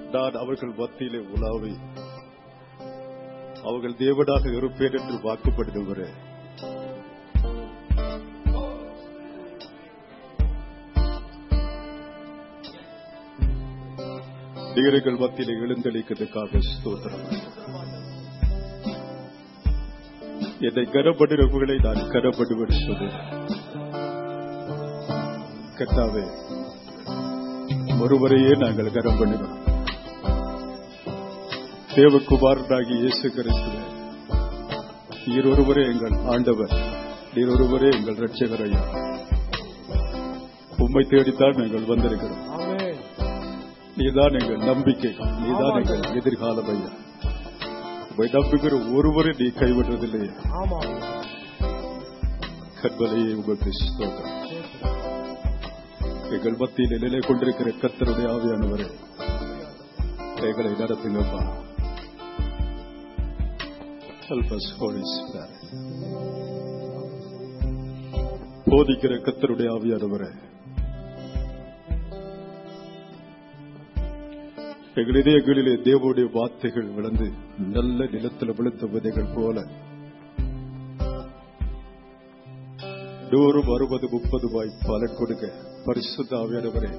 நான் அவர்கள் மத்தியிலே உலாவி அவர்கள் தேவனாக இருப்பேன் என்று வாக்குப்படுத்துகிறேன். நீர்கள் மத்தியிலே எழுந்தளிக்கிறதுக்காக ஸ்தோத்திரம். என்னை கனப்படுகிறவர்களை நான் கனப்படுவேன் சொன்னேன். கர்த்தாவே, ஒருவரையே நாங்கள் கனம் பண்ணுகிறோம். தேவகுமாரனாகிய இயேசு கிறிஸ்துவே, நீர் ஒருவரே எங்கள் ஆண்டவர், நீர் ஒருவரே எங்கள் இரட்சகர் ஐயா. உம்மை தேடித்தான் நாங்கள் வந்திருக்கிறோம். நீதான் எங்கள் நம்பிக்கை, நீதான் எங்கள் எதிர்காலம் ஐயா. உம்மை நம்புகிற ஒருவரை நீ கைவிடுறதில்லையே. கர்த்தரையே உமக்கு ஸ்தோத்திரம். எங்கள் மத்தியில் நிலை கொண்டிருக்கிற கர்த்தருடைய ஆவியானவரே, எங்களை நடத்துங்கப்பா. Help us, Holy Spirit. போதிக்கிற கர்த்தருடைய ஆவியானவரே, எங்கள் இதயங்களிலே தேவனுடைய வார்த்தைகள் விழுந்து நல்ல நிலத்தில் விழுந்த விதைகள் போல 100, 60, 30 பலன் கொடுக்க பரிசுத்த ஆவியானவரே,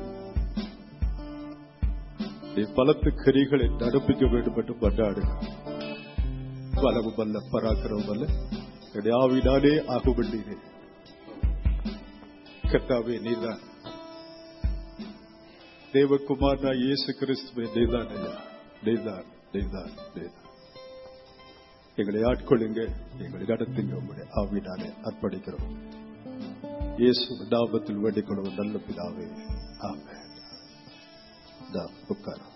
நீ பலத்து கரிகளை நடப்பிக்க வேண்டும் என்று கொண்டாடு. பலவும் அல்ல, பராக்கிரமும் அல்ல, என்னுடைய ஆவினாலே ஆகுபள்ளீரே. கர்த்தாவே, நீதான் தேவகுமாரனா இயேசு கிறிஸ்துவே, நீதான் ஐயா, நீதான் நீதான் நீதான். எங்களை ஆட்கொள்ளுங்க, எங்களை நடத்துங்க, உங்களுடைய ஆவினாலே அர்ப்பணிக்கிறோம். இயேசு நாமத்தில் வேண்டிக் கொள்ளும் நல்ல பிதாவே, ஆமென். உட்காரம்.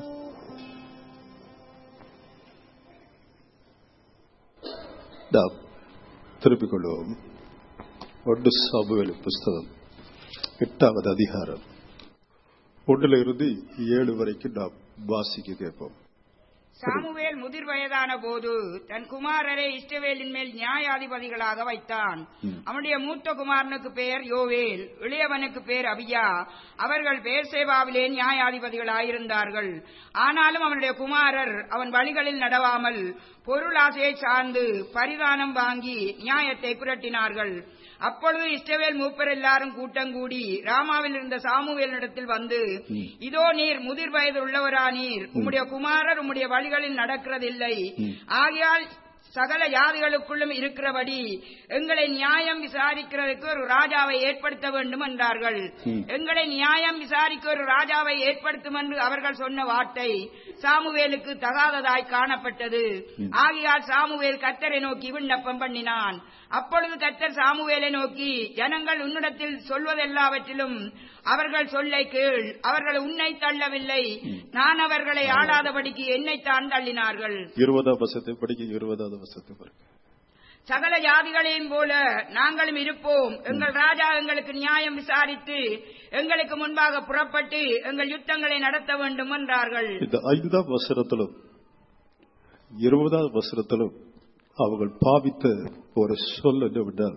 நாம் திருப்பிக் கொள்வோம். 1 சாமுவேல் புஸ்தகம் 8வது அதிகாரம் 1 7 வரைக்கும் நாம் வாசிக்க கேட்போம். சாமுவேல் முதிர் வயதான போது தன் குமாரரை இஸ்ரவேலின் மேல் நியாயாதிபதிகளாக வைத்தான். அவனுடைய மூத்த குமாரனுக்கு பெயர் யோவேல், இளையவனுக்கு பெயர் அபியா. அவர்கள் பெயர்சேபாவிலே நியாயாதிபதிகளாயிருந்தார்கள். ஆனாலும் அவனுடைய குமாரர் அவன் வழிகளில் நடவாமல் பொருளாசையை சார்ந்து பரிதானம் வாங்கி நியாயத்தை புரட்டினார்கள். அப்பொழுது இஸ்ரவேல் மூப்பர் எல்லாரும் கூட்டங்கூடி ராமாவில் இருந்த சாமுவேலிடத்தில் வந்து, இதோ நீர் முதிர் வயது உள்ளவரானீர், உம்முடைய குமாரர் உம்முடைய வழிகளில் நடக்கிறதில்லை. ஆகையால் சகல ஜாதிகளுக்குள்ளும் இருக்கிறபடி எங்களை நியாயம் விசாரிக்கிறதுக்கு ஒரு ராஜாவை ஏற்படுத்த வேண்டும் என்றார்கள். எங்களை நியாயம் விசாரிக்க ஒரு ராஜாவை ஏற்படுத்தும் என்று அவர்கள் சொன்ன வார்த்தை சாமுவேலுக்கு தகாததாய் காணப்பட்டது. ஆகையால் சாமுவேல் கர்த்தரை நோக்கி விண்ணப்பம் பண்ணினான். அப்பொழுது கர்த்தர் சாமுவேலை நோக்கி, ஜனங்கள் உன்னிடத்தில் சொல்வதெல்லாவற்றிலும் அவர்கள் சொல்லை கேள். அவர்கள் உன்னை தள்ளவில்லை, நான் அவர்களை ஆளாதபடிக்கு என்னைத்தான் தள்ளினார்கள். 20வது வசனத்தை படிக்க. 20வது வசனத்தை பாருங்க. சகல ஜாதிகளையும் போல நாங்களும் இருப்போம். எங்கள் ராஜா எங்களுக்கு நியாயம் விசாரித்து எங்களுக்கு முன்பாக புறப்பட்டு எங்கள் யுத்தங்களை நடத்த வேண்டும் என்றார்கள். இந்த 5வது வசனத்திலும் 20வது வசனத்திலும் அவர்கள் பாவித்த ஒரு சொல் என்னவென்றால்,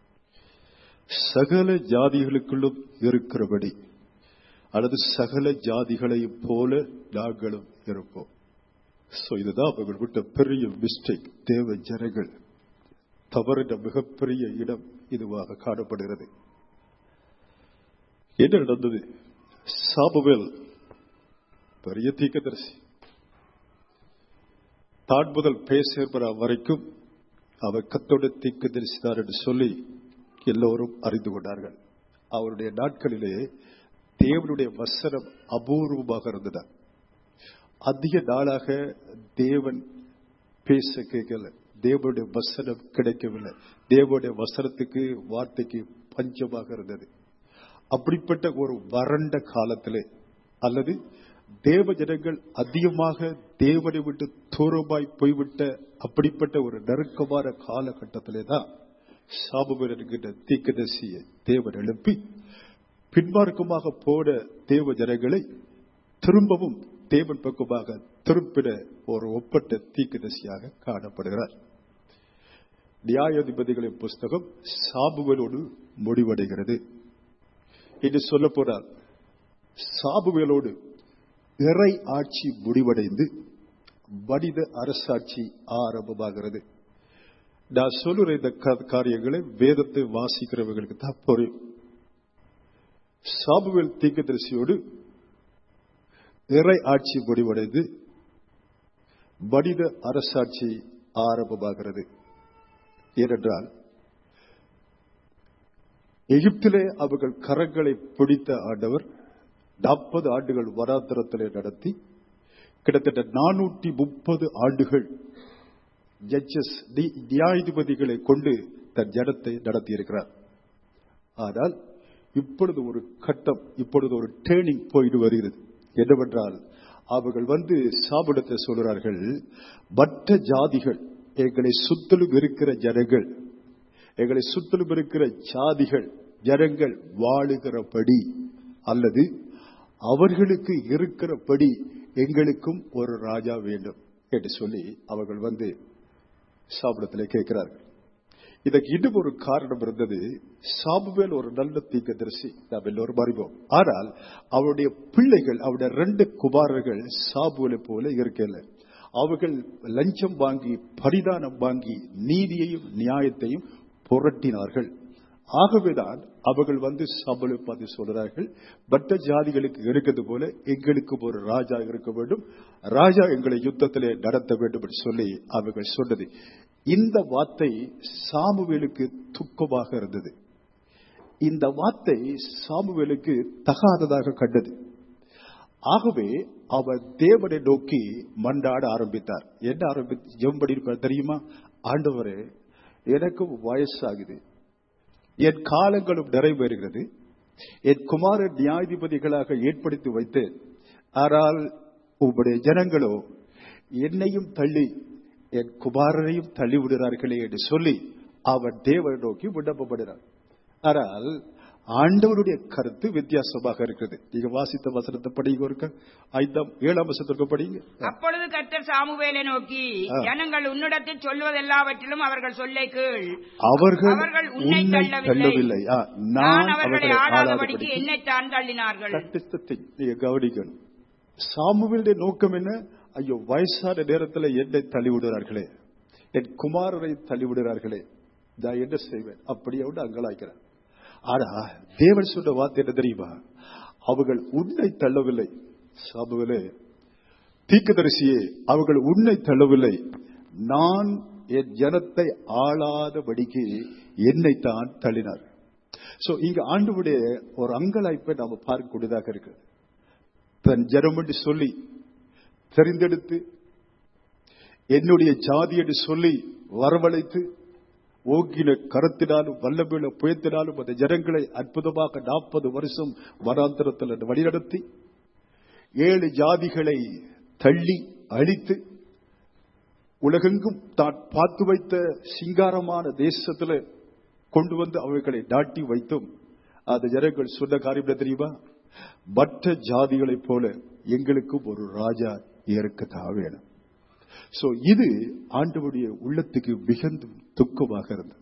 சகல ஜாதிகளுக்குள்ளும் இருக்கிறபடி அல்லது சகல ஜாதிகளையும் போல நாங்களும் இருப்போம். இதுதான் அவர்கள் விட்ட பெரிய மிஸ்டேக். தேவ ஜனங்கள் தவறின மிகப்பெரிய இடம் இதுவாக காணப்படுகிறது. என்ன நடந்தது? சாமுவேல் பெரிய தீர்க்கதரிசி. தான் முதல் பேசுகிற வரைக்கும் அவர் கர்த்தருடைய தீர்க்கதரிசிதான் என்று சொல்லி எல்லோரும் அறிந்து கொண்டார்கள். அவருடைய நாட்களிலே தேவனுடைய வசனம் அபூர்வமாக இருந்தது. அதிக நாளாக தேவன் பேச கேட்கல, தேவனுடைய வசனம் கிடைக்கவில்லை. தேவனுடைய வசனத்துக்கு வார்த்தைக்கு பஞ்சமாக இருந்தது. அப்படிப்பட்ட ஒரு வறண்ட காலத்திலே அல்லது தேவ ஜனங்கள் அதிகமாக தேவனை விட்டு தூரமாய் போய்விட்ட அப்படிப்பட்ட ஒரு நெருக்கமான காலகட்டத்திலே தான் சாமுவேல் என்கின்ற தீர்க்கதரிசியை தேவன் எழுப்பி பின்மார்க்கமாக போன தேவ ஜனங்களை திரும்பவும் தேவன் பக்கமாக திருப்பின ஒரு ஒப்பற்ற தீர்க்கதரிசியாக காணப்படுகிறார். நியாயாதிபதிகளின் புஸ்தகம் சாமுவேலோடு முடிவடைகிறது. இது சொல்ல போனால் சாமுவேலோடு இறை ஆட்சி முடிவடைந்து மனித அரசாட்சி ஆரம்பமாகிறது. நான் சொல்லுற இந்த காரியங்களை வேதத்தை வாசிக்கிறவர்களுக்கு தான் புரியும். சாமுவேல் தீர்க்கதரிசியோடு இறை ஆட்சி முடிவடைந்து மனித அரசாட்சி ஆரம்பமாகிறது. ஏனென்றால் எகிப்திலே அவர்கள் கரங்களை பிடித்த ஆண்டவர் 40 ஆண்டுகள் வனாந்தரத்திலே நடத்தி கிட்டத்தட்ட 430 ஆண்டுகள் ஜட்ஜஸ் நியாயாதிபதிகளை கொண்டு தன் ஜனத்தை நடத்தியிருக்கிறார். ஆனால் இப்பொழுது ஒரு கட்டம், இப்பொழுது ஒரு டேர்னிங் பாயிண்ட் வருகிறது. என்னவென்றால் அவர்கள் சாப்பிடத்தை சொல்கிறார்கள், மற்ற ஜாதிகள், எங்களை சுத்தலும் இருக்கிற ஜனங்கள், எங்களை சுத்தலும் இருக்கிற ஜாதிகள் ஜனங்கள் வாழுகிறபடி அல்லது அவர்களுக்கு இருக்கிறபடி எங்களுக்கும் ஒரு ராஜா வேண்டும் என்று சொல்லி அவர்கள் சாப்பிடத்திலே கேட்கிறார்கள். இதற்கு இன்னும் ஒரு காரணம் இருந்தது. சாமுவேல் ஒரு நல்ல தீர்க்கதரிசி, நாம் எல்லோரும் அறிவோம். ஆனால் அவருடைய பிள்ளைகள், அவருடைய 2 குமாரர்கள் சாமுவேலை போல இருக்கல. அவர்கள் லஞ்சம் வாங்கி, பரிதானம் வாங்கி, நீதியையும் நியாயத்தையும் புரட்டினார்கள். ஆகவேதான் அவர்கள் சாமுவேலை பார்த்து சொல்றார்கள், மற்ற ஜாதிகளுக்கு இருக்கிறது போல எங்களுக்கு ஒரு ராஜா இருக்க வேண்டும், ராஜா எங்களை யுத்தத்திலே நடத்த வேண்டும் என்று சொல்லி அவர்கள் சொன்னது. இந்த வார்த்தை சாமுவேலுக்கு துக்கமாக இருந்தது. இந்த வார்த்தை சாமுவேலுக்கு தகாததாக கண்டது. ஆகவே அவர் தேவனை நோக்கி மன்றாட ஆரம்பித்தார். என்ன ஜெபம் இருப்பார் தெரியுமா? ஆண்டவரே, எனக்கு வயசாகுது, என் காலங்களும் நிறைவேறுகிறது, என் குமாரன் நியாயாதிபதிகளாக ஏற்படுத்தி வைத்தேன், ஆனால் உங்களுடைய ஜனங்களோ என்னையும் தள்ளி என் குமாரனையும் தள்ளி விடுகிறார்களே என்று சொல்லி அவர் தேவனை நோக்கி விண்ணப்பப்படுகிறார். ஆனால் ஆண்டவருடைய கருத்து வித்தியாசமாக இருக்கிறது. நீங்க வாசித்த வசனத்தை படிங்க, ஒரு 5-7 வசனத்திற்கு படிங்க. அப்பொழுது கர்த்தர் சாமுவேலை நோக்கி, ஜனங்கள் உன்னிடத்தில் சொல்வதெல்லாவற்றிலும் அவர்கள் சொல்லை கேள், அவர்கள் உன்னை தள்ளவில்லை, நான் அவர்களை ஆளாதபடிக்கு என்னைத்தான் தள்ளினார்கள். நீங்க கவனிக்கணும். சாமுவேலுடைய நோக்கம் என்ன? ஐயோ, வயசான நேரத்தில் என்னை தள்ளிவிடுகிறார்களே, என் குமாரரை தள்ளிவிடுகிறார்களே, நான் என்ன செய்வேன்? அப்படியே அங்கலாய்க்கிறேன். ஆனா தேவன் சொன்ன வார்த்தை என்ன தெரியுமா? அவர்கள் உன்னை தள்ளவில்லை. சாமுவேலே, தீர்க்கதரிசியே, அவர்கள் உன்னை தள்ளவில்லை, நான் என் ஜனத்தை ஆளாதபடிக்கு என்னைத்தான் தள்ளினார். சோ இங்க ஆண்டவருடைய ஒரு அங்கலாய்ப்பை நாம பார்க்கக்கூடியதாக இருக்கு. தன் ஜனம் என்று சொல்லி தெரிந்தெடுத்து, என்னுடைய ஜாதி என்று சொல்லி வரவழைத்து, ஓங்கின கரத்தினாலும் வல்லமையுள்ள புயத்தினாலும் அந்த ஜனங்களை அற்புதமாக 40 வருஷம் வனாந்தரத்தில் வழிநடத்தி 7 ஜாதிகளை தள்ளி அழித்து உலகெங்கும் தான் பார்த்து வைத்த சிங்காரமான தேசத்தில் கொண்டு வந்து அவைகளை நாட்டி வைத்தும் அந்த ஜனங்கள் சொன்ன காரியம் தெரியுமா? மற்ற ஜாதிகளைப் போல எங்களுக்கும் ஒரு ராஜா இருக்கத்தான் வேணும். சோ இது ஆண்டவருடைய உள்ளத்துக்கு மிகுந்த துக்கமாக இருந்தது.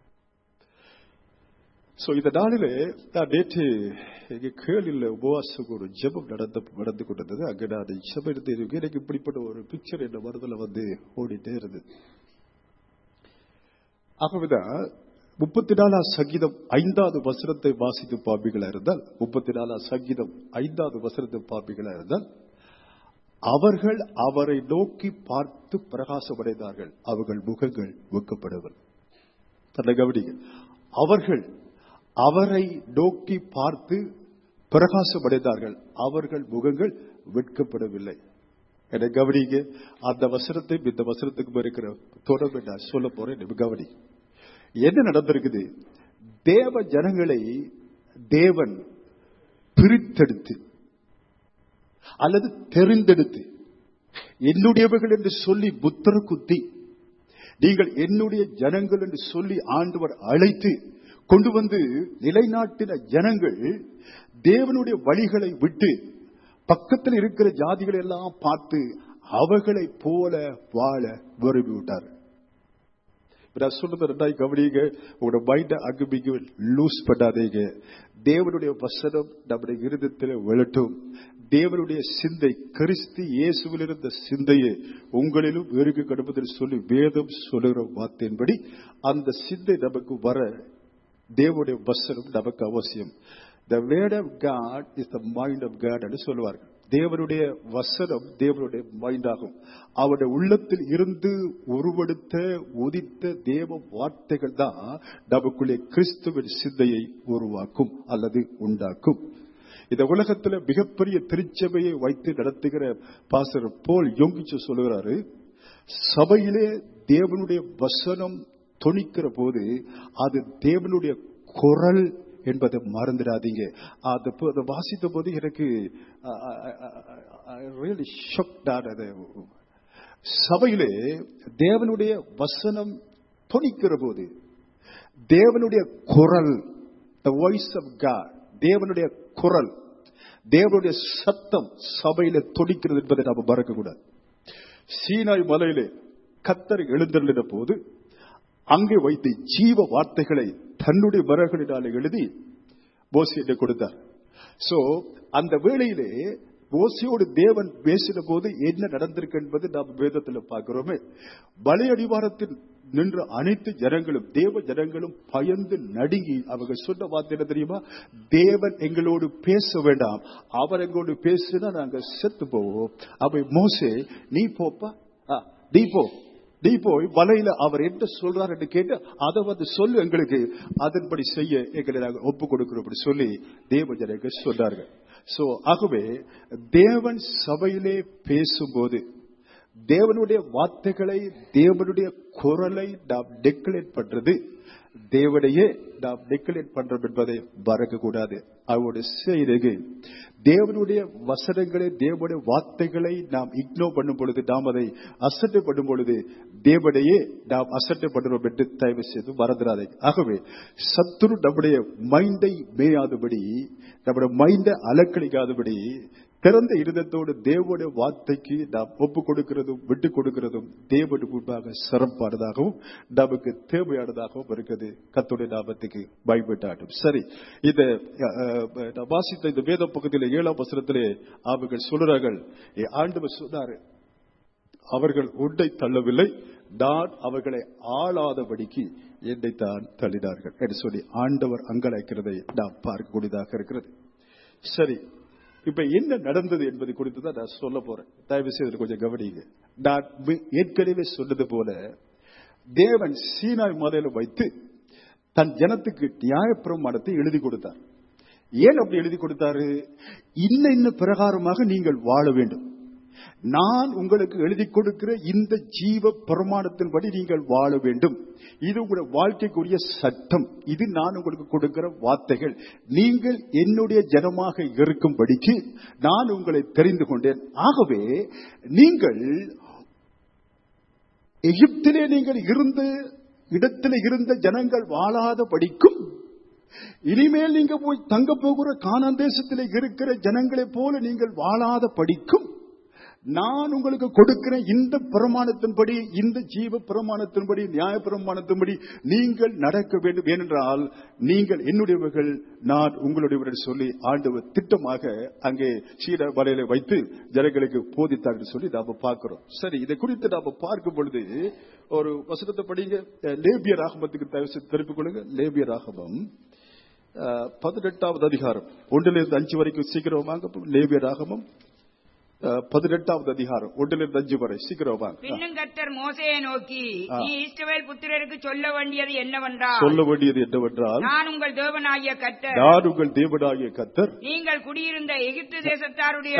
சோ இந்த நாளிலே நான் நேற்று எங்க கேளில் உபவாசம் ஒரு ஜெபம் நடந்து கொண்டிருந்தது. அங்கே நான் ஜெபம் எடுத்து எனக்கு இப்படிப்பட்ட ஒரு பிக்சர் என் மனதில் ஓடிட்டே இருந்தது. ஆகவேதான் 34 சங்கீதம் 5வது வசனத்தை வாசித்து பாப்பிகளா இருந்தால், 34 சங்கீதம் 5வது வசனத்தை பாப்பிகளா இருந்தால், அவர்கள் அவரை நோக்கி பார்த்து பிரகாசமடைந்தார்கள், அவர்கள் முகங்கள் வெட்கப்படவில்லை. கவனிங்க, அவர்கள் அவரை நோக்கி பார்த்து பிரகாசமடைந்தார்கள், அவர்கள் முகங்கள் வெட்கப்படவில்லை. என கவனிங்க, அந்த வசனத்தை இந்த வசனத்துக்கு இருக்கிற தொடர்பை நான் சொல்ல போறேன். கவனி, என்ன நடந்திருக்குது? தேவ ஜனங்களை தேவன் பிரித்தெடுத்து அல்லது தெரிந்தெடுத்து என்னுடையவர்கள் என்று சொல்லி புத்தர குத்தி, நீங்கள் என்னுடைய ஜனங்கள் என்று சொல்லி ஆண்டவர் அழைத்து கொண்டு வந்து நிலைநாட்டின ஜனங்கள் தேவனுடைய வழிகளை விட்டு பக்கத்தில் இருக்கிற ஜாதிகளை எல்லாம் பார்த்து அவர்களை போல வாழ விரும்பி விட்டார். சொல்றது கவனிங்க, உங்களோட மைண்ட அங்குமிங்க லூஸ் பண்ணாதீங்க. தேவனுடைய வசனம் நம்முடைய இருதயத்தில் விழட்டும். தேவனுடைய சிந்தை கிறிஸ்து இயேசுவில் இருந்த சிந்தையை உங்களிலும் வெறுக்கு கடுப்பதில் சொல்லி வேதம் சொல்லுகிற வார்த்தையின்படி அந்த சிந்தை நமக்கு வர தேவனுடைய வசனம் நமக்கு அவசியம். The word of God is the mind of God என்று சொல்லுவார்கள். தேவனுடைய வசனம் தேவனுடைய மைண்ட் ஆகும். அவருடைய உள்ளத்தில் இருந்து உருவெடுத்த உதித்த தேவ வார்த்தைகள் தான் நமக்குள்ளே கிறிஸ்துவின் சிந்தையை உருவாக்கும் அல்லது உண்டாக்கும். இந்த உலகத்தில் மிகப்பெரிய திருச்சபையை வைத்து நடத்துகிற பாஸ்டர் போல் யோங்கிச்சு சொல்லுகிறாரு, சபையிலே தேவனுடைய வசனம் தொனிக்கிற போது அது தேவனுடைய குரல் என்பதை மறந்துடாதீங்க. அதை வாசித்த போது எனக்கு சபையிலே தேவனுடைய வசனம் தொனிக்கிற போது தேவனுடைய குரல், the voice of God, தேவனுடைய குரல், தேவனுடைய சத்தம் சபையில தொனிக்கிறது என்பதை நாம் மறக்க கூடாது. சீனாய் மலையிலே கர்த்தர் எழுந்தருளின போது அங்கே வைத்து ஜீவ வார்த்தைகளை தன்னுடைய மரங்களினாலே எழுதி மோசேயிடம் கொடுத்தார். சோ அந்த வேளையிலே மோசேயோடு தேவன் பேசின போது என்ன நடந்திருக்கு என்பது நாம் வேதத்தில் பார்க்கிறோமே. மலை அடிவாரத்தில் நின்ற அனைத்து ஜனங்களும் தேவ ஜனங்களும் பயந்து நடுங்கி அவங்க சொன்ன வார்த்தை என்ன தெரியுமா? தேவன் எங்களோடு பேச வேண்டாம், அவர் எங்களோடு பேசினா நாங்க செத்து போவோம். அப்ப மோசே நீ போப்பா, நீ போய் மலையில அவர் என்ன சொல்றார் என்று கேட்டு அதை வந்து சொல்லு எங்களுக்கு, அதன்படி செய்ய எங்களை நாங்கள் ஒப்பு கொடுக்கிறோம் சொல்லி தேவ ஜனங்கள் சொன்னார்கள். சோ ஆகவே தேவன் சபையிலே பேசும்போது தேவனுடைய வார்த்தைகளை தேவனுடைய குரலை நாம் டெக்ளேட் பண்றது, தேவனையே நாம் டெக்ளேட் பண்றோம் என்பதை மறக்க கூடாது. அவருடைய செய்தி தேவனுடைய வசனங்களை தேவனுடைய வார்த்தைகளை நாம் இக்னோர் பண்ணும் பொழுது, நாம் அதை அசட்டை பண்ணும் பொழுது தேவனையே நாம் அசட்டை பண்ணுறோம் என்று தயவு செய்து மறந்துடாதே. ஆகவே சத்துரு நம்முடைய மைண்டை மேயாதபடி, நம்முடைய மைண்டை அலக்களிக்காதபடி திறந்த இருதத்தோடு தேவனுடைய வார்த்தைக்கு நாம் ஒப்பு கொடுக்கிறதும் விட்டு கொடுக்கிறதும் தேவனுக்கு முன்பாக சிறப்பானதாகவும் நமக்கு தேவையானதாகவும் இருக்கிறது. கர்த்தருடைய நாமத்துக்கு பயப்பட்டாட்டும். சரி, இத வாசித்த இந்த வேத பக்கத்தில் 7ஆம் வசனத்திலே அவர்கள் சொல்றார்கள், ஆண்டவர் சொன்னாரு, அவர்கள் உன்னை தள்ளவில்லை, நான் அவர்களை ஆளாதபடிக்கு என்னை தான் தள்ளினார்கள் என்று சொல்லி ஆண்டவர் அங்கலாய்க்கிறதை நாம் பார்க்கக்கூடியதாக இருக்கிறது. சரி, இப்ப என்ன நடந்தது என்பது குறித்து தான் நான் சொல்ல போறேன். தயவு செய்து கொஞ்சம் கவனிங்க. நான் ஏற்கனவே சொன்னது போல தேவன் சீனாய் மலையில வைத்து தன் ஜனத்துக்கு நியாயப்பிரமாணத்தை எழுதி கொடுத்தார். ஏன் அப்படி எழுதி கொடுத்தாரு? இன்ன பிரகாரமாக நீங்கள் வாழ வேண்டும், நான் உங்களுக்கு எழுதி கொடுக்கிற இந்த ஜீவ பிரமாணத்தின்படி நீங்கள் வாழ வேண்டும், இது உங்களுடைய வாழ்க்கைக்குரிய சட்டம், இது நான் உங்களுக்கு கொடுக்கிற வார்த்தைகள், நீங்கள் என்னுடைய ஜனமாக இருக்கும்படிக்கு நான் உங்களை தெரிந்து கொண்டேன். ஆகவே நீங்கள் எகிப்திலே நீங்கள் இருந்த இடத்திலே இருந்த ஜனங்கள் வாழாத படிக்கும், இனிமேல் நீங்க போய் தங்க போகிற கானான் தேசத்திலே இருக்கிற ஜனங்களை போல நீங்கள் வாழாத படிக்கும் நான் உங்களுக்கு கொடுக்கிற இந்த பிரமாணத்தின்படி, இந்த ஜீவ பிரமாணத்தின்படி, நியாய பிரமாணத்தின்படி நீங்கள் நடக்க வேண்டும். ஏனென்றால் நீங்கள் என்னுடையவர்கள், நான் உங்களுடையவர்கள் சொல்லி ஆண்டவர் திட்டமாக அங்கே சீன மலையில வைத்து ஜனங்களுக்கு போதித்தார்கள் சொல்லி நாம பார்க்கிறோம். சரி, இதை குறித்து நாம பார்க்கும் பொழுது ஒரு வசனத்தை படிங்க. லேபிய ராகமத்துக்கு திருப்பிக் கொள்ளுங்க. லேபிய ராகமம் 18வது அதிகாரம் 1-5 வரைக்கும் சீக்கிரம் வாங்க. லேபிய ராகமம் 18வது அதிகாரம் 1-5 வரை சீக்கிரம் வாங்க. பின்னும் கர்த்தர் மோசேயை நோக்கி, நீ இஸ்ரவேல் புத்திரருக்கு சொல்ல வேண்டியது என்னவென்றால், நான் உங்கள் தேவனாகிய கர்த்தர், நான் உங்கள் தேவனாகிய கர்த்தர், நீங்கள் குடியிருந்த எகிப்து தேசத்தாருடைய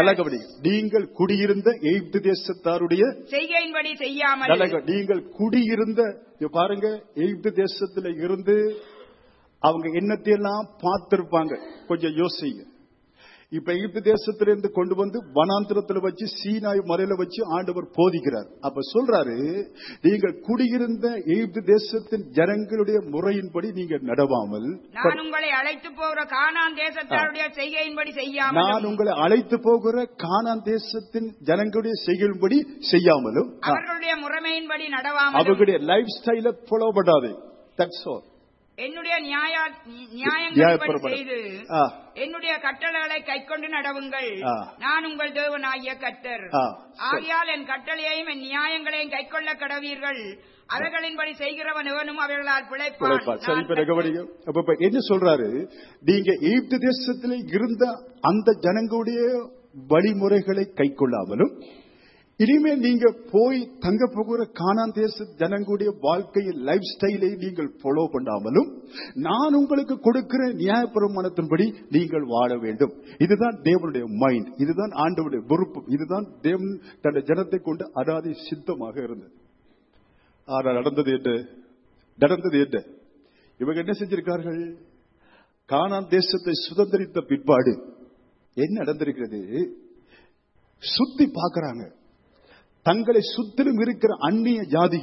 செய்கையின்படி செய்யாமல், நீங்கள் குடியிருந்த, பாருங்க, எகிப்து தேசத்துல இருந்து அவங்க என்னத்தையெல்லாம் பார்த்திருப்பாங்க, கொஞ்சம் யோசிங்க. இப்ப எகிப்து தேசத்திலிருந்து கொண்டு வந்து வனாந்திரத்தில் வச்சு சீனாய் மலையில வச்சு ஆண்டவர் போதிக்கிறார். அப்ப சொல்றாரு, நீங்கள் குடியிருந்த எகிப்து தேசத்தின் ஜனங்களுடைய முறையின்படி நீங்கள் நடவாமல், நான் உங்களை அழைத்து போகிற கானான் தேசத்தாருடைய செய்கையின்படி செய்யாமல், நான் உங்களை அழைத்து போகிற கானான் தேசத்தின் ஜனங்களுடைய செய்கையின்படி செய்யாமலும், அவர்களுடைய முறைமையின்படி நடவாமல், அவர்களுடைய லைஃப் ஸ்டைல ஃபாலோ பண்ணாதே. That's all. என்னுடைய நியாயங்களை செய்து என்னுடைய கட்டளைகளை கைக்கொண்டு நடவுங்கள். நான் உங்கள் தேவனாகிய கர்த்தர். ஆகையால் என் கட்டளையையும் என் நியாயங்களையும் கைக்கொள்ள கடவீர்கள். அவர்களின்படி செய்கிறவன் எவனும் அவர்களால் பிழைப்பான். என்ன சொல்றாரு? நீங்க எகிப்து தேசத்திலே இருந்த அந்த ஜனங்களுடைய வழிமுறைகளை கைக்கொள்ளாமலும், இனிமேல் நீங்க போய் தங்க போகிற கானான் தேச ஜனங்களுடைய வாழ்க்கையில் லைஃப் ஸ்டைலை நீங்கள் ஃபாலோ பண்ணாமலும், நான் உங்களுக்கு கொடுக்கிற நியாயப்பிரமாணத்தின்படி நீங்கள் வாழ வேண்டும். இதுதான் தேவனுடைய மைண்ட், இதுதான் ஆண்டவருடைய விருப்பம், இதுதான் தேவன் தன்னுடைய ஜனத்தை கொண்டு அடாதி சித்தமாக இருந்தது. ஆனால் நடந்தது என்ன? இவங்க என்ன செஞ்சிருக்கார்கள்? கானான் தேசத்தை சுதந்திரித்த பிற்பாடு என்ன நடந்திருக்கிறது? சுத்தி பார்க்கிறாங்க. தங்களை சுற்றிலும் இருக்கிற அந்நிய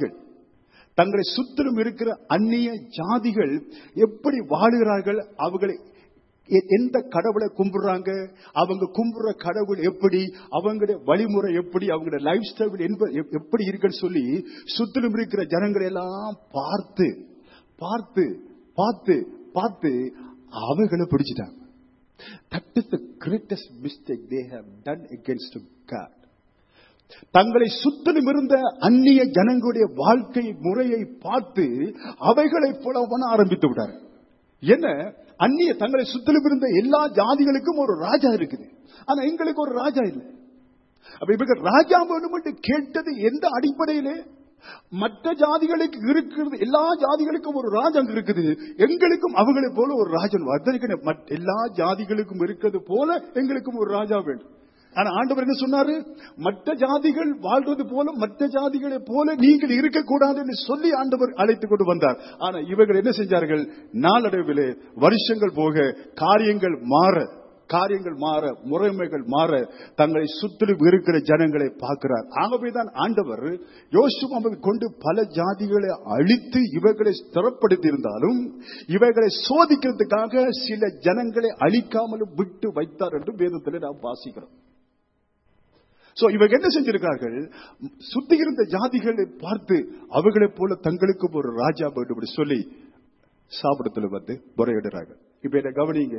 ஜாதிகள் எப்படி வாழுகிறார்கள், அவங்களை எந்த கடவுளை கும்பிடுறாங்க, அவங்க கும்பிடுற கடவுள் எப்படி, அவங்களுடைய வழிமுறை எப்படி, அவங்களுடைய லைஃப் ஸ்டைல் எப்படி இருக்குன்னு சொல்லி சுற்றிலும் இருக்கிற ஜனங்களை எல்லாம் பார்த்து பார்த்து பார்த்து பார்த்து அவர்களை பிடிச்சிட்டாங்க. That is the greatest mistake they have done against God. தங்களை சுற்றிலும் இருந்த அந்நிய ஜனங்களுடைய வாழ்க்கை முறையை பார்த்து அவைகளை ஃபாலோ பண்ண ஆரம்பித்து விட்டார். என்ன? அந்நிய தங்களை சுற்றிலும் இருந்த எல்லா ஜாதிகளுக்கும் ஒரு ராஜா இருக்குது, ஆனா எங்களுக்கு ஒரு ராஜா இல்லை. அப்ப இவங்க ராஜா வேணும் என்று கேட்டது எந்த அடிப்படையிலே? மற்ற ஜாதிகளுக்கு இருக்கிறது, எல்லா ஜாதிகளுக்கும் ஒரு ராஜா இருக்குது, எங்களுக்கும் அவங்களை போல ஒரு ராஜன். எல்லா ஜாதிகளுக்கும் இருக்கிறது போல எங்களுக்கும் ஒரு ராஜா வேண்டும். ஆனா ஆண்டவர் என்ன சொன்னாரு? மற்ற ஜாதிகள் வாழ்றது போல மற்ற ஜாதிகளை போல நீங்கள் இருக்கக்கூடாது என்று சொல்லி ஆண்டவர் அழைத்துக் கொண்டு வந்தார். ஆனா இவர்கள் என்ன செஞ்சார்கள்? நாளடைவிலே வருஷங்கள் போக காரியங்கள் மாற, முறைமைகள் மாற, தங்களை சுற்றிலும் இருக்கிற ஜனங்களை பார்க்கிறார். ஆகவேதான் ஆண்டவர் யோசுவாவை கொண்டு பல ஜாதிகளை அழித்து இவர்களை ஸ்திரப்படுத்தி இருந்தாலும் இவர்களை சோதிக்கிறதுக்காக சில ஜனங்களை அழிக்காமலும் விட்டு வைத்தார் என்று வேதத்தில் நாம் வாசிக்கிறோம். சோ இவங்க என்ன செஞ்சிருக்கார்கள்? சுத்தி இருந்த ஜாதிகளை பார்த்து அவர்களை போல தங்களுக்கும் ஒரு ராஜா வேண்டும் சொல்லி சாப்பிடத்துல வந்து முறையிடுறாங்க. இப்ப என்ன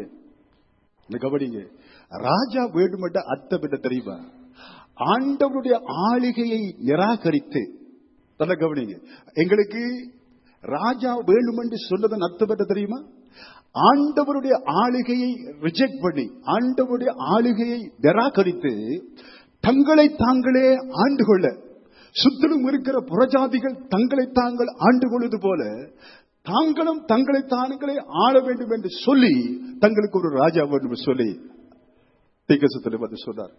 கவனிங்க, ராஜா வேண்டுமென்ற அர்த்தம் என்ன தெரியுமா? ஆண்டவருடைய ஆளுகையை நிராகரித்து, நல்ல கவனிங்க, எங்களுக்கு ராஜா வேண்டுமென்று சொன்னதன் அர்த்தம் என்ன தெரியுமா? ஆண்டவருடைய ஆளுகையை ரிஜெக்ட் பண்ணி, ஆண்டவருடைய ஆளுகையை நிராகரித்து தங்களை தாங்களே ஆண்டு கொள்ள, சுற்றிலும் இருக்கிற புறஜாதிகள் தங்களை தாங்கள் ஆண்டு கொள்வது போல தாங்களும் தங்களை தாங்களே ஆள வேண்டும் என்று சொல்லி தங்களுக்கு ஒரு ராஜா வேண்டும் சொல்லி தீர்க்கதரிசனத்தில் வந்து சொன்னார்.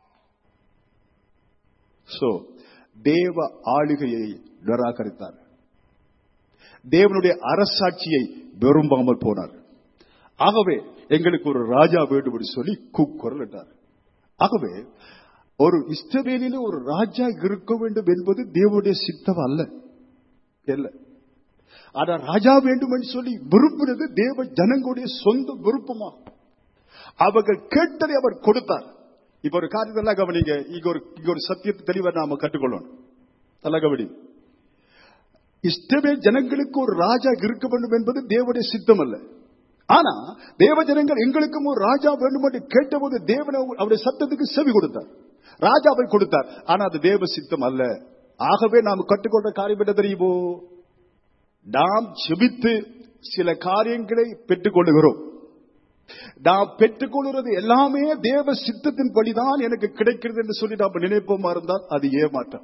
சோ தேவ ஆளுகையை நிராகரித்தார், தேவனுடைய அரசாட்சியை விரும்பாமல் போனார். ஆகவே எங்களுக்கு ஒரு ராஜா வேண்டும் என்று சொல்லி கூக்குரல் இட்டார். ஆகவே ஒரு இஸ்ரவேலிலே ஒரு ராஜா இருக்க வேண்டும் என்பது தேவனுடைய சித்தம் அல்ல. ஆனா ராஜா வேண்டும் என்று சொல்லி விரும்பினது தேவ ஜனங்களுடைய சொந்த விருப்பமாகும். அவர்கள் கேட்டதை அவர் கொடுத்தார். இப்ப ஒரு காரியத்தை கவனிங்க, இங்க ஒரு சத்தியத்தை தெளிவா நாம கற்றுக்கொள்ளணும். நல்லா கவனி. இஸ்ரவேல் ஜனங்களுக்கு ஒரு ராஜா இருக்க வேண்டும் என்பது தேவனுடைய சித்தம் அல்ல. ஆனா தேவ ஜனங்கள் எங்களுக்கும் ஒரு ராஜா வேண்டும் என்று கேட்டபோது தேவன் அவருடைய சத்தத்துக்கு செவி கொடுத்தார், ராஜாவை கொடுத்தார். ஆனா அது தேவ சித்தம் அல்ல. ஆகவே நாம் கற்றுக்கொண்ட காரியம் என்ன தெரியுமோ? நாம் ஜெபித்து சில காரியங்களை பெற்றுக் கொள்ளுகிறோம். நாம் பெற்றுக்கொள்கிறது எல்லாமே தேவ சித்தத்தின் படிதான் எனக்கு கிடைக்கிறது என்று சொல்லி நாம் நினைப்போமா இருந்தால் அது ஏமாற்றம்.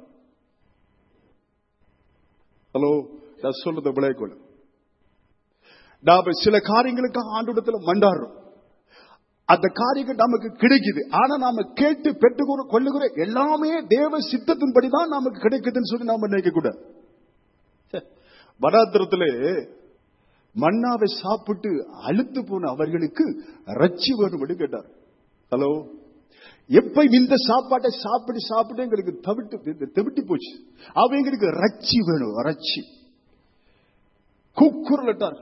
ஹலோ, நான் சொல்றது விளையக்கொள்ள. நாம சில காரியங்களுக்கு ஆண்டவரிடத்தில் மண்டாடுறோம், அந்த காரியங்கள் நமக்கு கிடைக்குது. ஆனா நாம கேட்டு பெற்றுக் கொள்ளுகிற எல்லாமே தேவ சித்தத்தின் படிதான் நமக்கு கிடைக்குதுன்னு சொல்லி நாம நினைக்க கூடாது. வனாந்திரத்திலே மன்னாவை சாப்பிட்டு அழுத்து போன அவர்களுக்கு ரட்சி வேணும் என்று கேட்டார். ஹலோ, எப்ப இந்த சாப்பாட்டை சாப்பிட்டு எங்களுக்கு தவிட்டு போச்சு, அவங்களுக்கு ரட்சி வேணும். ரட்சி கூக்குரலிட்டார்,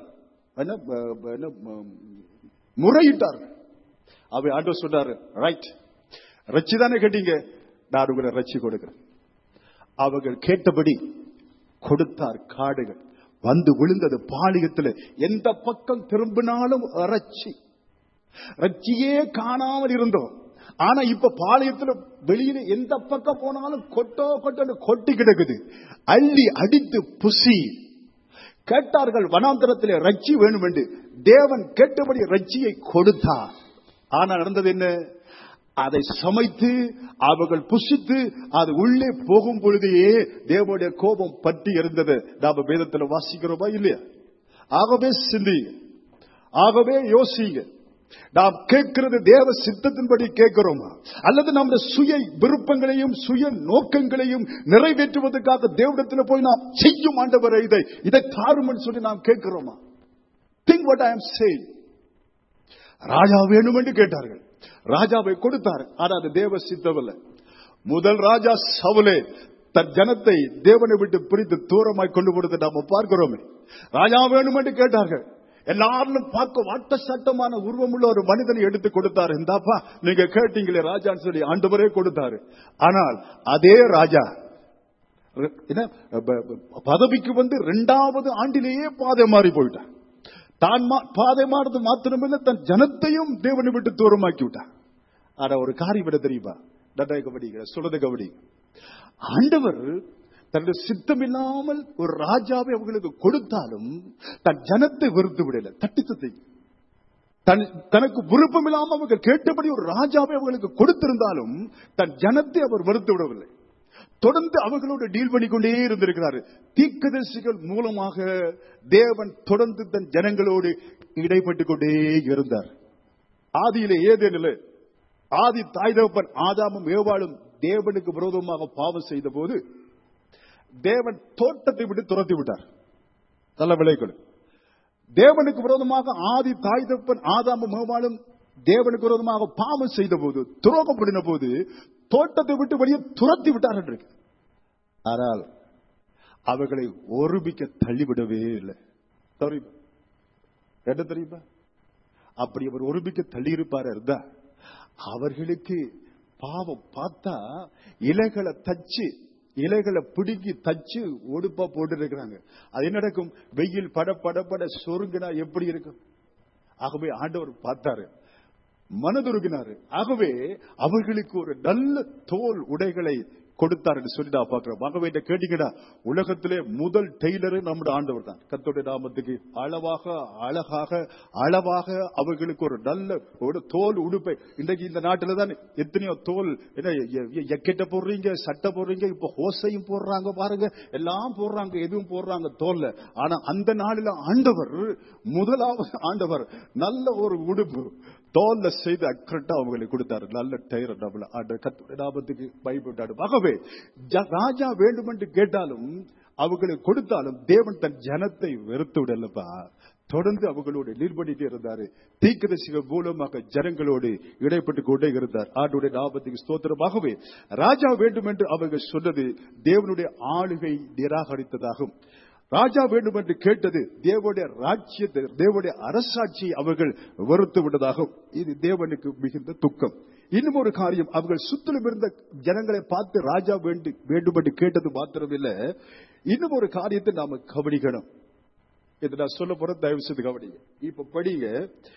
முறையிட்டார். அவை ஆண்டவர் சொன்னாரு, ரைட், ரட்சி தானே கேட்டீங்க, நான் உங்களை ரட்சி கொடுக்கிறேன். அவர்கள் கேட்டபடி கொடுத்தார். காடுகள், வந்து விழுந்தது பாளையத்தில். எந்த பக்கம் திரும்பினாலும் ரட்சியே காணாமல் இருந்தோம். ஆனா இப்ப பாளையத்துல வெளியில எந்த பக்கம் போனாலும் கொட்டி கிடக்குது. அள்ளி அடித்து புசி. கேட்டார்கள் வனாந்தரத்திலே ரட்சி வேணும் என்று. தேவன் கேட்டபடி ரட்சியை கொடுத்தார். ஆனா நடந்தது என்ன? அதை சமைத்து அவர்கள் புசித்து அது உள்ளே போகும் பொழுதே தேவனுடைய கோபம் பற்றி இருந்தது. நாம வேதத்தில் வாசிக்கிறோமா இல்லையா? ஆகவே சிந்திங்க, ஆகவே யோசிங்க. நாம் கேட்கிறது தேவ சித்தத்தின்படி கேட்கிறோமா, அல்லது நம்முடைய சுய விருப்பங்களையும் சுய நோக்கங்களையும் நிறைவேற்றுவதற்காக தேவனிடத்தில் போய் நாம் செய்யும் ஆண்டவரை இதை தாரும்னு சொல்லி நாம் கேட்கிறோமா? Think what I am saying. ராஜா வேணும் என்று கேட்டார்கள், ராஜாவை கொடுத்தார். ஆனா அது தேவ சித்தமல்ல. முதல் ராஜா சவுலே தன் ஜனத்தை தேவனை விட்டு பிரித்து தூரமாய் கொண்டு போடுவதை நாம பார்க்கிறோமே. ராஜா வேணும் என்று கேட்டார்கள். எல்லாரும் பார்க்க வாட்ட சட்டமான உருவமுள்ள ஒரு மனிதனை எடுத்து கொடுத்தாரு. இந்தாப்பா நீங்க கேட்டீங்களே ராஜான்னு சொல்லி ஆண்டவரே கொடுத்தாரு. ஆனால் அதே ராஜா பதவிக்கு வந்து 2வது ஆண்டிலேயே பாதை மாறி போயிட்டார். தான் பாதை மாறது மாத்திரமில்லை, தன் ஜனத்தையும் தேவனை விட்டு தூரமாக்கி விட்டார். ஆனா ஒரு காரியம் விட தெரியுமா? நன்றாக கவனிங்க, சொல்றது கவனிங்க. ஆண்டவர் தன்னுடைய சித்தம் இல்லாமல் ஒரு ராஜாவை அவங்களுக்கு கொடுத்தாலும் தன் ஜனத்தை வெறுத்து விடல. தட்டி தனக்கு விருப்பம் இல்லாமல் அவங்க கேட்டபடி ஒரு ராஜாவை அவங்களுக்கு கொடுத்திருந்தாலும் தன் ஜனத்தை அவர் வெறுத்து விடவில்லை. தொடர்ந்து அவர்களோடு டீல் பண்ணிக்கொண்டே இருந்திருக்கிறார். தீர்க்கதரிசிகள் மூலமாக தேவன் தொடர்ந்து தன் ஜனங்களோடு இடைப்பட்டுக் கொண்டே இருந்தார். ஆதியிலே ஏதேனிலே ஆதி தாய் தகப்பன் ஆதாமும் ஏவாளும் தேவனுக்கு விரோதமாக பாவம் செய்த போது தேவன் தோட்டத்தை விட்டு துரத்தி விட்டார். நல்ல விளைவுகள். தேவனுக்கு விரோதமாக ஆதி தாய் தகப்பன் ஆதாமும் ஏவாளும் தேவனுக்கு விரோதமாக பாவம் செய்த போது, துரோகம் பண்ணின போது தோட்டத்தை விட்டு வெளியே துரத்தி விட்டார் என்று. ஆனால் அவர்களை ஒருமிக்க தள்ளிவிடவே இல்லை. என்ன தெரியுமா? அப்படி அவர் ஒருமிக்க தள்ளி இருப்பார் இருந்தா அவர்களுக்கு பாவம் பார்த்தா இலைகளை பிடுங்கி தச்சு ஒடுப்பா போட்டு இருக்கிறாங்க. அது என்ன நடக்கும்? வெயில் பட சொருங்கினா எப்படி இருக்கும்? ஆகவே ஆண்டவர் பார்த்தாரு, மனதுருகினாரு. ஆகவே அவர்களுக்கு ஒரு நல்ல தோல் உடைகளை கொடுத்தார் என்று சொல்லி நான் பார்க்கிறோம். ஆகவே கேட்டீங்கன்னா உலகத்திலே முதல் டெய்லரு நம்முடைய ஆண்டவர் தான். கர்த்தருடைய நாமத்துக்கு அளவாக அவர்களுக்கு ஒரு நல்ல ஒரு தோல் உடுப்பை. இன்றைக்கு இந்த நாட்டில தான் எத்தனையோ தோல் ஜக்கெட்டை போடுறீங்க, சட்டை போடுறீங்க, இப்ப ஹோசையும் போடுறாங்க, பாருங்க எல்லாம் போடுறாங்க, எதுவும் போடுறாங்க தோல்ல. ஆனா அந்த நாளில் முதலாவது ஆண்டவர் நல்ல ஒரு உடுப்பு தோல்ல செய்து அக்கறட்டா அவங்களுக்கு கொடுத்தாரு. நல்ல டயர் கர்த்தருடைய பயப்பட்டாரு. ஆகவே ராஜா வேண்டும் என்று கேட்டாலும் அவங்களுக்கு கொடுத்தாலும் தேவன் தன் ஜனத்தை வெறுத்து விடலப்பா. தொடர்ந்து அவங்களோடு நீர்படிட்டு இருந்தாரு. தீர்க்கதரிசிகள் மூலமாக ஜனங்களோடு இடைப்பட்டு கொண்டே இருந்தார். ஆண்டுடைய நாமத்துக்கு ஸ்தோத்திரமாகவே ராஜா வேண்டும் என்று அவர்கள் சொன்னது தேவனுடைய ஆளுகை நிராகரித்ததாகும். ராஜா வேண்டும் என்று கேட்டது தேவனுடைய ராஜ்யத்தை, தேவனுடைய அரசாட்சியை அவர்கள் வெறுத்து விட்டதாகும். இது தேவனுக்கு மிகுந்த துக்கம். இன்னும் ஒரு காரியம், அவர்கள் சுற்றிலும் இருந்த ஜனங்களை பார்த்து ராஜா வேண்டும் என்று கேட்டது மாத்திரமில்லை, இன்னும் ஒரு காரியத்தை நாம கவனிக்கணும். இது நான் சொல்ல போற தயவு செய்து கவனிங்க. இப்ப படிங்க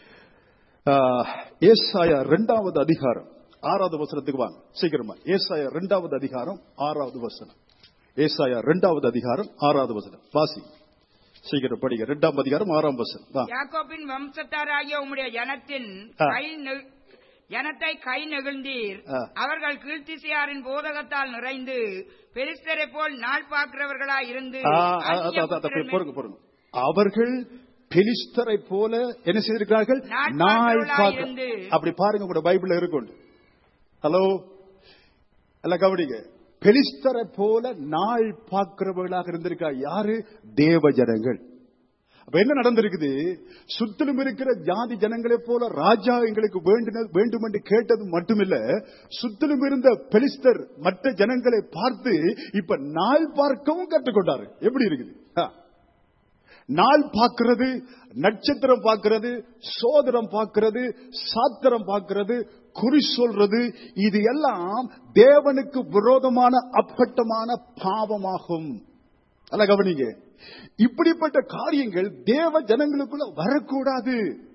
ஏசாயா 2வது அதிகாரம் 6வது வசனத்துக்கு வாங்க சீக்கிரமா. ஏசாயா 2வது அதிகாரம் 6வது வசனம். ஏசாயா 2வது அதிகாரம் 6வது வசனம் வாசி. சீக்கிரம் படிங்க. 2ஆம் அதிகாரம் 6ஆம் வசனம். யாக்கோபின் வம்சத்தாராகிய உம்முடைய ஜனத்தை கை நெகிழ்ந்தீர். அவர்கள் கீழ்த்திசையாரின் போதகத்தால் நிறைந்து பெலிஸ்தரை போல் நாள் பார்க்கிறவர்களாய் இருந்து. அவர்கள் பெலிஸ்தரை போல என்ன செய்திருக்கிறார்கள்? நாள் பார்க்க. அப்படி பாருங்க, உங்களோட பைபிள்ல இருக்கும். ஹலோ எல்லாம் கவனிங்க. பெலிஸ்தரை போல நாள் பார்க்கிறவர்களாக இருந்திருக்கா யாரு? தேவ ஜனங்கள். அப்ப என்ன நடந்திருக்குது? சுற்றிலும் இருக்கிற ஜாதி ஜனங்களை போல ராஜா எங்களுக்கு வேண்டும் என்று கேட்டது மட்டுமில்ல, சுற்றிலும் இருந்த பெலிஸ்தர் மற்ற ஜனங்களை பார்த்து இப்ப நாள் பார்க்கவும் கற்றுக்கொண்டாரு. எப்படி இருக்குது? நாள் பார்க்கிறது, நட்சத்திரம் பார்க்கிறது, சோதனம் பார்க்கிறது, சாத்திரம் பார்க்கிறது, குறி சொல்றது, இது எல்லாம் தேவனுக்கு விரோதமான அப்பட்டமான பாவமாகும். அல்ல கவனிங்க, இப்படிப்பட்ட காரியங்கள் தேவ ஜனங்களுக்குள்ள வரக்கூடாது.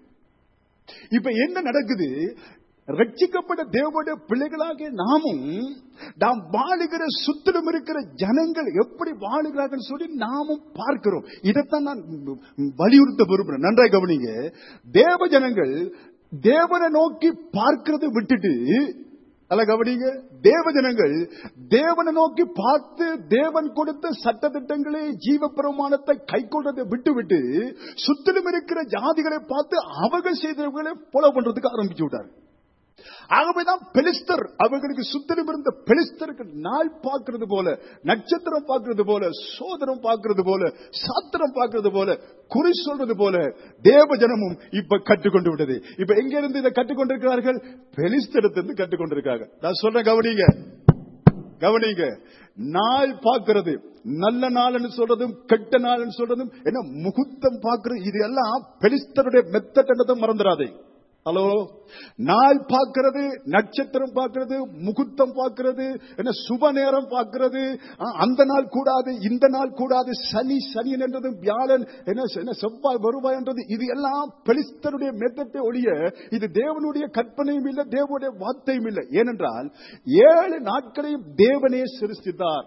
இப்ப என்ன நடக்குது? ரட்சிக்கப்பட்ட தேவனுடைய பிள்ளைகளாக நாமும் நாம் வாழுகிற சுத்திலும் இருக்கிற ஜனங்கள் எப்படி வாழுகிறார்கள் சொல்லி நாமும் பார்க்கிறோம். இதைத்தான் நான் வலியுறுத்த விரும்புறேன். நன்றாய் கவனிங்க. தேவ ஜனங்கள் தேவனை நோக்கி பார்க்கிறதை விட்டுட்டு, அல்ல கவனிங்க, தேவ ஜனங்கள் தேவனை நோக்கி பார்த்து தேவன் கொடுத்த சட்ட திட்டங்களை ஜீவ பிரமாணத்தை கை கொண்டதை விட்டு சுத்திலும் இருக்கிற ஜாதிகளை பார்த்து அவர்கள் செய்தவர்களை ஃபாலோ பண்றதுக்கு ஆரம்பிச்சு விட்டார். ஆகவேதான் பெலிஸ்தர் அவர்களுக்கு சுத்திலும் இருந்த பெலிஸ்தருக்கு நாள் பார்க்கிறது போல, நட்சத்திரம் பார்க்கிறது போல, சோதனம் பார்க்கிறது போல, சாத்திரம் பார்க்கிறது போல, குறி சொல்றது போல தேவ ஜனமும் இப்ப கற்றுக்கொண்டு விட்டது. இப்ப எங்க இருந்து இதை கற்றுக்கொண்டிருக்கிறார்கள்? பெலிஸ்தரிடத்திலிருந்து கற்றுக்கொண்டிருக்காங்க. நான் சொல்றேன், கவனிங்க கவனிங்க. நாள் பார்க்கிறது, நல்ல நாள்னு சொல்றதும் கெட்ட நாள்னு சொல்றதும் என்ன, முகூர்த்தம் பார்க்கிறது, இது எல்லாம் பெலிஸ்தருடைய மெத்தட் மறந்துடாதே. ஹலோ, நாள் பார்க்கிறது, நட்சத்திரம் பார்க்கிறது, முகூர்த்தம் பார்க்கிறது, என்ன சுப நேரம் பார்க்கிறது, அந்த நாள் கூடாது, இந்த நாள் கூடாது, சனி சனியன் என்றது, வியாழன் என்ன செவ்வாய் வருவாய் என்றது, இது எல்லாம் பெலிஸ்தருடைய மெத்தத்தை ஒழிய இது தேவனுடைய கற்பனையும் இல்லை, தேவனுடைய வார்த்தையும் இல்லை. ஏனென்றால் 7 நாட்களையும் தேவனே சிருஷ்டித்தார்.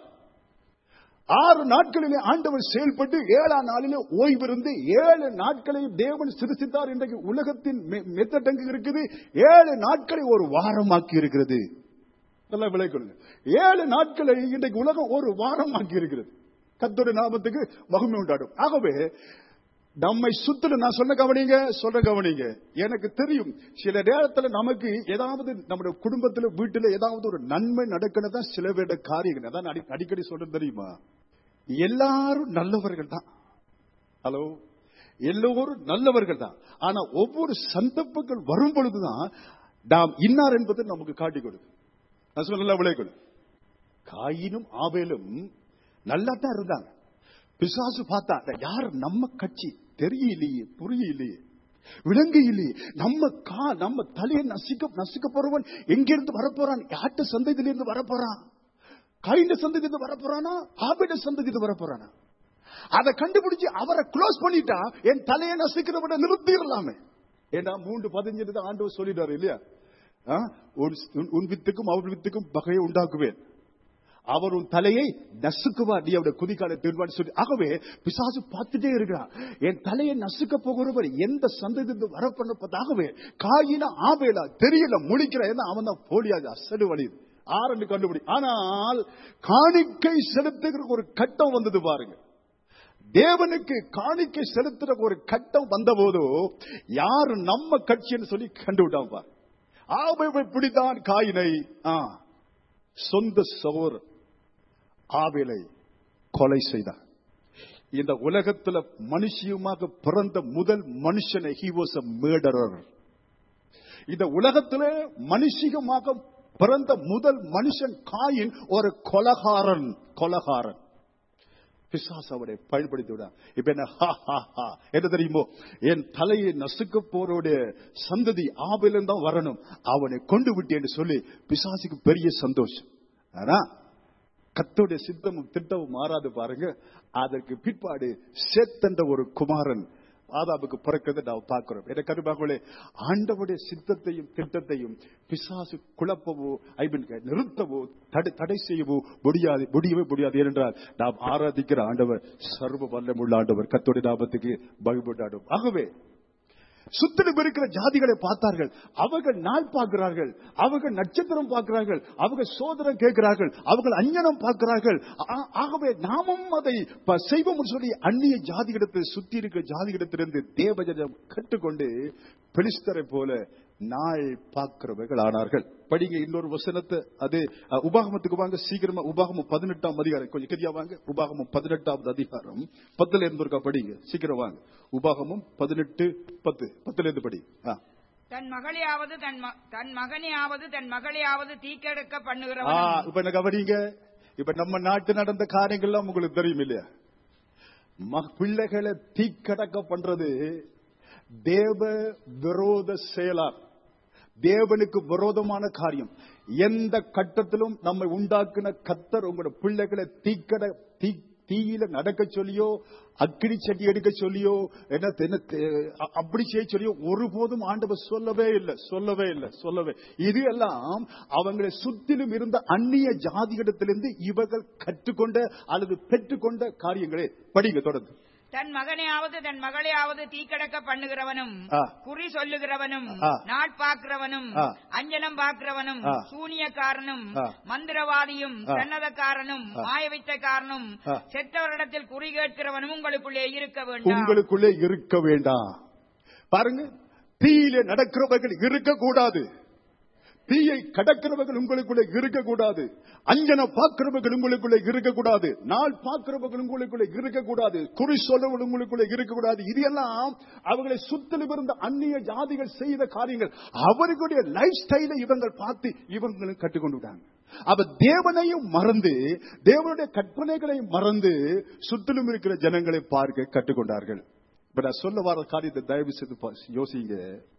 6 நாட்களிலே ஆண்டவர் செயல்பட்டு 7ஆம் நாளிலே ஓய்விருந்து 7 நாட்களையும் தேவன் சிருஷ்டித்தார். இன்றைக்கு உலகத்தின் மெத்தட் இருக்குது, 7 நாட்களை ஒரு வாரமாக்கி இருக்கிறது. நல்லா விளைக்கொள்ளுங்க. 7 நாட்களை இன்றைக்கு உலகம் ஒரு வாரமாக்கி இருக்கிறது. கர்த்தருடைய நாமத்துக்கு மகிமை உண்டாடும். ஆகவே நம்மை சுத்திலும், நான் சொல்ல கவனிங்க, எனக்கு தெரியும் சில நேரத்தில் நமக்கு ஏதாவது நம்முடைய குடும்பத்தில் வீட்டில் ஏதாவது ஒரு நன்மை நடக்கணும் சில வேட காரியங்கள். அதான் அடிக்கடி சொல்றது தெரியுமா, எல்லாரும் நல்லவர்கள் தான். ஹலோ, எல்லோரும் நல்லவர்கள் தான். ஆனா ஒவ்வொரு சந்தர்ப்பங்கள் வரும் பொழுதுதான் நாம் இன்னார் என்பதை நமக்கு காட்டிக் கொடுக்கும். நான் சொல்ல விளைக்கொள்ளு, காயினும் ஆபேலும் நல்லா தான் இருந்தாங்க. பிசாசு பார்த்தா யார் நம்ம கட்சி தெரியலையே, புரியலையே, விளங்க இல்லையே, நம்ம தலையை நசிக்க போறவன் எங்கிருந்து வரப்போறான், யார்ட்ட சந்ததியிலிருந்து வரப்போறான், காயின சந்ததியிலிருந்து வரப்போறானா, ஆபேல சந்ததியிலிருந்து வரப்போறானா, அதை கண்டுபிடிச்சு அவரை க்ளோஸ் பண்ணிட்டா என் தலையை நசிக்கிறவனை நிறுத்திடலாமே. ஏன்னா 3:15 ஆண்டவர் சொல்லிட்டாரு இல்லையா, உன் வித்துக்கும் அவர் வித்துக்கும் பகையை உண்டாக்குவேன், அவர் உன் தலையை நசுக்குவார், நீ அவருடைய குதிகாலை திருவான்னு சொல்லி. ஆகவே பிசாசு பார்த்துட்டே இருக்கிறான், என் தலையை நசுக்க போகிறவர் எந்த சந்ததியிலிருந்து வரப்பண்ணப்பதாகவே காயின ஆபேலா தெரியல முழிக்கிறான். ஏன்னா அவன் தான் போலியாக அசடு வழி ஆரண்டு கண்டுபிடி. ஆனால் காணிக்கை செலுத்துகிற ஒரு கட்டம் வந்தது பாருங்க. தேவனுக்கு காணிக்கை செலுத்துற ஒரு கட்டம் வந்த போதோ யாரு நம்ம கட்சின்னு சொல்லி கண்டுவிட்டான் பாரு. ஆபேலை பிடித்தான் காயினை, சொந்த சகோதரர் ஆபேலை கொலை செய்தார். இந்த உலகத்தில் மனுஷியமாக பிறந்த முதல் மனுஷனை he was a murderer. இந்த உலகத்தில் மனுஷியமாக பிறந்த முதல் மனுஷன் காயின் ஒரு கொலகாரன். பிசாசு அவரை பயன்படுத்தி விட. இப்ப என்ன தெரியுமோ, என் தலையை நசுக்க போறோடைய சந்ததி ஆபேலன் தான் வரணும், அவனை கொண்டு விட்டேன்னு சொல்லி பிசாசுக்கு பெரிய சந்தோஷம். ஆனா கர்த்தருடைய சித்தமும் திட்டமும் மாறாது பாருங்க. அதற்கு பிற்பாடு சேத்தன்ற ஒரு குமாரன் ஆதாமுக்கு பிறக்கிறத நாம் பார்க்கிறோம். என கருபாக்களே, ஆண்டவருடைய சித்தத்தையும் திட்டத்தையும் பிசாசு குழப்பவோ நிறுத்தவோ தடை செய்யவோ முடியவே முடியாது. ஏனென்றால் நாம் ஆராதிக்கிற ஆண்டவர் சர்வ வல்லமுள்ள ஆண்டவர். கர்த்தருடைய நாமத்துக்கு மகிமையுண்டாடும். ஆகவே சுத்திலும் இருக்கிற ஜாதிகளை பார்த்தார்கள், அவர்கள் நாள் பார்க்கிறார்கள், அவர்கள் நட்சத்திரம் பார்க்கிறார்கள், அவர்கள் சோதனம் கேட்கிறார்கள், அவர்கள் அஞ்ஞானம் பார்க்கிறார்கள். ஆகவே நாமும் அதை செய்வோம் சொல்லி அந்நிய ஜாதிகளிடத்தில் சுத்தி இருக்கிற ஜாதிகளிடத்திலிருந்து தேவஜனம் கற்றுக்கொண்டு பெலிஸ்தரை போல நாள் பார்க்கிறவர்கள் ஆனார்கள். படிங்க இன்னொரு வசனத்தை, அது உபாகமத்துக்கு வாங்க சீக்கிரமா. உபாகமம் 18ஆம் அதிகாரம், கொஞ்சம் கரியா வாங்க. உபாகமம் 18ஆவது அதிகாரம் 10ல இருந்து படிங்க, சீக்கிரம் வாங்க. உபாகமம் 18:10 படி. தன் மகளையாவது தன் மகளையாவது தீக்கெடுக்க பண்ணுகிறவன். இப்ப என்ன கவனிங்க, இப்ப நம்ம நாட்டு நடந்த காரியங்கள்லாம் உங்களுக்கு தெரியும் இல்லையா? பிள்ளைகளை தீக்கடக்க பண்றது தேவ விரோத செயலா, தேவனுக்கு விரோதமான காரியம். எந்த கட்டத்திலும் நம்மை உண்டாக்குன கர்த்தர் உங்களோட பிள்ளைகளை தீயில நடக்க சொல்லியோ அக்கினி சட்டி எடுக்க சொல்லியோ என்ன அப்படி செய்ய சொல்லியோ ஒருபோதும் ஆண்டவர் சொல்லவே இல்லை. இது எல்லாம் அவங்களை சுற்றிலும் இருந்த அந்நிய ஜாதிகளிடத்திலிருந்து இவர்கள் கற்றுக்கொண்ட அல்லது பெற்றுக்கொண்ட காரியங்களே. படிங்க தொடர்ந்து. தன் மகனையாவது தன் மகளையாவது தீக்கடக்க பண்ணுகிறவனும், குறி சொல்லுகிறவனும், நாட்பாக்கிறவனும், அஞ்சனம் பார்க்கிறவனும், சூனியக்காரனும், மந்திரவாதியும், சன்னதக்காரனும், மாயவித்தைக்காரனும், செத்தவரிடத்தில் குறி கேட்கிறவனும் உங்களுக்குள்ளே இருக்க வேண்டாம். பாருங்க, தீயிலே நடக்கிறவர்கள் இருக்கக்கூடாது. தீயை கடக்கிறவர்கள் உங்களுக்குள்ளே இருக்கக்கூடாது. அஞ்சன பார்க்கிறவர்கள் உங்களுக்குள்ளே இருக்கக்கூடாது. நாள் பார்க்கிறவர்கள் உங்களுக்குள்ளே இருக்கக்கூடாது. குறி சொல்லவர்கள் உங்களுக்குள்ளே இருக்கக்கூடாது. இது எல்லாம் அவர்களை சுற்றிலும் இருந்த அந்நிய ஜாதிகள் செய்த காரியங்கள். அவர்களுடைய லைஃப் ஸ்டைலை இவங்கள் பார்த்து இவங்களும் கற்றுக்கொண்டு விட்டாங்க. அவ தேவனையும் மறந்து, தேவனுடைய கற்பனைகளையும் மறந்து சுற்றிலும் இருக்கிற ஜனங்களை பார்க்க கற்றுக்கொண்டார்கள். இப்ப நான் சொல்ல வர காரியத்தை தயவு செய்து யோசிங்க.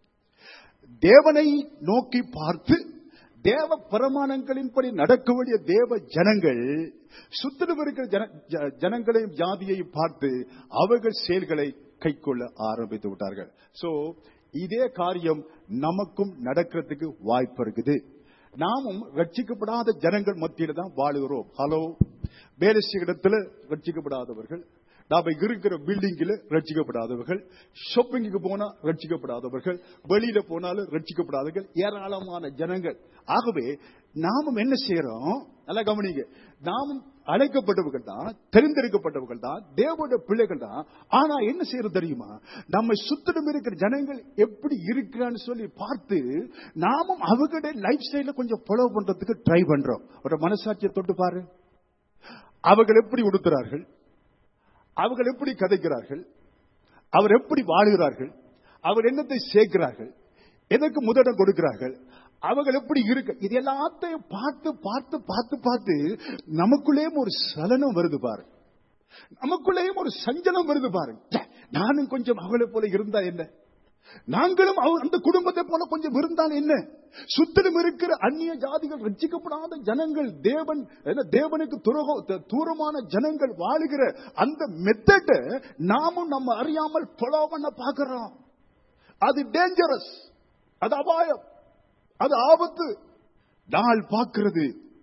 தேவனை நோக்கி பார்த்து தேவ பிரமாணங்களின்படி நடக்க வேண்டிய தேவ ஜனங்கள் சுற்றிலும் இருக்கிற ஜனங்களையும் ஜாதியையும் பார்த்து அவர்கள் செயல்களை கைக்கொள்ள ஆரம்பித்து விட்டார்கள். சோ இதே காரியம் நமக்கும் நடக்கிறதுக்கு வாய்ப்பு இருக்குது. நாமும் ரட்சிக்கப்படாத ஜனங்கள் மத்தியில தான் வாழுகிறோம். ஹலோ, வேலை செய்கிற இடத்துல ரட்சிக்கப்படாதவர்கள், நாம இருக்கிற பில்டிங்கில் ரட்சிக்கப்படாதவர்கள், ஷாப்பிங்கு போனா ரட்சிக்கப்படாதவர்கள், வெளியில போனாலும் ரட்சிக்கப்படாதவர்கள் ஏராளமான ஜனங்கள். ஆகவே நாமும் என்ன செய்யறோம்? நல்லா கவனிங்க. நாமும் அழைக்கப்பட்டவர்கள் தான், தெரிந்தெடுக்கப்பட்டவர்கள் தான், தேவனுடைய பிள்ளைகள் தான். ஆனா என்ன செய்யறது தெரியுமா? நம்ம சுத்திலும் இருக்கிற ஜனங்கள் எப்படி இருக்கிறான்னு சொல்லி பார்த்து நாமும் அவர்களுடைய லைஃப் ஸ்டைல கொஞ்சம் ஃபாலோ பண்றதுக்கு ட்ரை பண்றோம். ஒரு மனசாட்சியை தொட்டு பாரு. அவர்கள் எப்படி உடுத்துறார்கள், அவர்கள் எப்படி கதைக்கிறார்கள், அவர் எப்படி வாழுகிறார்கள், அவர் என்னத்தை சேர்க்கிறார்கள், எதற்கு முதலிடம் கொடுக்கிறார்கள், அவர்கள் எப்படி இருக்க, இது எல்லாத்தையும் பார்த்து பார்த்து பார்த்து பார்த்து நமக்குள்ளேயும் ஒரு சலனம் வருது பாரு. நமக்குள்ளேயும் ஒரு சஞ்சலம் வருது பாருங்க. நானும் கொஞ்சம் அவளை போல இருந்தா என்ன, நாங்களும் அந்த குடும்பத்தை போல கொஞ்சம் இருந்தால் என்ன. சுத்திலும் இருக்கிற அந்நிய ஜாதிகள், ரட்சிக்கப்படாத ஜனங்கள், தேவனுக்கு தூரமான ஜனங்கள் வாழுகிற அந்த மெத்தட நாமும் நம்ம அறியாமல் ஃபாலோ பண்ண பார்க்கிறோம். அது டேஞ்சரஸ், அது அபாயம், அது ஆபத்து. நாள் பார்க்கிறது.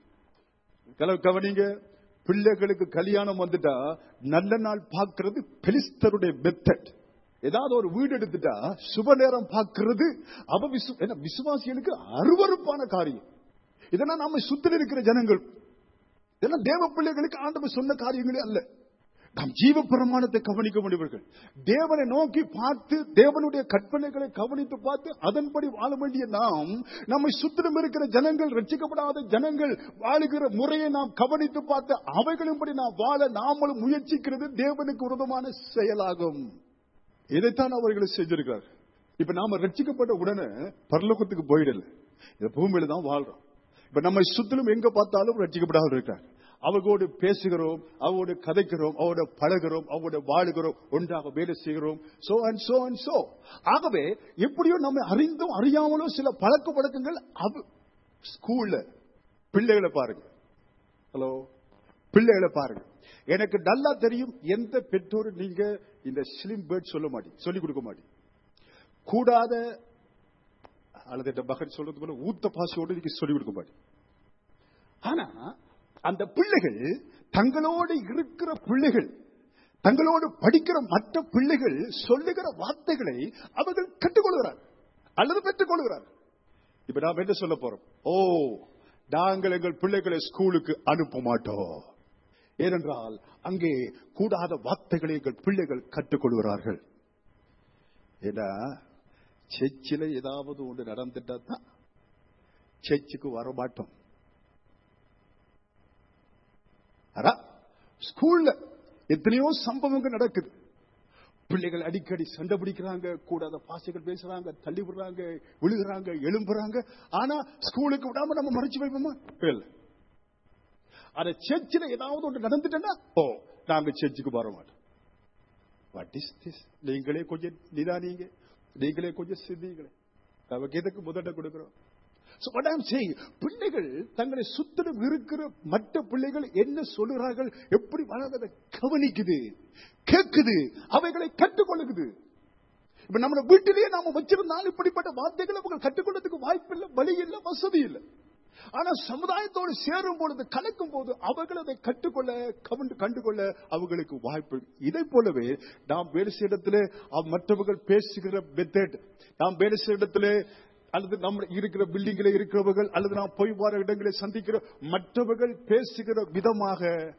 கவனிங்க, பிள்ளைகளுக்கு கல்யாணம் வந்துட்டா நல்ல நாள் பார்க்கிறது பெலிஸ்தருடைய மெத்தட். ஏதாவது ஒரு வீடு எடுத்துட்டா சுப நேரம் பார்க்கிறது விசுவாசிகளுக்கு அருவருப்பான காரியம். இதெல்லாம் நம்ம சுத்தில இருக்கிற ஜனங்கள், இதெல்லாம் தேவ பிள்ளைகளுக்கு ஆண்டவர் சொன்ன காரியங்களே அல்ல. நாம் ஜீவ பிரமாணத்தை கவனிக்க முடியவர்கள், தேவனை நோக்கி பார்த்து தேவனுடைய கற்பனைகளை கவனித்து பார்த்து அதன்படி வாழ வேண்டிய நாம், நம்மை சுத்திலும் இருக்கிற ஜனங்கள், ரட்சிக்கப்படாத ஜனங்கள் வாழுகிற முறையை நாம் கவனித்து பார்த்து அவைகளின்படி நாம் வாழ நாமளும் முயற்சிக்கிறது தேவனுக்கு விரோதமான செயலாகும். இதைத்தான் அவர்கள் செஞ்சிருக்கிறார். இப்ப நாம ரட்சிக்கப்பட்ட உடனே பரலோகத்துக்கு போயிடல, இந்த பூமியில தான் வாழ்றோம். இப்ப நம்ம சுத்திலும் எங்க பார்த்தாலும் ரட்சிக்கப்படாத இருக்கிறார். அவர்களோடு பேசுகிறோம், அவரோடு கதைக்கிறோம், அவரோட பழகிறோம், அவரோட வாழுகிறோம், ஒன்றாக வேலை செய்கிறோம். So and so and so. ஆகவே எப்படியோ நம்ம அறிந்தும் அறியாமலும் சில பழக்க வழக்கங்கள். ஸ்கூல்ல பிள்ளைகளை பாருங்க. ஹலோ, பிள்ளைகளை பாருங்க. எனக்கு நல்லா தெரியும் எந்த பெற்றோர் நீங்க இந்த ஸ்லிம் பேர்ட் சொல்லி கொடுக்க மாட்டீங்க. கூடாத அல்லது மகன் சொல்றது போல ஊத்த பாசையோடு நீங்க சொல்லிக் கொடுக்க மாட்டீங்க. ஆனா அந்த பிள்ளைகள், தங்களோடு இருக்கிற பிள்ளைகள், தங்களோடு படிக்கிற மற்ற பிள்ளைகள் சொல்லுகிற வார்த்தைகளை அவர்கள் கற்றுக்கொள்கிறார் அல்லது பெற்றுக் கொள்கிறார். இப்ப நாம் என்ன சொல்ல போறோம்? நாங்கள் எங்கள் பிள்ளைகளை ஸ்கூலுக்கு அனுப்ப மாட்டோம். ஏனென்றால் அங்கே கூடாத வார்த்தைகளை எங்கள் பிள்ளைகள் கற்றுக்கொள்கிறார்கள். ஏன்னா சர்ச்சில் ஏதாவது ஒன்று நடந்துட்டா தான் சர்ச்சுக்கு வரமாட்டோம். ஸ்கூல்ல எத்தனையோ சம்பவங்கள் நடக்குது. பிள்ளைகள் அடிக்கடி சண்டை பிடிக்கிறாங்க, கூடாத பாசைகள் பேசுறாங்க, தள்ளி விடுறாங்க, விழுகிறாங்க, எழும்புறாங்க. ஆனா ஸ்கூலுக்கு விடாம நம்ம மறைச்சு வைப்போமா? இல்ல. ஆனா சர்ச்சில் ஏதாவது ஒன்று நடந்துட்டா நாங்க சர்ச்சுக்கு வர மாட்டோம். What is this? நீங்களே கொஞ்சம் நிதானிங்க, நீங்களே கொஞ்சம் சிந்திங்களே. நமக்கு எதுக்கு முதல்ல கொடுக்கிறோம்? So what I'm saying, பிள்ளைகள் தங்களை சுத்திலும் இருக்கிற மற்ற பிள்ளைகள் என்ன சொல்லுகிறார்கள், எப்படி வளர்ந்ததை கவனிக்குது, கேட்குது, அவைகளை கற்றுக்கொள்ளுக்குது. இப்ப நம்ம வீட்டிலேயே நாம வச்சிருந்தாலும் இப்படிப்பட்ட வார்த்தைகளை அவங்க கற்றுக்கொள்றதுக்கு வாய்ப்பு இல்லை, வழி இல்லை, வசதி இல்லை. ஆனா சமுதாயத்தோடு சேரும் பொழுது, கலக்கும் போது அவர்கள் அதை கற்றுக்கொள்ள, கண்டுகொள்ள அவங்களுக்கு வாய்ப்பு. இதை போலவே நாம் வேறு சில இடத்துல மற்றவர்கள் பேசுகிற மெத்தட், நாம் வேறு சில இடத்துல அல்லது நம்ம இருக்கிற பில்டிங்கில இருக்கிறவர்கள் அல்லது நாம் போய் வர இடங்களை சந்திக்கிற மற்றவர்கள் பேசுகிற விதமாக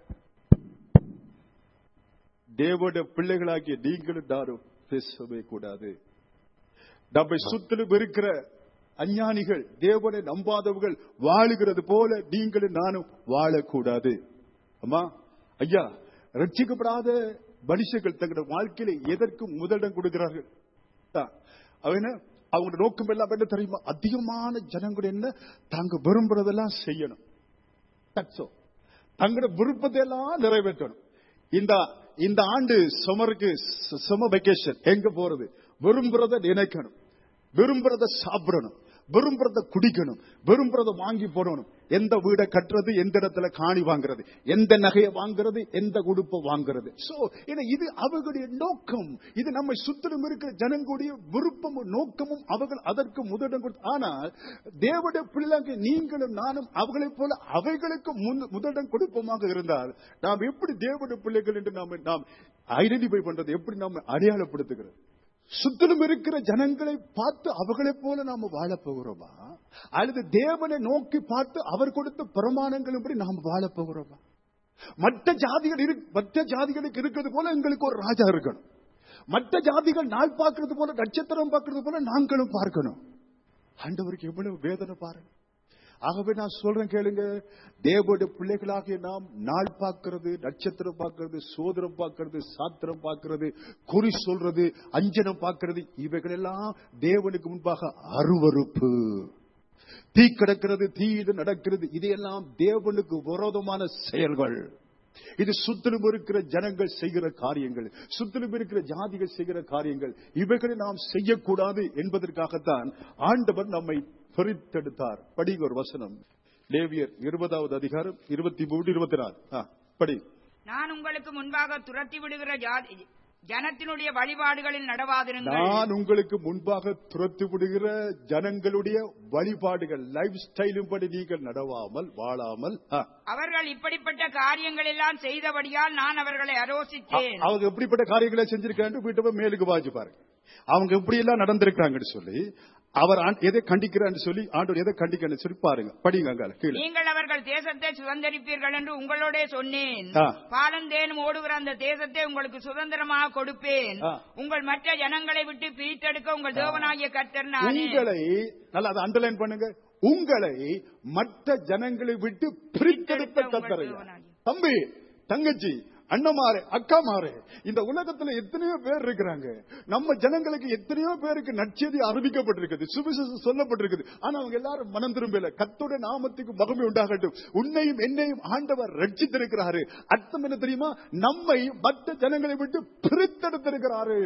தேவனுடைய பிள்ளைகளாகிய நீங்களும் நானும் பேசவே கூடாது. நம்மை சுற்றிலும் இருக்கிற அஞ்ஞானிகள், தேவனை நம்பாதவர்கள் வாழுகிறது போல நீங்களும் நானும் வாழக்கூடாது. அம்மா ஐயா, ரட்சிக்கப்படாத மனுஷர்கள் தங்களுடைய வாழ்க்கையில எதற்கு முதலிடம் கொடுக்கிறார்கள்? அவங்களோட நோக்கம் எல்லாம் என்ன தெரியுமா? அதிகமான ஜனங்கள் என்ன தாங்க விரும்புறதெல்லாம் செய்யணும், தங்களோட விருப்பத்தை எல்லாம் நிறைவேற்றணும். இந்த ஆண்டு சம்மர் வெக்கேஷன் எங்க போறது? விரும்புறத நினைக்கணும், விரும்புறத சாப்பிடணும், விரும்புறத குடிக்கணும், விரும்புறத வாங்கி போடணும். எந்த வீடை கட்டுறது, எந்த இடத்துல காணி வாங்குறது, எந்த நகையை வாங்குறது, எந்த உடுப்பை வாங்குறது. சோ இது அவர்களுடைய நோக்கம். இது நம்மை சுற்றிலும் இருக்கிற ஜனங்களுடைய விருப்பமும் நோக்கமும். அவர்கள் அதற்கு முதலிடம் கொடுத்து, ஆனால் தேவனுடைய பிள்ளைங்க நீங்களும் நானும் அவர்களைப் போல அவைகளுக்கு முதலிடம் கொடுப்போமாக இருந்தால் நாம் எப்படி தேவனுடைய பிள்ளைகள் என்று நாம் ஐடென்டிஃபை பண்றது, எப்படி நாம் அடையாளப்படுத்துகிறது? சுற்றிலும் இருக்கிற ஜனங்களை பார்த்து அவர்களைப் போல நாம வாழ போகிறோமா, அல்லது தேவனை நோக்கி பார்த்து அவர் கொடுத்த பிரமாணங்களும்படி நாம் வாழ போகிறோமா? மற்ற ஜாதிகளுக்கு இருக்கிறது போல எங்களுக்கு ஒரு ராஜா இருக்கணும். மற்ற ஜாதிகள் நாள் பார்க்கிறது போல, நட்சத்திரம் பார்க்கிறது போல நாங்களும் பார்க்கணும். ஆண்டவருக்கு எவ்வளவு வேதனை பாருங்க. ஆகவே நான் சொல்றேன் கேளுங்க, தேவனுடைய பிள்ளைகளாகிய நாம் நாள் பார்க்கிறது, நட்சத்திரம் பார்க்கிறது, சோதரம் பார்க்கிறது, சாத்திரம் பார்க்கிறது, குறி சொல்றது, அஞ்சனம் பார்க்கிறது, இவைகள் எல்லாம் தேவனுக்கு முன்பாக அருவருப்பு. தீ கிடக்கிறது, தீது நடக்கிறது, இதையெல்லாம் தேவனுக்கு விரோதமான செயல்கள். இது சுற்றிலும் இருக்கிற ஜனங்கள் செய்கிற காரியங்கள், சுற்றிலும் இருக்கிற ஜாதிகள் செய்கிற காரியங்கள். இவைகளை நாம் செய்யக்கூடாது என்பதற்காகத்தான் ஆண்டவர் நம்மை பிரித்தெடுத்தார். படிங்க ஒரு வசனம், லேவியர் 20வது அதிகாரம் 23, 24 படி. நான் உங்களுக்கு முன்பாக துரத்தி விடுகிற ஜனத்தினுடைய வழிபாடுகளில் நடவாதிருங்கள். நான் உங்களுக்கு முன்பாக துரத்தி விடுகிற ஜனங்களுடைய வழிபாடுகள், லைஃப் ஸ்டைலும் படி நீங்கள் நடவாமல் வாழாமல், அவர்கள் இப்படிப்பட்ட காரியங்கள் எல்லாம் செய்தபடியால் நான் அவர்களை அரோசித்தேன். அவங்க எப்படிப்பட்ட காரியங்களை செஞ்சிருக்காங்க வீட்டை மேலுக்கு வாசி பாருங்க. அவங்க எப்படி எல்லாம் நடந்திருக்காங்கன்னு சொல்லி அவர் எதை கண்டிக்கிறான்னு சொல்லி, ஆண்டவர் எதை கண்டிக்கிறான்னு சொல்லி பாருங்க. படிங்க. நீங்கள் அவர்கள் தேசத்தை சுதந்திரிப்பீர்கள் என்று உங்களோட சொன்னேன். பாலந்தேனும் ஓடுகிற அந்த தேசத்தை உங்களுக்கு சுதந்திரமாக கொடுப்பேன். உங்கள் மற்ற ஜனங்களை விட்டு பிரித்தெடுக்க உங்கள் தேவனாகிய கர்த்தர் நானே. உங்களை நல்லா அதை அண்டர்லைன் பண்ணுங்க. உங்களை மற்ற ஜனங்களை விட்டு பிரித்தெடுத்த கர்த்தர். தம்பி, தங்கச்சி, அண்ணமாரே, அக்காமாரே, இந்த உலகத்துல எத்தனையோ பேர் இருக்கிறாங்க. நம்ம ஜனங்களுக்கு எத்தனையோ பேருக்கு நற்செய்தி அறிவிக்கப்பட்டிருக்குது, சுவிசேஷம் சொல்லப்பட்டிருக்குது. ஆனா அவங்க எல்லாரும் மனம் திரும்பல. கர்த்தருடைய நாமத்துக்கு மகிமை உண்டாகட்டும். உன்னையும் என்னையும் ஆண்டவர் ரட்சித்திருக்கிறாரு. அர்த்தம் என்ன தெரியுமா? நம்மை மற்ற ஜனங்களை விட்டு பிரித்தெடுத்திருக்கிறாரு.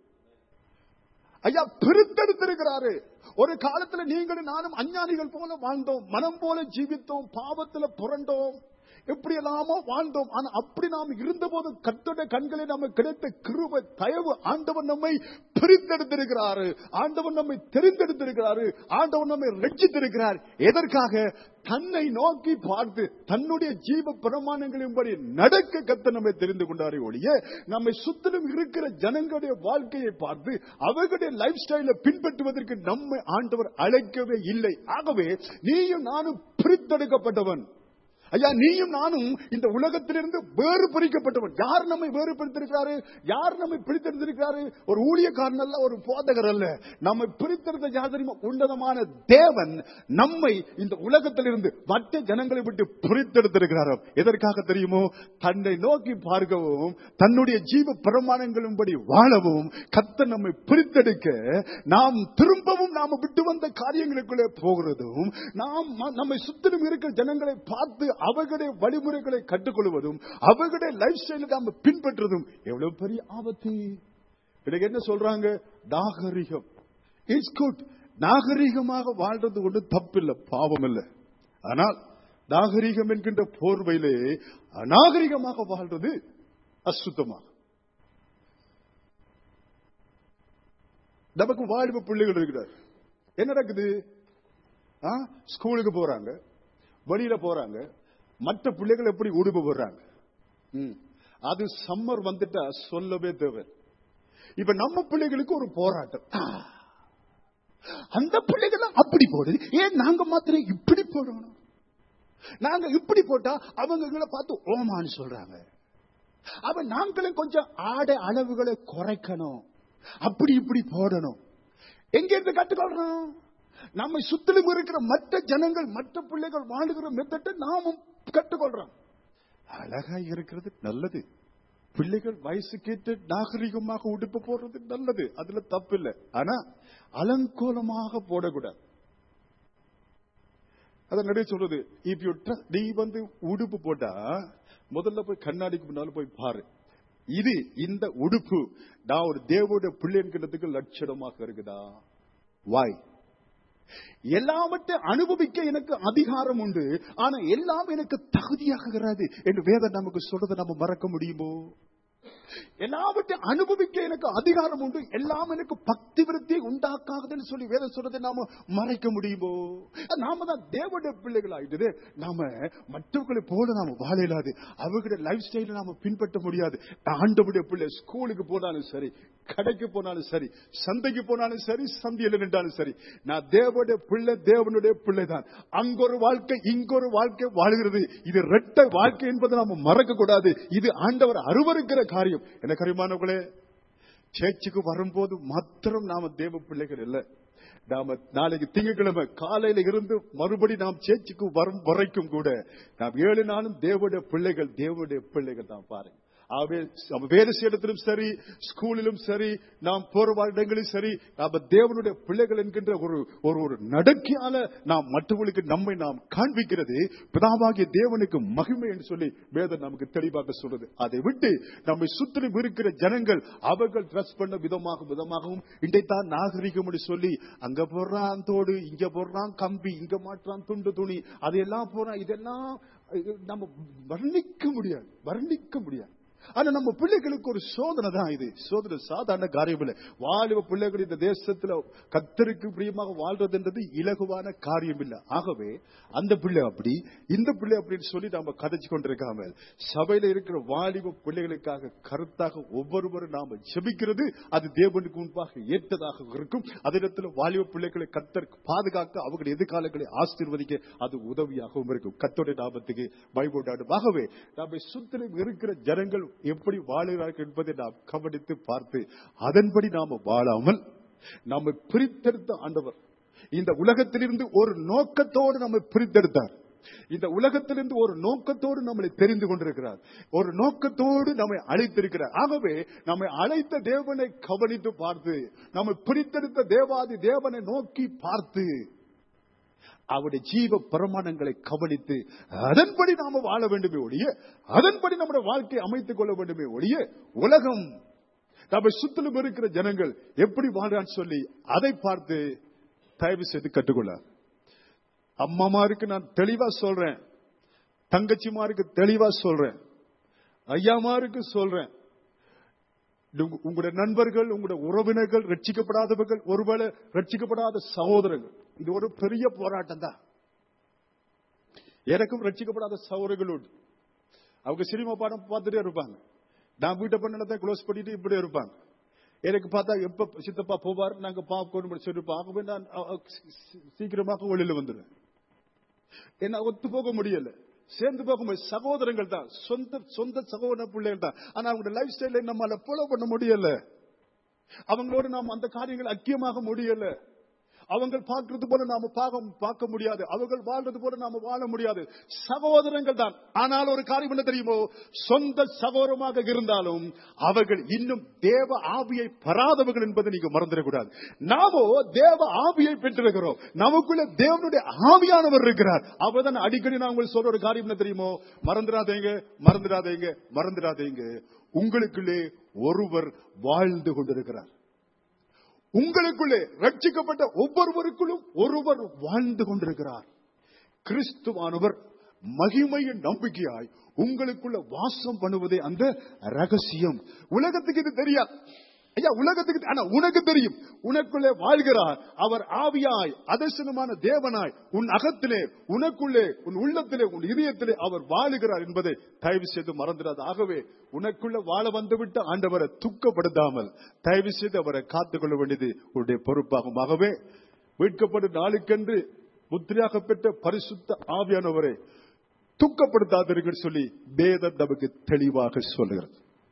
ஐயா, பிரித்தெடுத்திருக்கிறாரு. ஒரு காலத்துல நீங்களும் நானும் அஞ்ஞானிகள் போல வாழ்ந்தோம், மனம் போல ஜீவித்தோம், பாவத்துல புரண்டோம், எப்படி எல்லாமோ வாழ்ந்தோம். ஆனா அப்படி நாம் இருந்த போது கர்த்தருடைய கண்களை நம்ம கிடைத்த கிருபை, தயவு, ஆண்டவர் நம்மை பிரித்தெடுத்திருக்கிறாரு, ஆண்டவர் நம்மை தெரிந்தெடுத்திருக்கிறாரு, ஆண்டவர் நம்மை ரட்சித்திருக்கிறார். எதற்காக? தன்னை நோக்கி பார்த்து தன்னுடைய ஜீவ பிரமாணங்களின்படி நடக்க கர்த்தர் நம்மை தெரிந்து கொண்டாரே ஒழிய, நம்மை சுற்றிலும் இருக்கிற ஜனங்களுடைய வாழ்க்கையை பார்த்து அவர்களுடைய லைஃப் ஸ்டைலை பின்பற்றுவதற்கு நம்மை ஆண்டவர் அழைக்கவே இல்லை. ஆகவே நீயும் நானும் பிரித்தெடுக்கப்பட்டவன். ஐயா, நீயும் நானும் இந்த உலகத்திலிருந்து வேறு பிரிக்கப்பட்டவன். யார் நம்மை வேறு பிரித்திருக்கிறாரு? யார் நம்மை பிரித்தெடுத்திருக்கிறாரு? ஒரு ஊழியக்காரன் அல்ல, ஒரு போதகர் அல்ல. நம்மை பிரித்தெடுத்த யார் தெரியுமா? உன்னதமான தேவன் நம்மை இந்த உலகத்திலிருந்து மற்ற ஜனங்களை விட்டு பிரித்தெடுத்திருக்கிறார். எதற்காக தெரியுமோ? தன்னை நோக்கி பார்க்கவும், தன்னுடைய ஜீவ பிரமாணங்களின்படி வாழவும் கர்த்தர் நம்மை பிரித்தெடுக்க, நாம் திரும்பவும் நாம விட்டு வந்த காரியங்களுக்குள்ளே போகிறதும், நாம் நம்மை சுற்றிலும் இருக்கிற ஜனங்களை பார்த்து அவர்களுடைய வழிமுறைகளை கற்றுக்கொள்வதும், அவர்களுடைய லைஃப் ஸ்டைலை நாம பின்பற்றுவதும் எவ்வளவு பெரிய ஆபத்து. என்ன சொல்றாங்க? நாகரிகம். It's good. நாகரீகமாக வாழ்றது ஒன்று தப்பில்லை, பாவம் இல்லை. ஆனால் நாகரீகம் என்கின்ற போர்வையிலே அநாகரிகமாக வாழ்றது அசுத்தமாக. நமக்கு வாலிப பிள்ளைகள் இருக்கிறார். என்ன நடக்குது? ஸ்கூலுக்கு போறாங்க, வெளியில போறாங்க, மற்ற பிள்ளைகள் எப்படி உடுப்பு போடுறாங்க. அது சம்மர் வந்துட்டா சொல்லவே தேவை. இப்ப நம்ம பிள்ளைகளுக்கு ஒரு போராட்டம். அந்த பிள்ளைகள் அப்படி போடுது, ஏன் நாங்க மாத்திரம் இப்படி போடணும்? நாங்க இப்படி போட்டா அவங்க பார்த்து ஓமான்னு சொல்றாங்க. அவன் நாங்களும் கொஞ்சம் ஆடை அளவுகளை குறைக்கணும், அப்படி இப்படி போடணும். எங்க இருந்து கற்றுக்கொள்றோம்? நம்ம சுத்திலும் இருக்கிற மற்ற ஜனங்கள், மற்ற பிள்ளைகள் வாழுகிற மெத்தட்டை நாமும் கற்றுக்கொள்றோம். அழகா இருக்கிறது நல்லது, பிள்ளைகள் வயசுக்கேற்ற நாகரிகமாக உடுப்பு போடுறது நல்லது, அதுல தப்பு இல்லை. ஆனா அலங்கோலமாக போடக்கூடாது. அதான் நிறைய சொல்றது, நீ உடுப்பு போட்டா முதல்ல போய் கண்ணாடிக்கு முன்னால போய் பாரு, இது இந்த உடுப்பு நான் ஒரு தேவனுடைய பிள்ளை என்கிறதுக்கு லட்சணமாக இருக்குதா? வாய் எல்லாவற்றையும் அனுபவிக்க எனக்கு அதிகாரம் உண்டு, ஆனா எல்லாம் எனக்கு தகுதியாகிறது என்று வேதம் நமக்கு சொல்றதை நம்ம மறக்க முடியுமோ? எல்லாவற்றையும் அனுபவிக்க எனக்கு அதிகாரம் உண்டு, எல்லாம் எனக்கு பக்தி விருத்தி உண்டாக்காதுன்னு சொல்லி வேதம் சொல்றதை நாம மறைக்க முடியுமோ? நாம தான் தேவனுடைய பிள்ளைகள் ஆயிட்டு நாம மற்றவர்களை போல நாம வாழ இயலாது, அவர்களுடைய லைஃப் ஸ்டைல நாம பின்பற்ற முடியாது. ஆண்டவருடைய பிள்ளை ஸ்கூலுக்கு போனாலும் சரி, கடைக்கு போனாலும் சரி, சந்தைக்கு போனாலும் சரி, சந்தையில் நின்றாலும் சரி, நான் தேவனுடைய பிள்ளை, தேவனுடைய பிள்ளை தான். அங்கொரு வாழ்க்கை இங்கொரு வாழ்க்கை வாழ்கிறது. இது இரட்டை வாழ்க்கை என்பதை நாம மறக்க கூடாது. இது ஆண்டவர் அருவருக்கிற காரியம். எனக்கு அறிமானவர்களே, சேர்ச்சுக்கு வரும்போது மாத்திரம் நாம தேவ பிள்ளைகள் இல்லை. நாம நாளைக்கு திங்கட்கிழமை காலையில இருந்து மறுபடி நாம் சேர்ச்சுக்கு வரும் வரைக்கும் கூட நாம் 7 நாளும் தேவனுடைய பிள்ளைகள், தேவனுடைய பிள்ளைகள் தான். பாருங்க, வேறு இடத்திலும் சரி, ஸ்கூலிலும் சரி, நாம் போற இடங்களிலும் சரி, நாம தேவனுடைய பிள்ளைகள் என்கின்ற ஒரு நடக்கையால நாம் மற்றவர்களுக்கு நம்மை நாம் காண்பிக்கிறது பிதாவாகிய தேவனுக்கு மகிமை என்று சொல்லி வேதம் நமக்கு தெளிவாக சொல்றது. அதை விட்டு நம்மை சுற்றிலும் இருக்கிற ஜனங்கள் அவர்கள் ட்ரெஸ் பண்ண விதமாகவும் இன்றைத்தான் நாகரிகம் என்று சொல்லி அங்க போடுறான் தோடு, இங்க போடுறான் கம்பி, இங்க மாற்றான் துண்டு துணி, அதெல்லாம் போறான், இதெல்லாம் நம்ம வர்ணிக்க முடியாது. ஆனா நம்ம பிள்ளைகளுக்கு ஒரு சோதனை தான் இது. சோதனை சாதாரண காரியம் இல்லை. வாலிப பிள்ளைகள் இந்த தேசத்துல கர்த்தருக்கு பிரியமாக வாழ்றதுன்றது இலகுவான காரியம் இல்லை. ஆகவே அந்த பிள்ளை அப்படி, இந்த பிள்ளை அப்படின்னு சொல்லி நாம கதைச்சு கொண்டிருக்காம சபையில இருக்கிற வாலிப பிள்ளைகளுக்காக கருத்தாக ஒவ்வொருவரும் நாம ஜெபிக்கிறது அது தேவனுக்கு முன்பாக ஏற்றதாக இருக்கும். அதே நேரத்தில் வாலிப பிள்ளைகளை கர்த்தர் பாதுகாக்க, அவங்களுடைய எதிர்காலங்களை ஆசீர்வதிக்க அது உதவியாகவும் இருக்கும். கர்த்தருடைய நாமத்துக்கு பயப்படாடும். ஆகவே நாம சுற்றிலும் இருக்கிற ஜனங்கள் எப்படி வாழுகிறார்கள் என்பதை நாம் கவனித்து பார்த்து அதன்படி நாம வாழாமல், நம்மை பிரித்தெடுத்த ஆண்டவர் இந்த உலகத்திலிருந்து ஒரு நோக்கத்தோடு நம்மை பிரித்தெடுத்தார். இந்த உலகத்திலிருந்து ஒரு நோக்கத்தோடு நம்மளை தெரிந்து கொண்டிருக்கிறார், ஒரு நோக்கத்தோடு நம்மை அழைத்திருக்கிறார். ஆகவே நம்மை அழைத்த தேவனை கவனித்து பார்த்து, நம்மை பிரித்தெடுத்த தேவாதி தேவனை நோக்கி பார்த்து, அவருடைய ஜீவ பிரமாணங்களை கவனித்து அதன்படி நாம வாழ வேண்டுமே ஒழிய, அதன்படி நம்முடைய வாழ்க்கையை அமைத்துக் கொள்ள வேண்டுமே ஒழிய, உலகம் நம்ம சுற்றிலும் இருக்கிற ஜனங்கள் எப்படி வாழ்றான்னு சொல்லி அதை பார்த்து தயவு செய்து கற்றுக்கொள்ள. அம்மாமாருக்கு நான் தெளிவா சொல்றேன், தங்கச்சிமாருக்கு தெளிவா சொல்றேன், ஐயாமாருக்கு சொல்றேன், உங்களுடைய நண்பர்கள், உங்களுடைய உறவினர்கள், ரட்சிக்கப்படாதவர்கள், ஒருவேளை ரட்சிக்கப்படாத சகோதரர்கள், இது ஒரு பெரிய போராட்டம் தான். எனக்கும் ரட்சிக்கப்படாத சகோதரர்கள் உண்டு. அவங்க சினிமா பாடம் பார்த்துட்டே இருப்பாங்க, நான் வீட்டை பண்ணதான் க்ளோஸ் பண்ணிட்டு இப்படி இருப்பாங்க. எனக்கு பார்த்தா எப்ப சித்தப்பா போவார், நாங்க பாப்போம் சொல்லிருப்போம். ஆகவே நான் சீக்கிரமாக வெளியில வந்துடுவேன். என்ன ஒத்து போக முடியல, சேர்ந்து போகும்போது சகோதரங்கள் தான், சொந்த சகோதர பிள்ளைகள் தான். ஆனா அவங்க லைஃப் ஸ்டைல நம்மால ஃபாலோ பண்ண முடியல, அவங்களோட நாம் அந்த காரியங்கள் ஐக்கியமாக முடியல. அவங்க பார்க்கறது போல நாம பார்க்க முடியாது, அவர்கள் வாழ்றது போல நாம வாழ முடியாது. சகோதரங்கள் தான். ஆனால் ஒரு காரியம் என்ன தெரியுமோ, சொந்த சகோதரமாக இருந்தாலும் அவர்கள் இன்னும் தேவ ஆவியை பெறாதவர்கள் என்பதை நீங்க மறந்துடக்கூடாது. நாமோ தேவ ஆவியை பெற்றிருக்கிறோம், நமக்குள்ள தேவனுடைய ஆவியானவர் இருக்கிறார். அவர்தான் அடிக்கடி நான் உங்களுக்கு சொல்ற ஒரு காரியம் என்ன தெரியுமோ, மறந்துடாதீங்க, உங்களுக்குள்ளே ஒருவர் வாழ்ந்து கொண்டிருக்கிறார். உங்களுக்குள்ளே ரட்சிக்கப்பட்ட ஒவ்வொருவருக்குள்ளும் ஒருவர் வாழ்ந்து கொண்டிருக்கிறார். கிறிஸ்துவானவர் மகிமையின் நம்பிக்கையாய் உங்களுக்குள்ள வாசம் பண்ணுவதே அந்த ரகசியம். உலகத்துக்கு இது தெரியாது ஐயா, உலகத்துக்கு. ஆனா உனக்கு தெரியும், உனக்குள்ளே வாழ்கிறார் அவர் ஆவியாய் அதர்சனமான தேவனாய் உன் அகத்திலே, உனக்குள்ளே, உன் உள்ளத்திலே, உன் இதயத்திலே அவர் வாழுகிறார் என்பதை தயவு செய்து மறந்துடாது. ஆகவே உனக்குள்ள வாழ வந்துவிட்டு ஆண்டவரை துக்கப்படுத்தாமல் தயவு செய்து அவரை காத்துக்கொள்ள வேண்டியது உன்னுடைய பொறுப்பாகும். ஆகவே மீட்கப்படும் நாளுக்கென்று முத்திரையாக பெற்ற பரிசுத்த ஆவியானவரை துக்கப்படுத்தாதீர்கள் சொல்லி வேதம் நமக்கு தெளிவாக சொல்லுகிறது.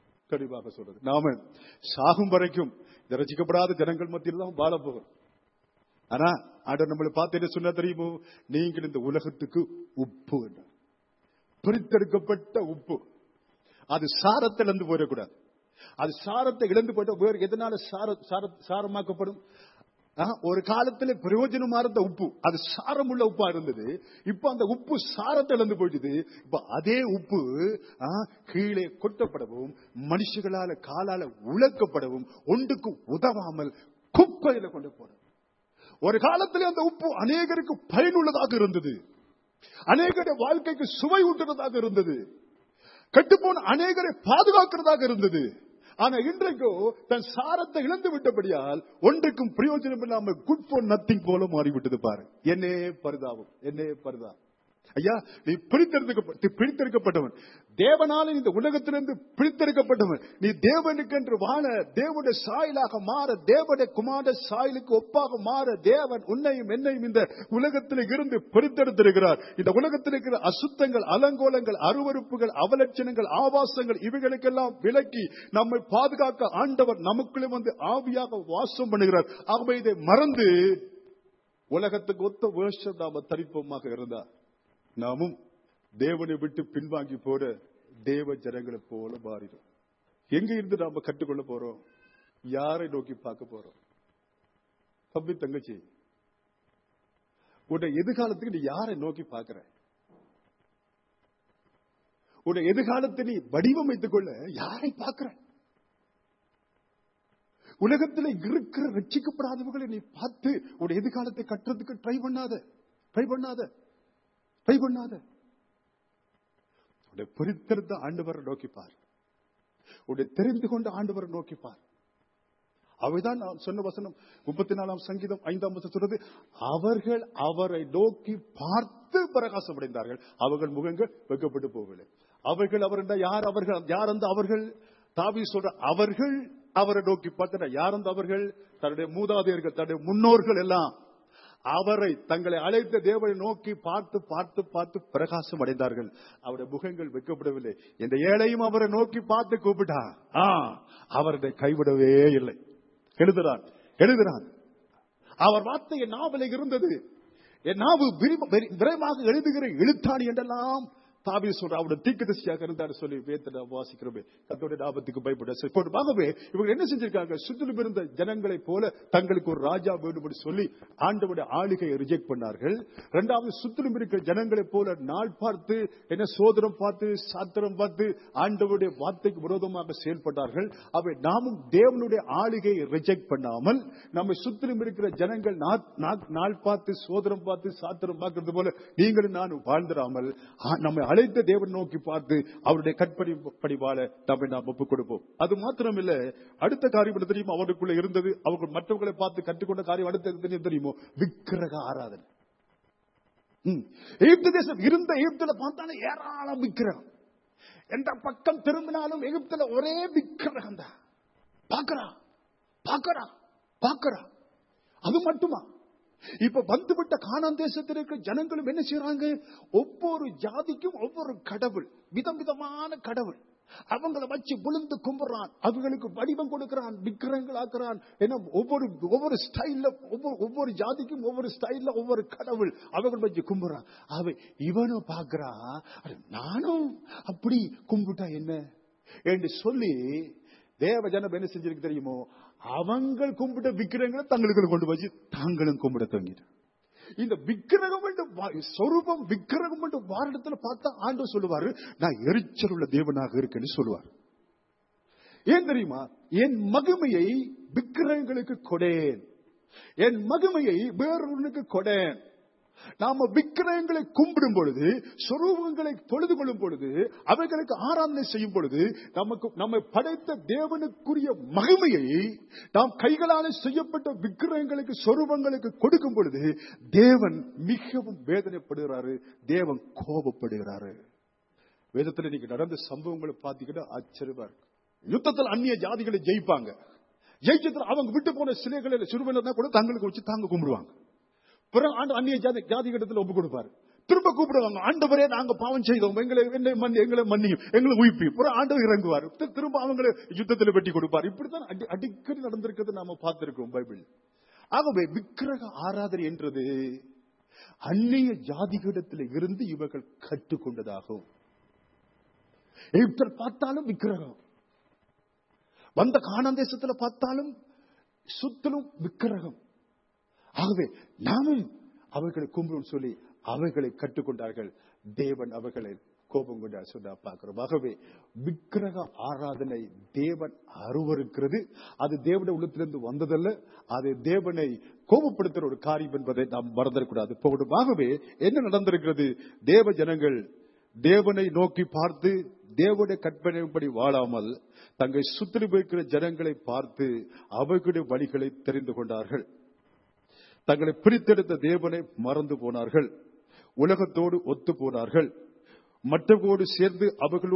நாம சாகும் வரைக்கும் ரசிக்கப்படாத ஜனங்கள் மத்தியில் தான் வாழ போகிறோம். ஆனா ஆண்டவர் நம்மளை பார்த்து என்ன சொன்னா தெரியுமோ, நீங்கள் இந்த உலகத்துக்கு உப்பு, பிரித்தெடுக்கப்பட்ட உப்பு. அது சாரத்தை இழந்து போயிடக்கூடாது. அது சாரத்தை இழந்து போயிட்ட வேறு எதனால சாரமாக்கப்படும்? ஒரு காலத்துல பிரயோஜனமா இருந்த உப்பு, அது சாரம் உள்ள உப்பா இருந்தது. இப்ப அந்த உப்பு சாரத்தை இழந்து போயிடுது. இப்ப அதே உப்பு கீழே கொட்டப்படவும், மனுஷங்களால காலால உழக்கப்படவும், ஒன்றுக்கு உதவாமல் குப்பையில கொண்டு போடும். ஒரு காலத்திலே அந்த உப்பு அநேகருக்கு பயனுள்ளதாக இருந்தது, அநேகருடைய வாழ்க்கைக்கு சுவை ஊட்டுறதாக இருந்தது, கட்டுப்போன அநேகரை பாதுகாக்கிறதாக இருந்தது. ஆனா இன்றைக்கு தன் சாரத்தை இழந்து விட்டபடியால் ஒன்றுக்கும் பிரயோஜனம் இல்லாமல் குட் ஃபார் நத்திங் போல மாறிவிட்டது. பாரு, என்னே பரிதாபம், என்னே பரிதாபம். ஐயா, நீ பிரித்தெடுக்கப்பட்டவன், தேவனால இந்த உலகத்திலிருந்து பிரித்தெடுக்கப்பட்டவன். நீ தேவனுக்கென்று வாழ, தேவனுடைய சாயலாக மாற, தேவனுடைய குமார சாயலுக்கு ஒப்பாக மாற தேவன் உன்னையும் என்னையும் இந்த உலகத்தில் இருந்து பிரித்தெடுத்திருக்கிறார். இந்த உலகத்தில் இருக்கிற அசுத்தங்கள், அலங்கோலங்கள், அருவருப்புகள், அவலட்சணங்கள், ஆபாசங்கள் இவைகளுக்கெல்லாம் விலக்கி நம்மை பாதுகாக்க ஆண்டவர் நமக்குள்ளே வந்து ஆவியாக வாசம் பண்ணுகிறார். ஆகவே இதை மறந்து உலகத்துக்கு ஒத்த வேஷம் நாம தரிப்போமாக இருந்தார் நாமும் தேவனை விட்டு பின்வாங்கி போற தேவ ஜனங்களை போல மாறிடும். எங்க இருந்து நாம கற்றுக்கொள்ள போறோம்? யாரை நோக்கி பார்க்க போறோம்? தம்பி, தங்கச்சி, உன்னை எதிர்காலத்துக்கு நீ யாரை நோக்கி பார்க்கிற? உன்னை எதிர்காலத்தை நீ வடிவமைத்துக் கொள்ள யாரை பார்க்கிற? உலகத்தில் இருக்கிற ரட்சிக்கப்படாதவர்களை நீ பார்த்து உன்னை எதிர்காலத்தை கட்டுறதுக்கு ட்ரை பண்ணாத. உன்னை பிரித்தெடுத்த ஆண்டவரை நோக்கிப்பார், உன்னை தெரிந்து கொண்ட ஆண்டவரை நோக்கிப்பார். அவைதான் நான் சொன்ன வசனம் 34 சங்கீதம் 5 சொல்றது, அவர்கள் அவரை நோக்கி பார்த்து பிரகாசம் அடைந்தார்கள், அவர்கள் முகங்கள் வெட்கப்பட்டு போகவில்லை. அவர்கள் யார்? யார் அந்த அவர்கள்? தாவீது சொல்ற அவர்கள் அவரை நோக்கி பார்த்த யார் அந்த அவர்கள்? தன்னுடைய மூதாதையர்கள், தன்னுடைய முன்னோர்கள் எல்லாம் அவரை, தங்களை அழைத்த தேவனை நோக்கி பார்த்து பார்த்து பார்த்து பிரகாசம் அடைந்தார்கள், அவருடைய முகங்கள் வைக்கப்படவில்லை. இந்த ஏழையும் அவரை நோக்கி பார்த்து கூப்பிட்டான், அவரை கைவிடவே இல்லை. எழுதுறான். அவர் வார்த்தை என் நாவலை இருந்தது, என் நாவு விரைவாக எழுதுகிற எழுத்தாணி என்றெல்லாம் தாவீது சொல்ற அவருடைய தீர்க்கதரிசியாக இருந்தார் சொல்லி வேதத்தை வாசிக்கிறோமே. கர்த்தருடைய நாமத்துக்கு பயப்படாகவே இவங்க என்ன செஞ்சிருக்காங்க? சுற்றிலும் இருந்த ஜனங்களை போல தங்களுக்கு ஒரு ராஜா வேண்டும் சொல்லி ஆண்டவருடைய ஆளுகையை ரிஜெக்ட் பண்ணார்கள். இரண்டாவது, சுற்றிலும் இருக்கிற ஜனங்களை போல நாள் பார்த்து, என்ன சோதனம் பார்த்து, சாத்திரம் பார்த்து ஆண்டவருடைய வார்த்தைக்கு விரோதமாக செயல்பட்டார்கள். அவை நாமும் தேவனுடைய ஆளுகையை ரிஜெக்ட் பண்ணாமல் நம்மை சுற்றிலும் இருக்கிற ஜனங்கள் நாள் பார்த்து, சோதனம் பார்த்து, சாத்திரம் பார்க்கிறது போல நீங்களும் நானும் வாழ்ந்துடாமல் நம்மை அழைத்த தேவன் நோக்கி பார்த்து அவருடைய கற்பனை வாழ நம்மை நாம் ஒப்புக் கொடுப்போம். அது மாத்திரமில்ல, அடுத்த காரியம் தெரியுமா அவருக்குள்ள இருந்தது? அவர்கள் மற்றவர்களை பார்த்து கற்றுக்கொண்ட காரியம் அடுத்த தெரியுமோ? விக்கிரக ஆராதனை. எகிப்து தேசம் இருந்த எகிப்துல பார்த்தாலும் ஏராளம் விக்கிரகம். எந்த பக்கம் திரும்பினாலும் எகிப்துல ஒரே விக்கிரகம் தான். பாக்கறா. அது மட்டுமா? இப்ப வந்துவிட்ட கானான் தேசத்தில் இருக்கிற ஜனங்களும் என்ன செய்யறாங்க? ஒவ்வொரு ஜாதிக்கும் ஒவ்வொரு கடவுள், விதமான கடவுள். அவங்களை வச்சு விழுந்து கும்பிடுறான், அவங்களுக்கு வடிவம் கொடுக்கிறான், விக்கிரகங்கள் ஆக்குறான். ஏன்னா ஒவ்வொரு ஸ்டைல்ல, ஒவ்வொரு ஜாதிக்கும் ஒவ்வொரு ஸ்டைல்ல ஒவ்வொரு கடவுள் அவர்கள் வச்சு கும்பிடுறான். அவ இவனும் பாக்குறா, நானும் அப்படி கும்பிட்டா என்ன என்று சொல்லி தேவ ஜனம் என்ன செஞ்சிருக்கு தெரியுமோ? அவங்க கும்பிட்ட விக்கிரகங்களை தங்களுக்கு கொண்டு வச்சு தாங்களும் கும்பிட தங்கிட்டு. இந்த விக்கிரகம் சொரூபம் விக்கிரகம் வாரத்துல பார்த்தா ஆண்டவர் சொல்லுவாரு, நான் எரிச்சல் உள்ள தேவனாக இருக்கேன்னு சொல்லுவார். ஏன் தெரியுமா? என் மகிமையை விக்கிரகங்களுக்கு கொடேன், என் மகிமையை வேறொருவனுக்கு கொடேன். நாம விக்கிரகங்களை கும்பிடும் பொழுது, சொரூபங்களை தொழுது கொள்ளும் பொழுது, அவைகளுக்கு ஆராதனை செய்யும் பொழுது, நம்மை படைத்த தேவனுக்குரிய மகிமையை நாம் கைகளால் செய்யப்பட்ட விக்கிரகங்களுக்கு, சொரூபங்களுக்கு கொடுக்கும் பொழுது தேவன் மிகவும் வேதனைப்படுகிறாரு, தேவன் கோபப்படுகிறாரு. வேதத்தில் இன்னைக்கு நடந்த சம்பவங்களை பார்த்தீங்கன்னா ஆச்சரியமா இருக்கு. யுத்தத்தில் அந்நிய ஜாதிகளை ஜெயிப்பாங்க. ஜெயிச்சதுல அவங்க விட்டு போன சிலைகளை சிறுவனா கூட தங்களுக்கு வச்சு தாங்க கும்பிடுவாங்க. பிறகு அந்நிய ஜாதிகளிடத்தில் ஒப்பு கொடுப்பாரு. திரும்ப கூப்பிடுவாங்க, ஆண்டவரே நாங்க பாவம் செய்தோம், எங்களை மன்னியும், எங்களை உயிர்ப்பி. பிறகு ஆண்டவர் இறங்குவார், திரும்ப அவங்களை யுத்தத்தில் வெட்டி கொடுப்பார். இப்படித்தான் அடிக்கடி நடந்திருக்கிறது நாம பார்த்திருக்கோம் பைபிள். ஆகவே விக்கிரக ஆராதனை என்றது அந்நிய ஜாதிகளிடத்தில் இருந்து இவர்கள் கற்றுக்கொண்டதாகும். எகிப்தில் பார்த்தாலும் விக்கிரகம், வந்த கானான் தேசத்தில் பார்த்தாலும் சுத்தலும் விக்கிரகம். ஆகவே நாமும் அவர்களை கும்பிடும் சொல்லி அவைகளை கற்றுக்கொண்டார்கள். தேவன் அவர்களை கோபம் கொண்டார் சொன்னா பார்க்கிறோம். ஆகவே விக்கிரக ஆராதனை தேவன் அருவருக்கிறது. அது தேவனுடைய உள்ளத்திலிருந்து வந்ததல்ல, அது தேவனை கோபப்படுத்துகிற ஒரு காரியம் என்பதை நாம் மறந்துடக்கூடாது போகணும். ஆகவே என்ன நடந்திருக்கிறது? தேவ ஜனங்கள் தேவனை நோக்கி பார்த்து தேவனுடைய கற்பனைப்படி வாழாமல் தங்களை சுற்றி வைக்கிற ஜனங்களை பார்த்து அவர்களுடைய வழிகளை தெரிந்து கொண்டார்கள். தங்களை பிரித்தெடுத்த தேவனை மறந்து போனார்கள். உலகத்தோடு ஒத்து போனார்கள். மற்றவர்களோடு சேர்ந்து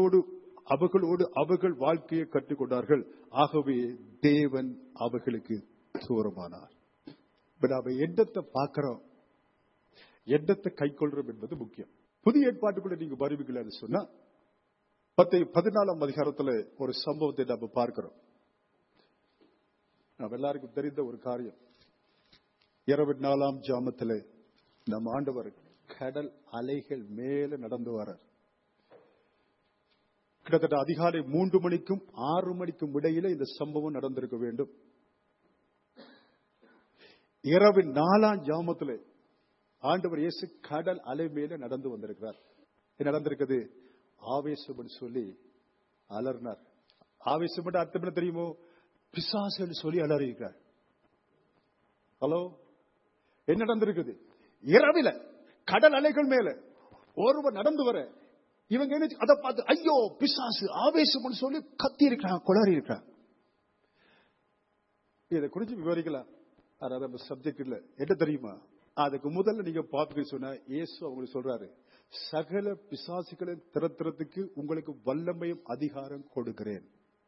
அவர்கள் வாழ்க்கையை கற்றுக்கொண்டார்கள். ஆகவே தேவன் அவர்களுக்கு தூரமானார். நாம எண்ணத்தை பார்க்கிறோம், எண்ணத்தை கை கொள்றோம் என்பது முக்கியம். புதிய ஏற்பாட்டுக்குள்ள நீங்க வருவீங்களான்னு சொன்னா 14ஆம் அதிகாரத்துல ஒரு சம்பவத்தை நம்ம பார்க்கிறோம். நம்ம எல்லாருக்கும் தெரிந்த ஒரு காரியம். 24ஆம் ஜாமத்தில் நம் ஆண்டவர் கடல் அலைகள் மேல நடந்து வரார். கிட்டத்தட்ட அதிகாலை 3 மணிக்கும் 6 மணிக்கும் இடையில இந்த சம்பவம் நடந்திருக்க வேண்டும். இரவின் 4ஆம் ஜாமத்தில் ஆண்டவர் இயேசு கடல் அலை மேல நடந்து வந்திருக்கிறார். என்ன நடந்திருக்குது? ஆவேசம் சொல்லி அலர்னார். ஆவேசம் அர்த்தம் என்ன தெரியுமோ? பிசாசு சொல்லி அலறியிருக்கிறார். ஹலோ, என்ன நடந்திருக்குது? இரவில கடல் அலைகள் மேல ஒருவர் நடந்து வர இவங்க என்ன அதை பார்த்து ஐயோ பிசாசு ஆவேசம் சொல்லி கத்தி இருக்கிறாங்க, குளறி இருக்கிறாங்க. இதை குறிச்சு விவரிக்கலாம், அதாவது சப்ஜெக்ட் இல்ல. என்ன தெரியுமா? அதுக்கு முதல்ல நீங்க பார்த்து சொன்னா இயேசு அவங்களுக்கு சொல்றாரு, சகல பிசாசுகளை திரத்துறதுக்கு உங்களுக்கு வல்லமையும் அதிகாரம் கொடுக்கிறேன்.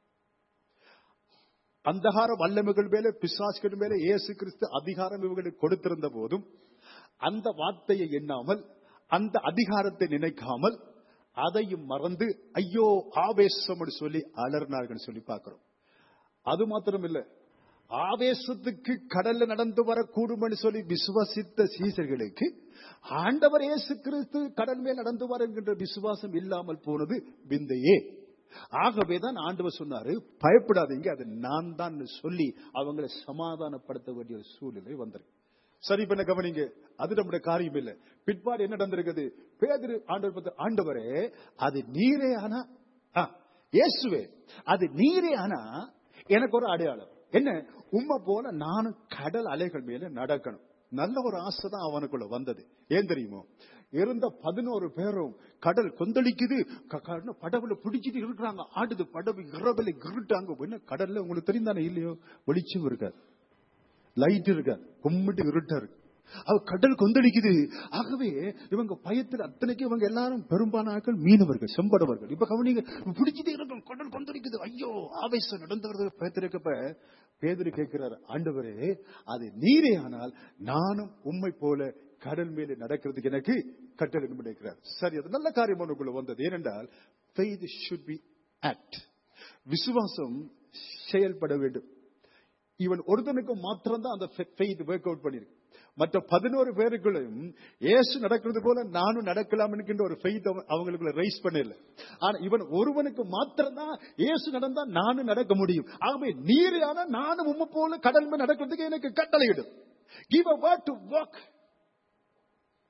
அந்தகார வல்லமைகள் மேல, பிசாசுகள் மேல இயேசு கிறிஸ்து அதிகாரம் இவங்களுக்கு கொடுத்திருந்த போதும் அந்த வார்த்தையை எண்ணாமல், அந்த அதிகாரத்தை நினைக்காமல், அதையும் மறந்து ஐயோ ஆவேசம் சொல்லி அலர்னார்கள் சொல்லி பார்க்கிறோம். அது மாத்திரம் இல்ல, ஆவேசத்துக்கு கடல்ல நடந்து வரக்கூடும் சொல்லி விசுவாசித்த சீசர்களுக்கு ஆண்டவர் இயேசு கிறிஸ்து கடல் மேல் நடந்து வர என்கின்ற விசுவாசம் இல்லாமல் போனது விந்தையே. ஆகவேதான் ஆண்டவர் சொன்னாரு, பயப்படாதீங்க, அது நான் தான் சொல்லி அவங்களை சமாதானப்படுத்த வேண்டிய ஒரு சூழ்நிலை வந்திருக்கு. சரி, பண்ண கவனிங்க, அது நம்முடைய காரியம் இல்லை. பிற்பாடு என்ன நடந்திருக்குது? பேதுரு ஆண்டவர், ஆண்டவரே அது நீரே ஆனா, இயேசுவே அது நீரே ஆனா எனக்கு ஒரு அடையாளம் என்ன? உம்மை போல நானும் கடல் அலைகள் மேல நடக்கணும். நல்ல ஒரு ஆசை தான் அவனுக்குள்ள வந்தது. ஏன் தெரியுமோ? இருந்த 11 பேரும் கடல் கொந்தளிக்குது, படகுல பிடிச்சிட்டு இருக்கிறாங்க, ஆடுது படகு, இரவில இருட்டாங்க. கடல்ல உங்களுக்கு தெரிந்தானே இல்லையோ, வெளிச்சம் இருக்காது, லைட் இருக்காது, கும்பிட்டு இருட்டா இருக்கு. கடல் கொந்தளிக்குது. ஆகவே இவங்க பயத்தில் அத்தனைக்கு இவங்க எல்லாரும் பெரும்பாலான ஆட்கள் மீனவர்கள், செம்படவர்கள். இப்ப கவனிங்க, பிடிச்சிட்டே இருக்கும், கடல் கொந்தளிக்குது, ஐயோ ஆவேசம் நடந்தவர்கள் பயத்திருக்கப்ப பேதுரு கேட்கிறார், ஆண்டவரே அது நீரே ஆனால் நானும் உம்மை போல கடல் மேலே நடக்கிறதுக்கு எனக்கு கட்டளை நினைக்கிறார். சரி, அது நல்ல காரியம் ஒன்றுக்குள்ள வந்தது. ஏனென்றால் faith should be act. விசுவாசம் செயல்பட வேண்டும். இவன் ஒருத்தனுக்கு மாத்திரம்தான் அந்த faith work out பண்ணிருக்கு. மற்ற 11 பேருக்குள்ளும் இயேசு நடக்கிறது போல நானும் நடக்கலாம் என்கின்ற ஒரு faith அவங்களுக்குள்ள ரைஸ் பண்ணல. ஆனா இவன் ஒருவனுக்கு மாத்திரம்தான் இயேசு நடந்தா நானும் நடக்க முடியும். ஆகவே நீரான நானும் உம்மை போல கடல் மேல் நடக்கிறதுக்கு எனக்கு கட்டளையிடும். Give a word to walk.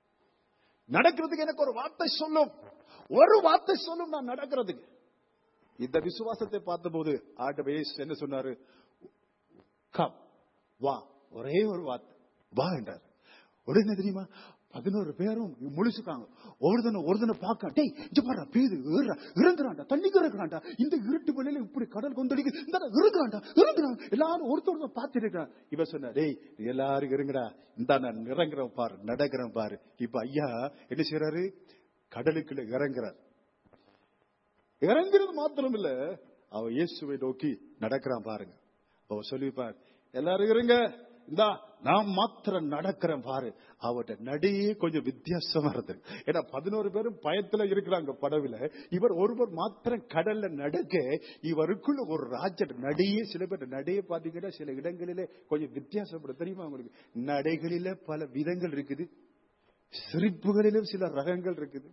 நடக்கிறதுக்கு எனக்கு ஒரு வார்த்தை சொல்லும், ஒரு வார்த்தை சொல்லும் நான் நடக்கிறதுக்கு. இந்த விசுவாசத்தை பார்த்தபோது ஆண்டவர் இயேசு என்ன சொன்னாரு? கம், வா. ஒரே ஒரு வார்த்தை, வா என்றார். உடனே தெரியுமா 11 பேரும் முழிச்சுக்காங்க. ஒருதனை பார்க்க, டேய் இங்க பாரு, பேது இறங்குறான்டா, தண்ணிக்கு இறங்குறான்டா, இந்த இருட்டு வெளியில இப்படி கடல் கொந்தளிக்கு, இந்த இறங்குறான்டா. எல்லாரும் ஒருத்தர் பார்த்து இருக்கிறான். இவ சொன்ன, டேய் எல்லாரும் இறங்குடா, இந்த நான் இறங்குறேன் பாரு, நடக்கிறேன் பாரு. இப்ப ஐயா என்ன செய்யறாரு? கடலுக்குள்ள இறங்குறார். இறங்குறது மாத்திரம் இல்ல, அவ இயேசுவை நோக்கி நடக்கிறான் பாருங்க. அவ சொல்லிப்பார், எல்லாரும் இருங்க, இந்தா நான் மாத்திரம் நடக்கிறேன் பாரு. அவட நடையே கொஞ்சம் வித்தியாசமா இருந்தது. ஏன்னா 11 பேரும் பயத்துல இருக்கிறாங்க படவுல. இவர் ஒருவர் மாத்திரம் கடல்ல நடக்க, இவருக்குள்ள ஒரு ராஜ நடையே, சில பேர் நடையை பாத்தீங்கன்னா சில இடங்களிலே கொஞ்சம் வித்தியாசப்படும். தெரியுமா உங்களுக்கு? நடைகளில பல விதங்கள் இருக்குது, சிரிப்புகளிலும் சில ரகங்கள் இருக்குது,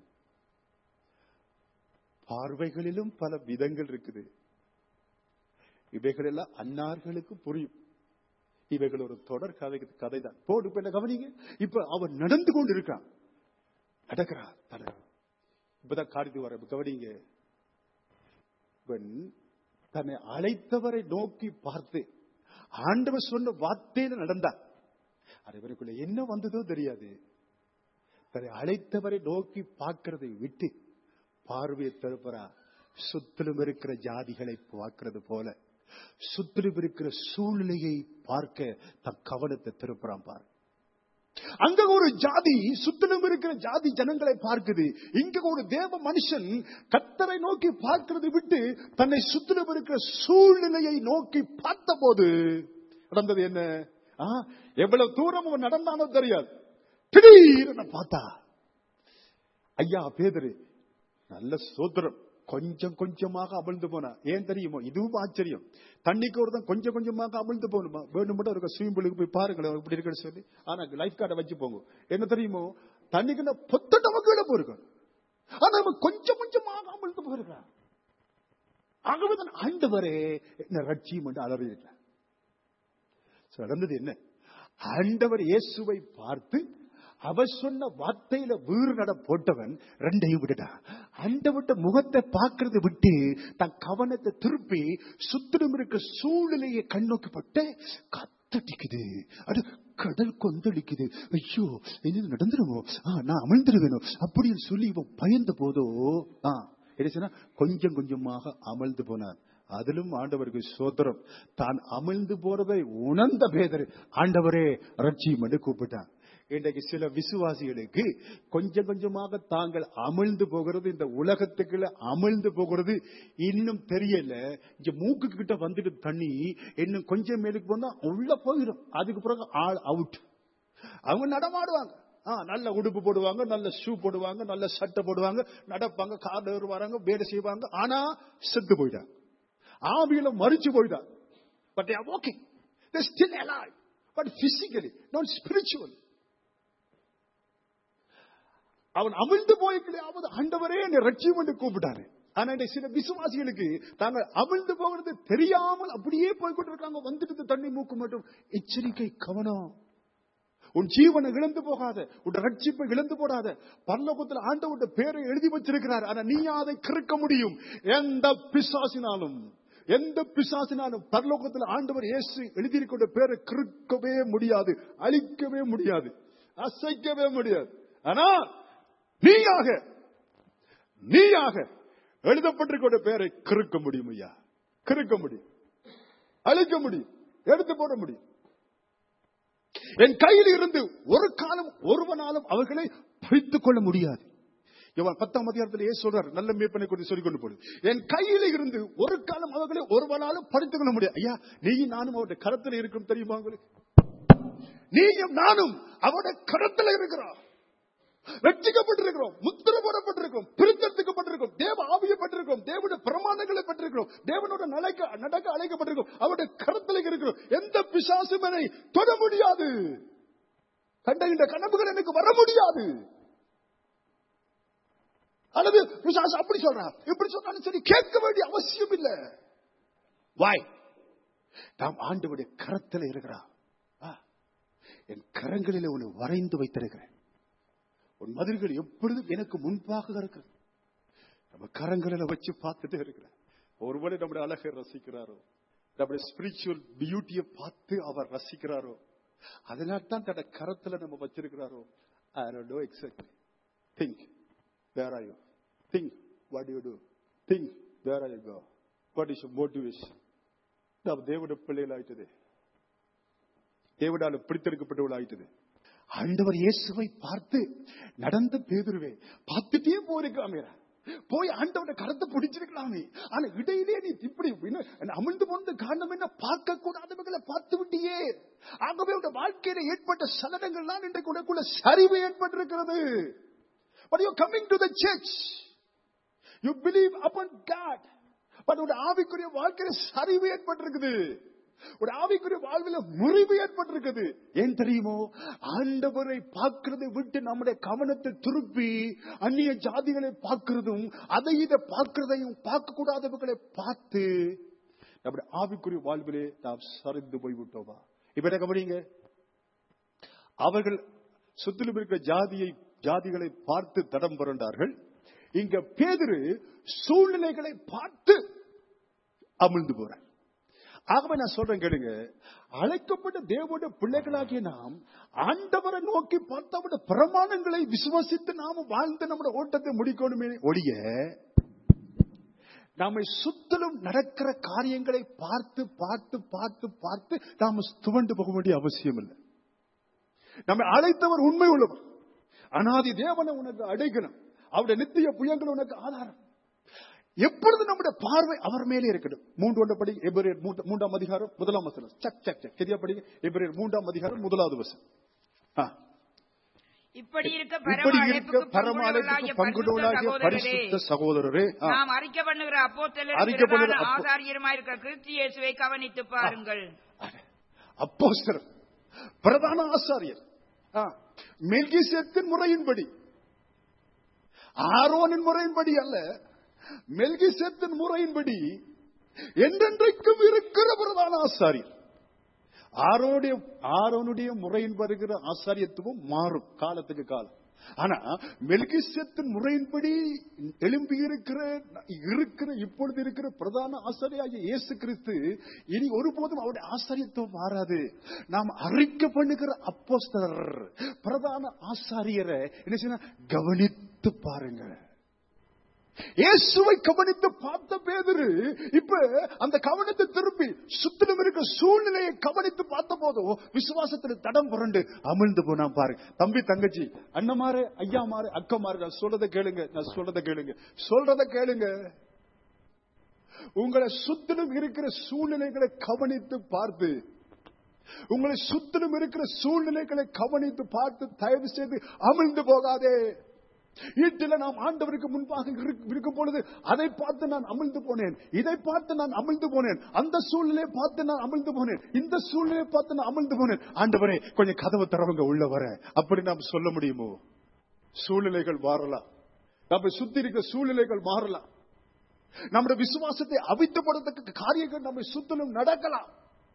பார்வைகளிலும் பல விதங்கள் இருக்குது. இவைகள் எல்லாம் அன்னார்களுக்கு புரியும். இவைகள் ஒரு தொடர் கதை தான். போடு, இப்ப என்ன கவனிங்க. இப்ப அவன் நடந்து கொண்டு இருக்கான், நடக்கிறார். இப்பதான் காரித்து வர கவனிங்க. தன்னை அழைத்தவரை நோக்கி பார்த்து ஆண்டவர் சொன்ன வார்த்தையில நடந்தார். இவருக்குள்ள என்ன வந்ததோ தெரியாது. தன்னை அழைத்தவரை நோக்கி பார்க்கிறதை விட்டு பார்வையை திருப்புறா. சுத்திலும் இருக்கிற ஜாதிகளை பார்க்கிறது போல சுத்திலும் இருக்கிற சூழ்நிலையை பார்க்க தன் கவனத்தை திருப்புறான் பாரு. அங்க ஒரு ஜாதி சுத்திலும் இருக்கிற ஜாதி ஜனங்களை பார்க்குது. இங்க ஒரு தேவ மனுஷன் கர்த்தரை நோக்கி பார்க்கிறது விட்டு தன்னை சுத்திலும் இருக்கிற சூழ்நிலையை நோக்கி பார்த்த போது நடந்தது என்ன? எவ்வளவு தூரம் அவன் நடந்தானோ தெரியாது. திடீரென பார்த்தா ஐயா பேதுரு நல்ல சோதரம் கொஞ்சம் கொஞ்சமாக அமிழ்ந்து போனா. ஏன் தெரியுமோ? இதுவும் ஆச்சரியம். தண்ணிக்கு ஒருத்தன் கொஞ்சம் கொஞ்சமாக அமிழ்ந்து போகணுமா? வேணும் மட்டும் ஒரு ஸ்விமிங் பூலுக்கு போய் பாருங்களேன் இப்படி இருக்குன்னு சொல்லி. ஆனா லைஃப் கார்டை வச்சு போங்க. என்ன தெரியுமோ? தண்ணிக்கு பொத்த நமக்கு கீழே போயிருக்கோம். ஆனா நம்ம கொஞ்சம் கொஞ்சமாக அமிழ்ந்து போயிருக்கான். ஆகவே ஆண்டவரே என்ன ரட்சியம் என்று அலறியிருக்கான். நடந்தது என்ன? ஆண்டவர் இயேசுவை பார்த்து அவர் சொன்ன வார்த்தையில வீறு நட போட்டவன் ரெண்டையும் விட்டுட்டான். ஆண்டவட்ட முகத்தை பார்க்கறது விட்டு தன் கவனத்தை திருப்பி சுத்திலும் இருக்க சூழ்நிலையை கண்ணோக்கப்பட்டு காத்தடிக்குது, அது கடல் கொந்தளிக்குது. ஐயோ என்ன நடந்துருமோ, நான் அமிழ்ந்துருவேனோ அப்படின்னு சொல்லி இவன் பயந்த போதோ என்ன கொஞ்சம் கொஞ்சமாக அமிழ்ந்து போனான். அதிலும் ஆண்டவருக்கு சோத்திரம். தான் அமிழ்ந்து போறதை உணர்ந்த பேதர் ஆண்டவரே ரட்சியம் என்று கூப்பிட்டான். இன்றைக்கு சில விசுவாசிகளுக்கு கொஞ்சம் கொஞ்சமாக தாங்கள் அமிழ்ந்து போகிறது, இந்த உலகத்துக்குள்ள அமிழ்ந்து போகிறது இன்னும் தெரியல. இங்க மூக்கு கிட்ட வந்துட்டு தண்ணி இன்னும் கொஞ்சம் மேலுக்கு போனா உள்ள போயிடும். அதுக்கு பிறகு ஆள் அவுட். அவங்க நடமாடுவாங்க, நல்ல உடுப்பு போடுவாங்க, நல்ல ஷூ போடுவாங்க, நல்ல சட்டை போடுவாங்க, நடப்பாங்க, கார் வருவாங்க, வேலை செய்வாங்க. ஆனா செத்து போயிட்டாங்க, ஆவியில மறிச்சு போயிட்டாங்க. But they are walking, they are still alive, but physically, not spiritually. அவன் அமிழ்ந்து போய்க்கலையாவது ஆண்டவரே என்னை ரட்சியம் என்று கூப்பிட்டாரு. ஆனா சில விசுவாசிகளுக்கு தாங்கள் அமிழ்ந்து போகிறது தெரியாமல் அப்படியே போய்கொண்டிருக்காங்க. வந்துட்டு தண்ணி மூக்கு மட்டும். எச்சரிக்கை, கவனம். உன் ஜீவனை இழந்து போகாத, உன் ரட்சிப்பை இழந்து போடாத. பரலோகத்தில் ஆண்டவருடைய பேரை எழுதி வச்சிருக்கிறார். ஆனா நீ அதை கிறுக்க முடியும். எந்த பிசாசினாலும் பரலோகத்தில் ஆண்டவர் இயேசு எழுதியிருக்கிற பேரை கிறுக்கவே முடியாது, அழிக்கவே முடியாது, அசைக்கவே முடியாது. ஆனா நீயாக எழுதப்பட்டிருக்கிற பேரை கிறுக்க முடியும் ஐயா, கிறுக்க முடியும், அழிக்க முடியும், எடுத்து போட முடியும். என் கையில் இருந்து ஒரு காலம் ஒருவனாலும் அவர்களை பிடித்துக் கொள்ள முடியாது. 10ஆம் அதிகாரத்தில் இயேசு சொல்றார், நல்ல மேய்ப்பனை கொண்டு சொல்லிக் கொண்டு போடு. என் கையில இருந்து ஒரு காலம் அவர்களை ஒருவனாலும் படித்துக் கொள்ள முடியாது. ஐயா நீயும் நானும் அவருடைய கரத்தில் இருக்கும் தெரியுமா உங்களுக்கு? நீயும் நானும் அவருடைய கரத்தில் இருக்கிறோம், ரட்சிக்கப்பட்டிருக்கிறோம், முத்திரை போடப்பட்டிருக்கிறோம், பிரித்தெடுக்கப்பட்டிருக்கிறோம், தேவ ஆவியப்பட்டிருக்கிறோம், தேவனுடைய பிரமாணங்களை பெற்றிருக்கிறோம், தேவனோட நடக்க அழைக்கப்பட்டிருக்கிறோம், அவருடைய கரத்தில் இருக்கிறோம். எந்த பிசாசும் என்னை தொட முடியாது, கண்ட கனவுகள் எனக்கு வர முடியாது. அல்லது பிசாசு அப்படி சொல்றான் இப்படி சொல்றான்னு சொல்லி கேட்க வேண்டிய அவசியம் இல்லை. வாய் நாம் ஆண்டவருடைய கரத்தில் இருக்கிறான். என் கரங்களில் உன்னை வரைந்து வைத்திருக்கிறேன், உன் மதில்கள் எப்பொழுதும் எனக்கு முன்பாக இருக்கிறது. நம்ம கரங்களில் வச்சு பார்த்துட்டே இருக்கிறேன். ஒருவேளை நம்முடைய அழகை ரசிக்கிறாரோ, நம்முடைய ஸ்பிரிச்சுவல் பியூட்டியை பார்த்து அவர் ரசிக்கிறாரோ, அதனால தான் தன்னை கரத்துல நம்ம வச்சிருக்கிறாரோ. I don't know exactly. Think, where are you? Think, what do you do? Think, where are you go? What is your motivation? நாம் தேவனுடைய பிள்ளைகள் ஆயிட்டது, தேவனால பிடித்தெடுக்கப்பட்டவர்கள் ஆயிட்டது. ஆண்டவர் இயேசுவை பார்த்து நடந்த பேதுருவே, பார்த்துட்டே போயிருக்கலாமே, போய் ஆண்டவனை கரத்தை பிடிச்சிருக்கலாமே. ஆனா இடையிலே நீ இப்படி அமிழ்ந்து போன காரணம் என்ன? பார்க்க கூடாதவர்களை பார்த்து விட்டியே. ஆகவே உங்க வாழ்க்கையில ஏற்பட்ட சலனங்கள்லாம் இன்றைக்கு உனக்குள்ள சரிவு ஏற்பட்டிருக்கிறது. But you coming to the church, you believe upon God, but உங்க ஆவிக்குரிய வாழ்க்கையில சரிவு ஏற்பட்டிருக்குது, ஒரு ஆவிக்குரிய வாழ்வில் முறிவு ஏற்பட்டிருக்குது. ஏன் தெரியுமோ? ஆண்டவரை பார்க்கிறதை விட்டு நம்முடைய கவனத்தை திருப்பி அந்நிய ஜாதிகளை பார்க்கிறதும் அதை இதை பார்க்கிறதையும் பார்க்க கூடாதவர்களை பார்த்து நம்முடைய ஆவிக்குரிய வாழ்விலே நாம் சரிந்து போய்விட்டோமா? இப்ப என்ன கவனிங்க, அவர்கள் சுற்றிலும் இருக்கிற ஜாதிகளை பார்த்து தடம் புரண்டார்கள். இங்க பேதுரு சூழ்நிலைகளை பார்த்து அமிழ்ந்து போறார். ஆகவே நான் சொல்றேன் கேளுங்க, அழைக்கப்பட்ட தேவனுடைய பிள்ளைகளாகிய நாம் ஆண்டவரை நோக்கி பார்த்து அவருடைய பிரமாணங்களை விசுவாசித்து நாம வாழ்ந்து நம்முடைய ஓட்டத்தை முடிக்கணுமே ஒழிய, நம்மை சுத்திலும் நடக்கிற காரியங்களை பார்த்து பார்த்து பார்த்து பார்த்து நாம துவண்டு போக வேண்டிய அவசியம் இல்லை. நம்மை அழைத்தவர் உண்மை உள்ளவர், அனாதி தேவனை உனக்கு அடைக்கணும், அவருடைய நித்திய புயங்கள் உனக்கு ஆதாரம். எப்பொழுது நம்முடைய பார்வை அவர் மேலே இருக்கணும். 3 படி எபிரேயர் 3ஆம் அதிகாரம் 1ஆம் வசனம். சரியா படிங்க. எபிரேயர் 3ஆம் அதிகாரம் 1வது வசனம். இப்படி இருக்க பரம அழைப்புக்கு பங்குள்ளவர்களாகிய பரிசுத்த சகோதரரே, நாம் அறிக்கை பண்ணுகிற அப்போஸ்தலரும் ஆசாரியருமாய் இருக்கிற கிறிஸ்து இயேசுவை கவனித்து பாருங்கள். அப்போஸ்தலர், பிரதான ஆசாரியர், மெல்கிசேதேக்கின் முறையின்படி, ஆரோனின் முறையின்படி அல்ல, மெல்கிசேதேக்கின் முறையின்படி என்றென்றைக்கும் இருக்கிற பிரதான ஆசாரியர். ஆரோனுடைய முறையின் வருகிற ஆசாரியத்துவம் மாறும் காலத்துக்கு காலம். ஆனா மெல்கிசேதேக்கின் முறையின்படி எழும்பி இருக்கிற இப்பொழுது இருக்கிற பிரதான ஆசாரியாகிய இயேசு கிறிஸ்து இனி ஒருபோதும் அவருடைய ஆசாரியத்துவம் மாறாது. நாம் அறிக்கை பண்ணுகிற அப்போஸ்தலர் பிரதான ஆசாரியரை என்ன செய்ய கவனித்து பாருங்க. இயேசுவை கவனித்து பார்த்த பேதுரு இப்ப அந்த கவனத்தை திருப்பி சுத்திலும் இருக்கிற சூழ்நிலையை கவனித்து பார்த்த போதும் விசுவாசத்தில் தடம் புரண்டு அமிழ்ந்து போனா பாருங்க. தம்பி தங்கச்சி, அண்ணமாரு, ஐயாமாரு, அக்கமாரு, நான் சொல்றதை கேளுங்க. உங்களை சுத்திலும் இருக்கிற சூழ்நிலைகளை கவனித்து பார்த்து, உங்களை சுத்திலும் இருக்கிற சூழ்நிலைகளை கவனித்து பார்த்து தயவு செய்து அமிழ்ந்து போகாதே. வீட்டில் நாம் ஆண்டவருக்கு முன்பாக இருக்கும் பொழுது அதை பார்த்து நான் அமிழ்ந்து போனேன், இதை பார்த்து நான் அமிழ்ந்து போனேன், அந்த சூழ்நிலையை பார்த்து நான் அமிழ்ந்து போனேன், இந்த சூழ்நிலையை பார்த்து நான் அமிழ்ந்து போனேன். ஆண்டவரே கொஞ்சம் கதவு திறவுங்க உள்ள வர, அப்படி நாம் சொல்ல முடியுமோ? சூழ்நிலைகள் மாறலாம், நம்ம சுத்தி இருக்கிற சூழ்நிலைகள் மாறலாம், நம்முடைய விசுவாசத்தை அவித்துப்படுத்த காரியங்கள் நம்ம சுத்திலும் நடக்கலாம்.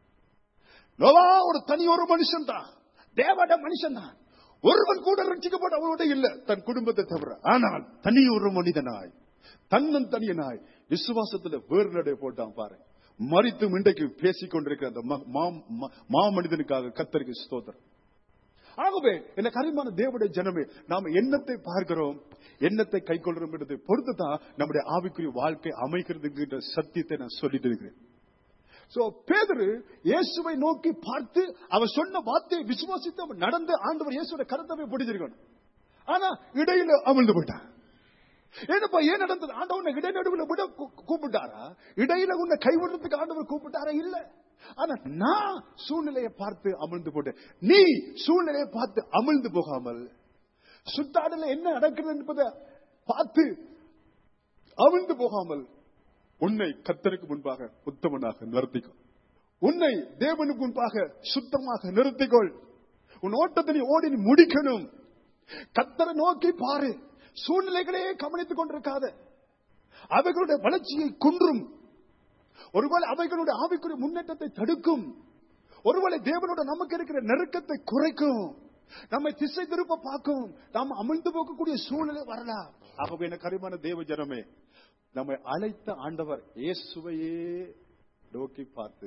நோவா ஒரு தனி ஒரு மனுஷன் தான், தேவட மனுஷன் தான், ஒருவன் கூட ரட்சிக்கப்பட்ட அவனோட இல்ல தன் குடும்பத்தை தவிர. ஆனால் தனி ஒரு மனிதனாய் தனியனாய் விசுவாசத்துல வேறு நடை போட்டான் பாரு. மரித்தும் இன்றைக்கு பேசிக் கொண்டிருக்கிற அந்த மாமனிதனுக்காக கர்த்தருக்கு ஸ்தோத்திரம். ஆகவே என்ன கரிமான தேவனுடைய ஜனமே, நாம எண்ணத்தை பார்க்கிறோம், எண்ணத்தை கை கொள்றோம் என்பதை பொறுத்துதான் நம்முடைய ஆவிக்குரிய வாழ்க்கை அமைக்கிறதுங்கிற சத்தியத்தை நான் சொல்லிட்டு இருக்கிறேன். பேதுரு இயேசுவை நோக்கி பார்த்து அவர் சொன்ன வார்த்தையை விசுவாசித்து அவன் நடந்து ஆண்டவர் இயேசுவோட கரத்தை பிடிச்சிருக்கணும். ஆனா இடையில அமிழ்ந்து போயிட்டான். ஏனப்பா ஏன் நடந்தது? ஆண்டவனை இடைநடுவில் விட கூப்பிட்டாரா? இடையில உன்னை கைவிடுறதுக்கு ஆண்டவர் கூப்பிட்டாரா? இல்ல. ஆனா நான் சூழ்நிலையை பார்த்து அமிழ்ந்து போட்டேன். நீ சூழ்நிலையை பார்த்து அமிழ்ந்து போகாமல் சுத்தாடல என்ன நடக்கிறது என்பதை பார்த்து அமிழ்ந்து போகாமல் உன்னை கர்த்தருக்கு முன்பாக உத்தமனாக நிறுத்திக்கொள். உன்னை தேவனுக்கு முன்பாக சுத்தமாக நிறுத்திக்கொள். உன் ஓட்டத்தை நீ ஓடி முடிக்கணும். கர்த்தரை நோக்கி பாரு. சூழ்நிலைகளையே கவனித்துக் கொண்டிருக்காத. அவைகளுடைய வளர்ச்சியை குன்றும். ஒருவேளை அவைகளுடைய ஆவிக்குரிய முன்னேற்றத்தை தடுக்கும். ஒருவேளை தேவனோட நமக்கு இருக்கிற நெருக்கத்தை குறைக்கும். நம்மை திசை திருப்ப பார்க்கும், நாம் அமிழ்ந்து போகக்கூடிய சூழ்நிலை வரலாம். ஆகவே என கரிமான தேவ ஜனமே, நம்மை அழைத்த ஆண்டவர் இயேசுவையே நோக்கி பார்த்து,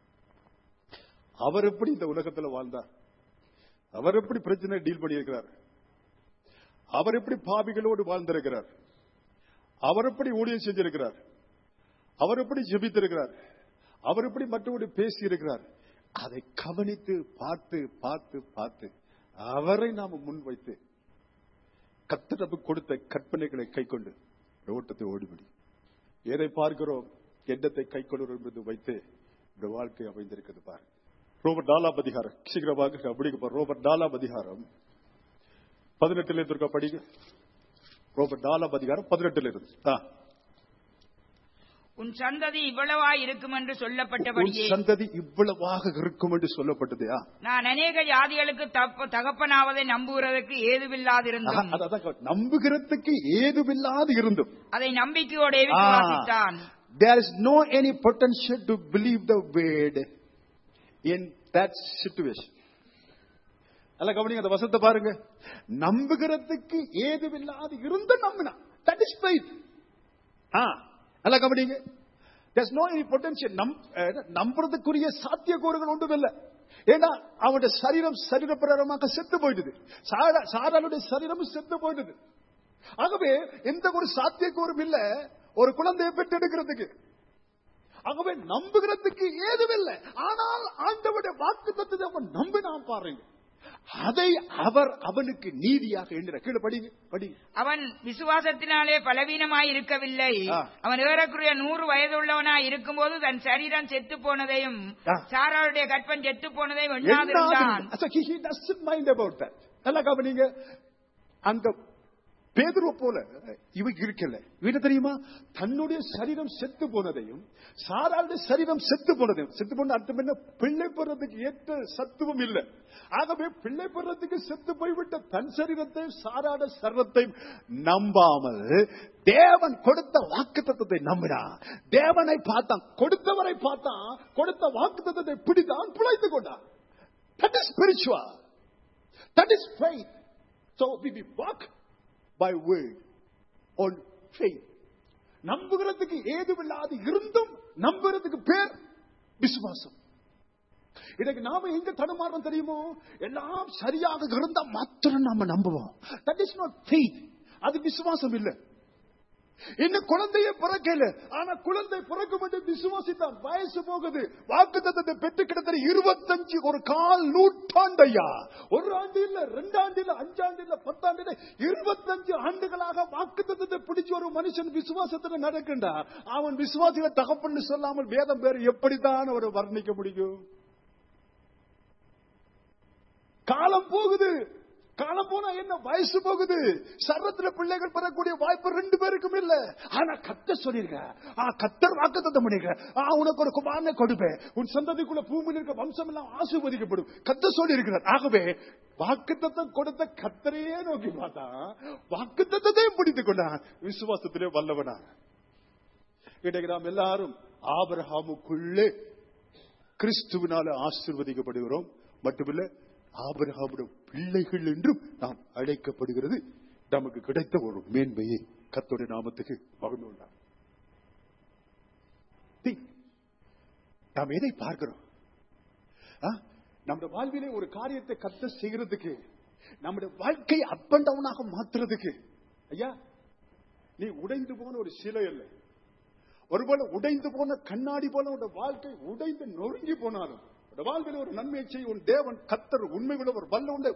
அவர் எப்படி இந்த உலகத்தில் வாழ்ந்தார், அவர் எப்படி பிரச்சனை டீல் பண்ணியிருக்கிறார், அவர் எப்படி பாவிகளோடு வாழ்ந்திருக்கிறார், அவர் எப்படி ஊழியம் செஞ்சிருக்கிறார், அவர் எப்படி ஜெபித்திருக்கிறார், அவர் எப்படி மற்றவர்கள் பேசி இருக்கிறார், அதை கவனித்து பார்த்து பார்த்து பார்த்து அவரை நாம முன்வைத்து கர்த்தர் கொடுத்த கற்பனைகளை கைக்கொண்டு ஓட்டத்தை ஓடிவிடி. எதை பார்க்கிறோம், எண்ணத்தை கைக்கொள்கிறோம் என்பது வைத்து இந்த வாழ்க்கை அமைந்திருக்கிறது. பாருங்க, ரோபர்ட் 4ஆம் அதிகாரம், சீக்கிரமாக படிக்க. ரோபர்ட் 4ஆம் அதிகாரம் 18 இருக்க படிங்க. ரோபர்ட் 4ஆம் அதிகாரம் 18 இருந்து. உன் சந்ததி இவ்வளவாய் இருக்கும் என்று சொல்லப்பட்டபடியே, சந்ததி இவ்வளவாக இருக்கும் என்று சொல்லப்பட்டது. நான் அநேக ஜாதிகளுக்கு தகப்பனாவதை நம்புகிறதுக்கு ஏதுவில்லாதிருந்தும், நம்புகிறதுக்கு ஏதுவில்லாது இருந்தும் அதை நம்பிக்கையோட விசுவாசித்தான். There is no any potential to believe the word in that situation. அல்ல கவனிங்க, அந்த வசனத்தை பாருங்க. நம்புகிறதுக்கு ஏதுவில்லாது இருந்து நம்பினா, that is faith. அல்ல கவனிங்க, there's no any potential. நம்புறதுக்குரிய சாத்தியக்கூறுகள் ஒன்றும் இல்லை. ஏன்னா அவனுடைய சரீரம் சரீரப்பிரகாரமாக செத்து போயிடுது, சாராளுடைய சரீரமும் செத்து போயிடுது. ஆகவே எந்த ஒரு சாத்தியக்கூறும் இல்லை ஒரு குழந்தையை பெற்றெடுக்கிறதுக்கு. ஆகவே நம்புகிறதுக்கு ஏதுமில்லை. ஆனால் ஆண்டவருடைய வாக்குத்தத்தத்தை அவன் நம்பினான். பாருங்க, அதை அவர் அவனுக்கு நீதியாக எண்ணினார். கீழே படி. அவன் விசுவாசத்தினாலே பலவீனமாய் இருக்கவில்லை. அவன் ஏறக்குறைய 100 வயதுள்ளவனாய் இருக்கும் போது தன் சரீரம் செத்து போனதையும் சாராளுடைய கற்பன் செத்து போனதையும் எண்ணாதிருந்தான். அந்த பேதுருவை போல இவ இருக்கல. இவன் தெரியுமா, தன்னுடைய சரீரம் செத்து போனதையும் சாராளுடைய சரீரம் செத்து போனதையும், செத்து போன அர்த்தம் என்ன, பிள்ளை பெறதுக்கு ஏற்ற சத்துவம் இல்லை. ஆகவே பிள்ளை பெறதுக்கு செத்து போய்விட்ட தன் சரீரத்தை சாராட சர்வத்தை நம்பாமல் தேவன் கொடுத்த வாக்குத்தத்தத்தை நம்பினான். தேவனை பார்த்தான், கொடுத்தவரை பார்த்தான், கொடுத்த வாக்குத்தத்தத்தை பிடித்தான், பிழைத்துக் கொண்டான். That is spiritual. That is faith. So we walk by word on faith. நம்புகிறதுக்கு ஏதுமில்லாது இருந்தும் நம்புகிறதுக்கு பேர் விசுவாசம். இன்னைக்கு நாம எங்க தடுமாறம் தெரியுமோ, எல்லாம் சரியாக இருந்தா மாத்திரம் நாம நம்புவோம். That is not faith. அது விசுவாசம் இல்லை. இன்னும் குழந்தைய பிறக்கல, ஆனா குழந்தை பிறக்கும் என்று விசுவாசித்தான். வயசு போகுது, வாக்குத்தத்தத்தை பெற்று கிட்டத்தட்ட 25 ஒரு கால் நூற்றாண்டையா, 1 ஆண்டு இல்ல, 2 ஆண்டு இல்ல, 5 ஆண்டு இல்ல, 10 ஆண்டு இல்ல, 25 ஆண்டுகளாக வாக்குத்தத்தத்தை பிடிச்ச ஒரு மனுஷன் விசுவாசத்துல நடக்கின்றார். அவன் விசுவாசிகளை தகப்பன்னு சொல்லாமல் வேதம் பேர் எப்படித்தான் ஒரு வர்ணிக்க முடியும்? காலம் போகுது, காலம் போனா என்ன, வயசு போகுது, சர்வத்துல பிள்ளைகள் பெறக்கூடிய வாய்ப்பு 2 பேருக்கும் இல்ல. ஆனா கர்த்தர் சொல்லிருக்க, கர்த்தர் வாக்குத்தத்தம் பண்ணிருக்க, உனக்கு ஒரு குமாரனை கொடுப்பேன், உன் சந்ததிக்குள்ள பூமியில் இருக்க வம்சம் எல்லாம் ஆசீர்வதிக்கப்படும், கர்த்தர் சொல்லி இருக்கிறார். ஆகவே வாக்குத்தத்தம் கொடுத்த கர்த்தரையே நோக்கி பார்த்தா, வாக்குத்தத்தத்தையும் பிடித்துக் கொண்டான், விசுவாசத்திலே வல்லவனா. இன்றைக்கு நாம் எல்லாரும் ஆபிரகாமுக்குள்ளே கிறிஸ்துவினால ஆசீர்வதிக்கப்படுகிறோம். மட்டுமில்ல, ஆபிரகாமுடைய பிள்ளைகள் என்றும் நாம் அழைக்கப்படுகிறது. நமக்கு கிடைத்த ஒரு மேன்மையை கர்த்தருடைய நாமத்துக்கு மகிமை உண்டாம். நாம் எதை பார்க்கிறோம்? நம்முடைய வாழ்விலே ஒரு காரியத்தை கர்த்தர் செய்கிறதுக்கு, நம்முடைய வாழ்க்கை அப் அண்ட் டவுனாக மாற்றுறதுக்கு, ஐயா நீ உடைந்து போன ஒரு சிலை அல்ல, ஒருவேளை உடைந்து போன கண்ணாடி போல உன் வாழ்க்கை உடைந்து நொறுங்கி போனாலும் வாழ்வில் ஒரு நன்மையை செய்ய உன் தேவன் கர்த்தர் உண்மை உள்ள ஒரு வல்ல உண்டு.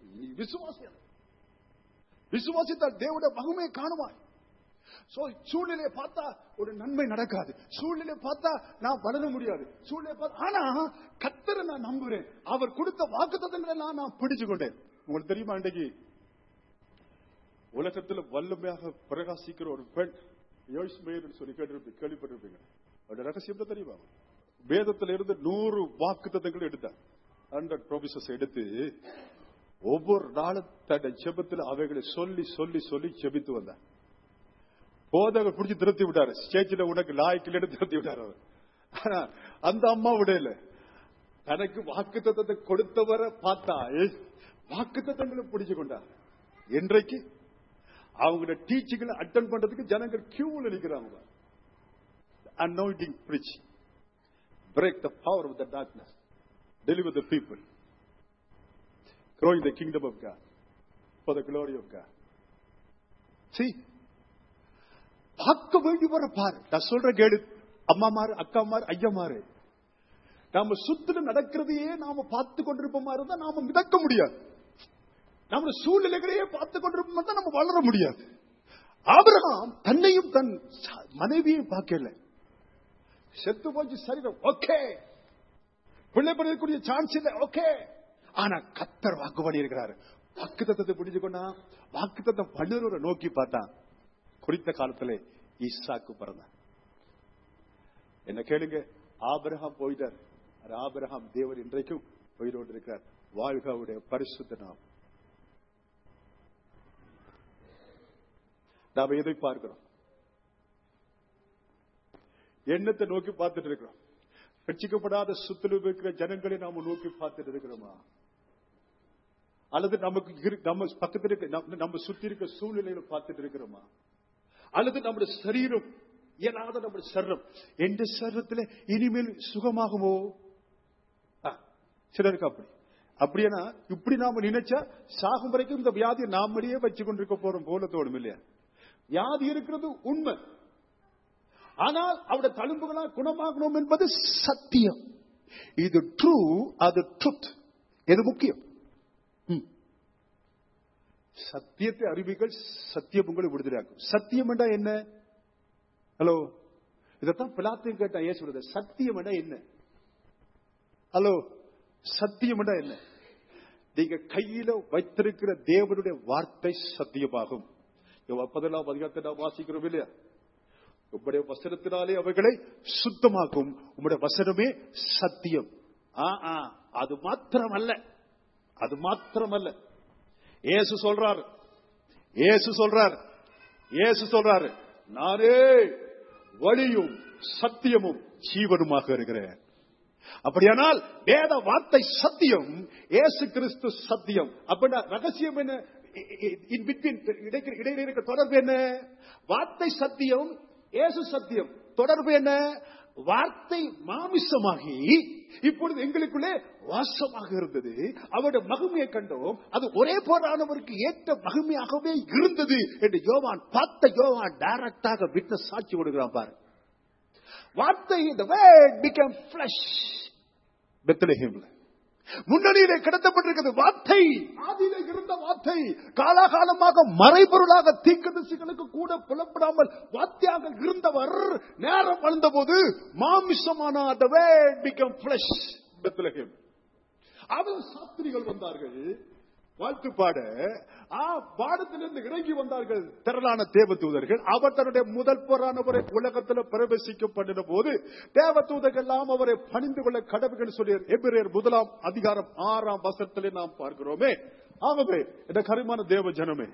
விசுவாசித்தால் தேவனுடைய மகிமையை காணுவாய். சூழ்நிலையை பார்த்தா ஒரு நன்மை நடக்காது, சூழ்நிலையை பார்த்தா நான் வளர முடியாது, சூழ்நிலை பார்த்தா, ஆனா கர்த்தரை நான் நம்புறேன், அவர் கொடுத்த வாக்குத்தத்தங்களை நான் பிடிச்சு கொண்டேன். உங்களுக்கு தெரியுமா, இன்றைக்கு உலகத்தில் வல்லமையாக பிரகாசிக்கிற ஒரு பெண் யோய்ஸ்மேயர் சொல்லி கேள்விப்பட்டிருப்பீங்க. அவருடைய ரகசியம் தான் தெரியுமா? வேதத்தில் இருந்து 100 வாக்குத்தத்தங்கள் எடுத்தார். 100 ப்ரொமிசஸ் எடுத்து ஒவ்வொரு நாளும் தன்னுடைய ஜெபத்தில் அவைகளை சொல்லி சொல்லி சொல்லி ஜெபித்து வந்தார். போதகர் பிடிச்சி திருத்தி விட்டாரு, ஸ்டேஜில் உனக்கு லாய்க்கில் எடுத்து திருத்தி விட்டார் அவர். ஆனா அந்த அம்மா விடல, தனக்கு வாக்குத்தத்தத்தை கொடுத்தவரை பார்த்தா வாக்குத்தத்தங்களை பிடிச்சு கொண்டார். இன்றைக்கு அவங்களோட டீச்சிங்களை அட்டெண்ட் பண்றதுக்கு ஜனங்கள் கியூல நிக்கிறாங்க. Anointing preach, break the power of the darkness, deliver the people, growing the kingdom of God for the glory of God. See, பார்க்க வேண்டி வர பாரு. நான் சொல்ற கேடு அம்மாமாரு, அக்காமாரு, ஐயமாரு, நாம சுத்திலும் நடக்கிறதையே நாம பார்த்து கொண்டிருப்போமா இருந்தா நாம மிதக்க முடியாது. நம்ம சூழ்நிலைகளையே பார்த்து கொண்டிருப்போமா இருந்தா நம்ம வளர முடியாது. ஆபிரகாம் தன்னையும் தன் மனைவியையும் பார்க்கல. செத்து போச்சு சரீரம், ஓகே, பிள்ளை பண்ணக்கூடிய சான்ஸ் இல்லை, ஓகே. ஆனா கர்த்தர் வாக்கு பண்ணி இருக்கிறாரு. வாக்குத்தத்தத்தை பிடிச்சு கொண்டா வாக்குத்தத்தம் பண்ணுறவரை நோக்கி பார்த்தான். குறித்த காலத்துல ஈசாக்கு பிறந்தான். என்ன கேளுங்க, ஆபிரகாம் போயிட்டார். ஆபிரகாம் தேவன் இன்றைக்கும் உயிரோடு இருக்கிறார். வாழ்க அவருடைய பரிசுத்த நாமம். நாம எதை பார்க்கிறோம்? எண்ணத்தை நோக்கி பார்த்துட்டு இருக்கிறோம். ரட்சிக்கப்படாத சுத்திலும் இருக்கிற ஜனங்களை நாம நோக்கி பார்த்துட்டு இருக்கிறோமா? அல்லது நமக்கு நம்ம பக்கத்தில் இருக்க நம்ம சுத்தி இருக்க சூழ்நிலைகளை பார்த்துட்டு இருக்கிறோமா? அல்லது நம்முடைய சரீரம் இயலாத நம்முடைய சரீரம், எந்த சரீரத்தில் இனிமேல் சுகமாகுமோ? சிலருக்கு அப்படின்னா இப்படி நாம நினைச்சா சாகும் வரைக்கும் இந்த வியாதியை நாமளே வச்சு கொண்டிருக்க போறோம் போல தோணும் இல்லையா? வியாதி இருக்கிறது உண்மை. ஆனால் அவருடைய தழும்புகளால் குணமாகணும் என்பது சத்தியம். இது ட்ரூ, அது ட்ரூத். எது முக்கியம்? சத்தியத்தை அறிவிகள், சத்தியம் உங்களை விடுதலையாக்கும். சத்தியம் என்றா என்ன? ஹலோ, இதத்தான் பிலாத்தையும் கேட்டா ஏன் சொல்றது? சத்தியம் என்றா என்ன? ஹலோ, சத்தியம் என்றா என்ன? நீங்க கையில வைத்திருக்கிற தேவனுடைய வார்த்தை சத்தியமாகும். 11ஆம் அதிகாரத்தை நாம் வாசிக்கிறோம் இல்லையா? உம்முடைய வசனத்தினாலே அவைகளை சுத்தமாக்கும். உம்முடைய வசனமே சத்தியம். அது மாத்திரமல்ல, அது மாத்திரமல்ல. இயேசு சொல்றாரு, நானே வழியும் சத்தியமும் ஜீவனுமாக இருக்கிறேன். அப்படியானால் வேத வார்த்தை சத்தியம், இயேசு கிறிஸ்து சத்தியம். அப்படின்னா ரகசியம் என்ன? இடையில இருக்க தொடர்பு என்ன? வார்த்தை சத்தியம், இயேசு சத்தியம். தொடர்பு என்ன? வார்த்தை மாமிசமாகி இப்பொழுது எங்களுக்குள்ளே வாசமாக இருந்தது. அவருடைய மகிமையை கண்டோம். அது ஒரே போரானவருக்கு ஏற்ற மகிமையாகவே இருந்தது என்று யோவான் டைரக்டாக விட்னஸ் சாட்சி கொடுக்கிறான் பாரு. வார்த்தை, the word became flesh. பெத்லஹேம்ல முன்னணியிலே கிடத்தப்பட்டிருக்கிறது வார்த்தை. ஆதியிலே இருந்த வார்த்தை காலாகாலமாக மறைபொருளாக தீர்க்கதரிசிகளுக்கு கூட புலப்படாமல் வார்த்தையாக இருந்தவர் நேரம் வளர்ந்த போது மாமிசமான the word became flesh. Bethlehem. அவர் சாஸ்திரிகள் வந்தார்கள் வாழ்த்து பாட. பாடத்திலிருந்து இறங்கி வந்தார்கள் திரளான தேவதூதர்கள். அவர் தன்னுடைய முதல் போரானவரை உலகத்தில் பிரவேசிக்க பண்ணின போது தேவதூதர்கள் எல்லாம் அவரை பணிந்து கொள்ள கடவுள் சொல்லி எபிரேயர் 1ஆம் அதிகாரம் 6ஆம் வசனத்திலே நாம் பார்க்கிறோமே. ஆகவே இந்த கரிமான தேவ ஜனமே,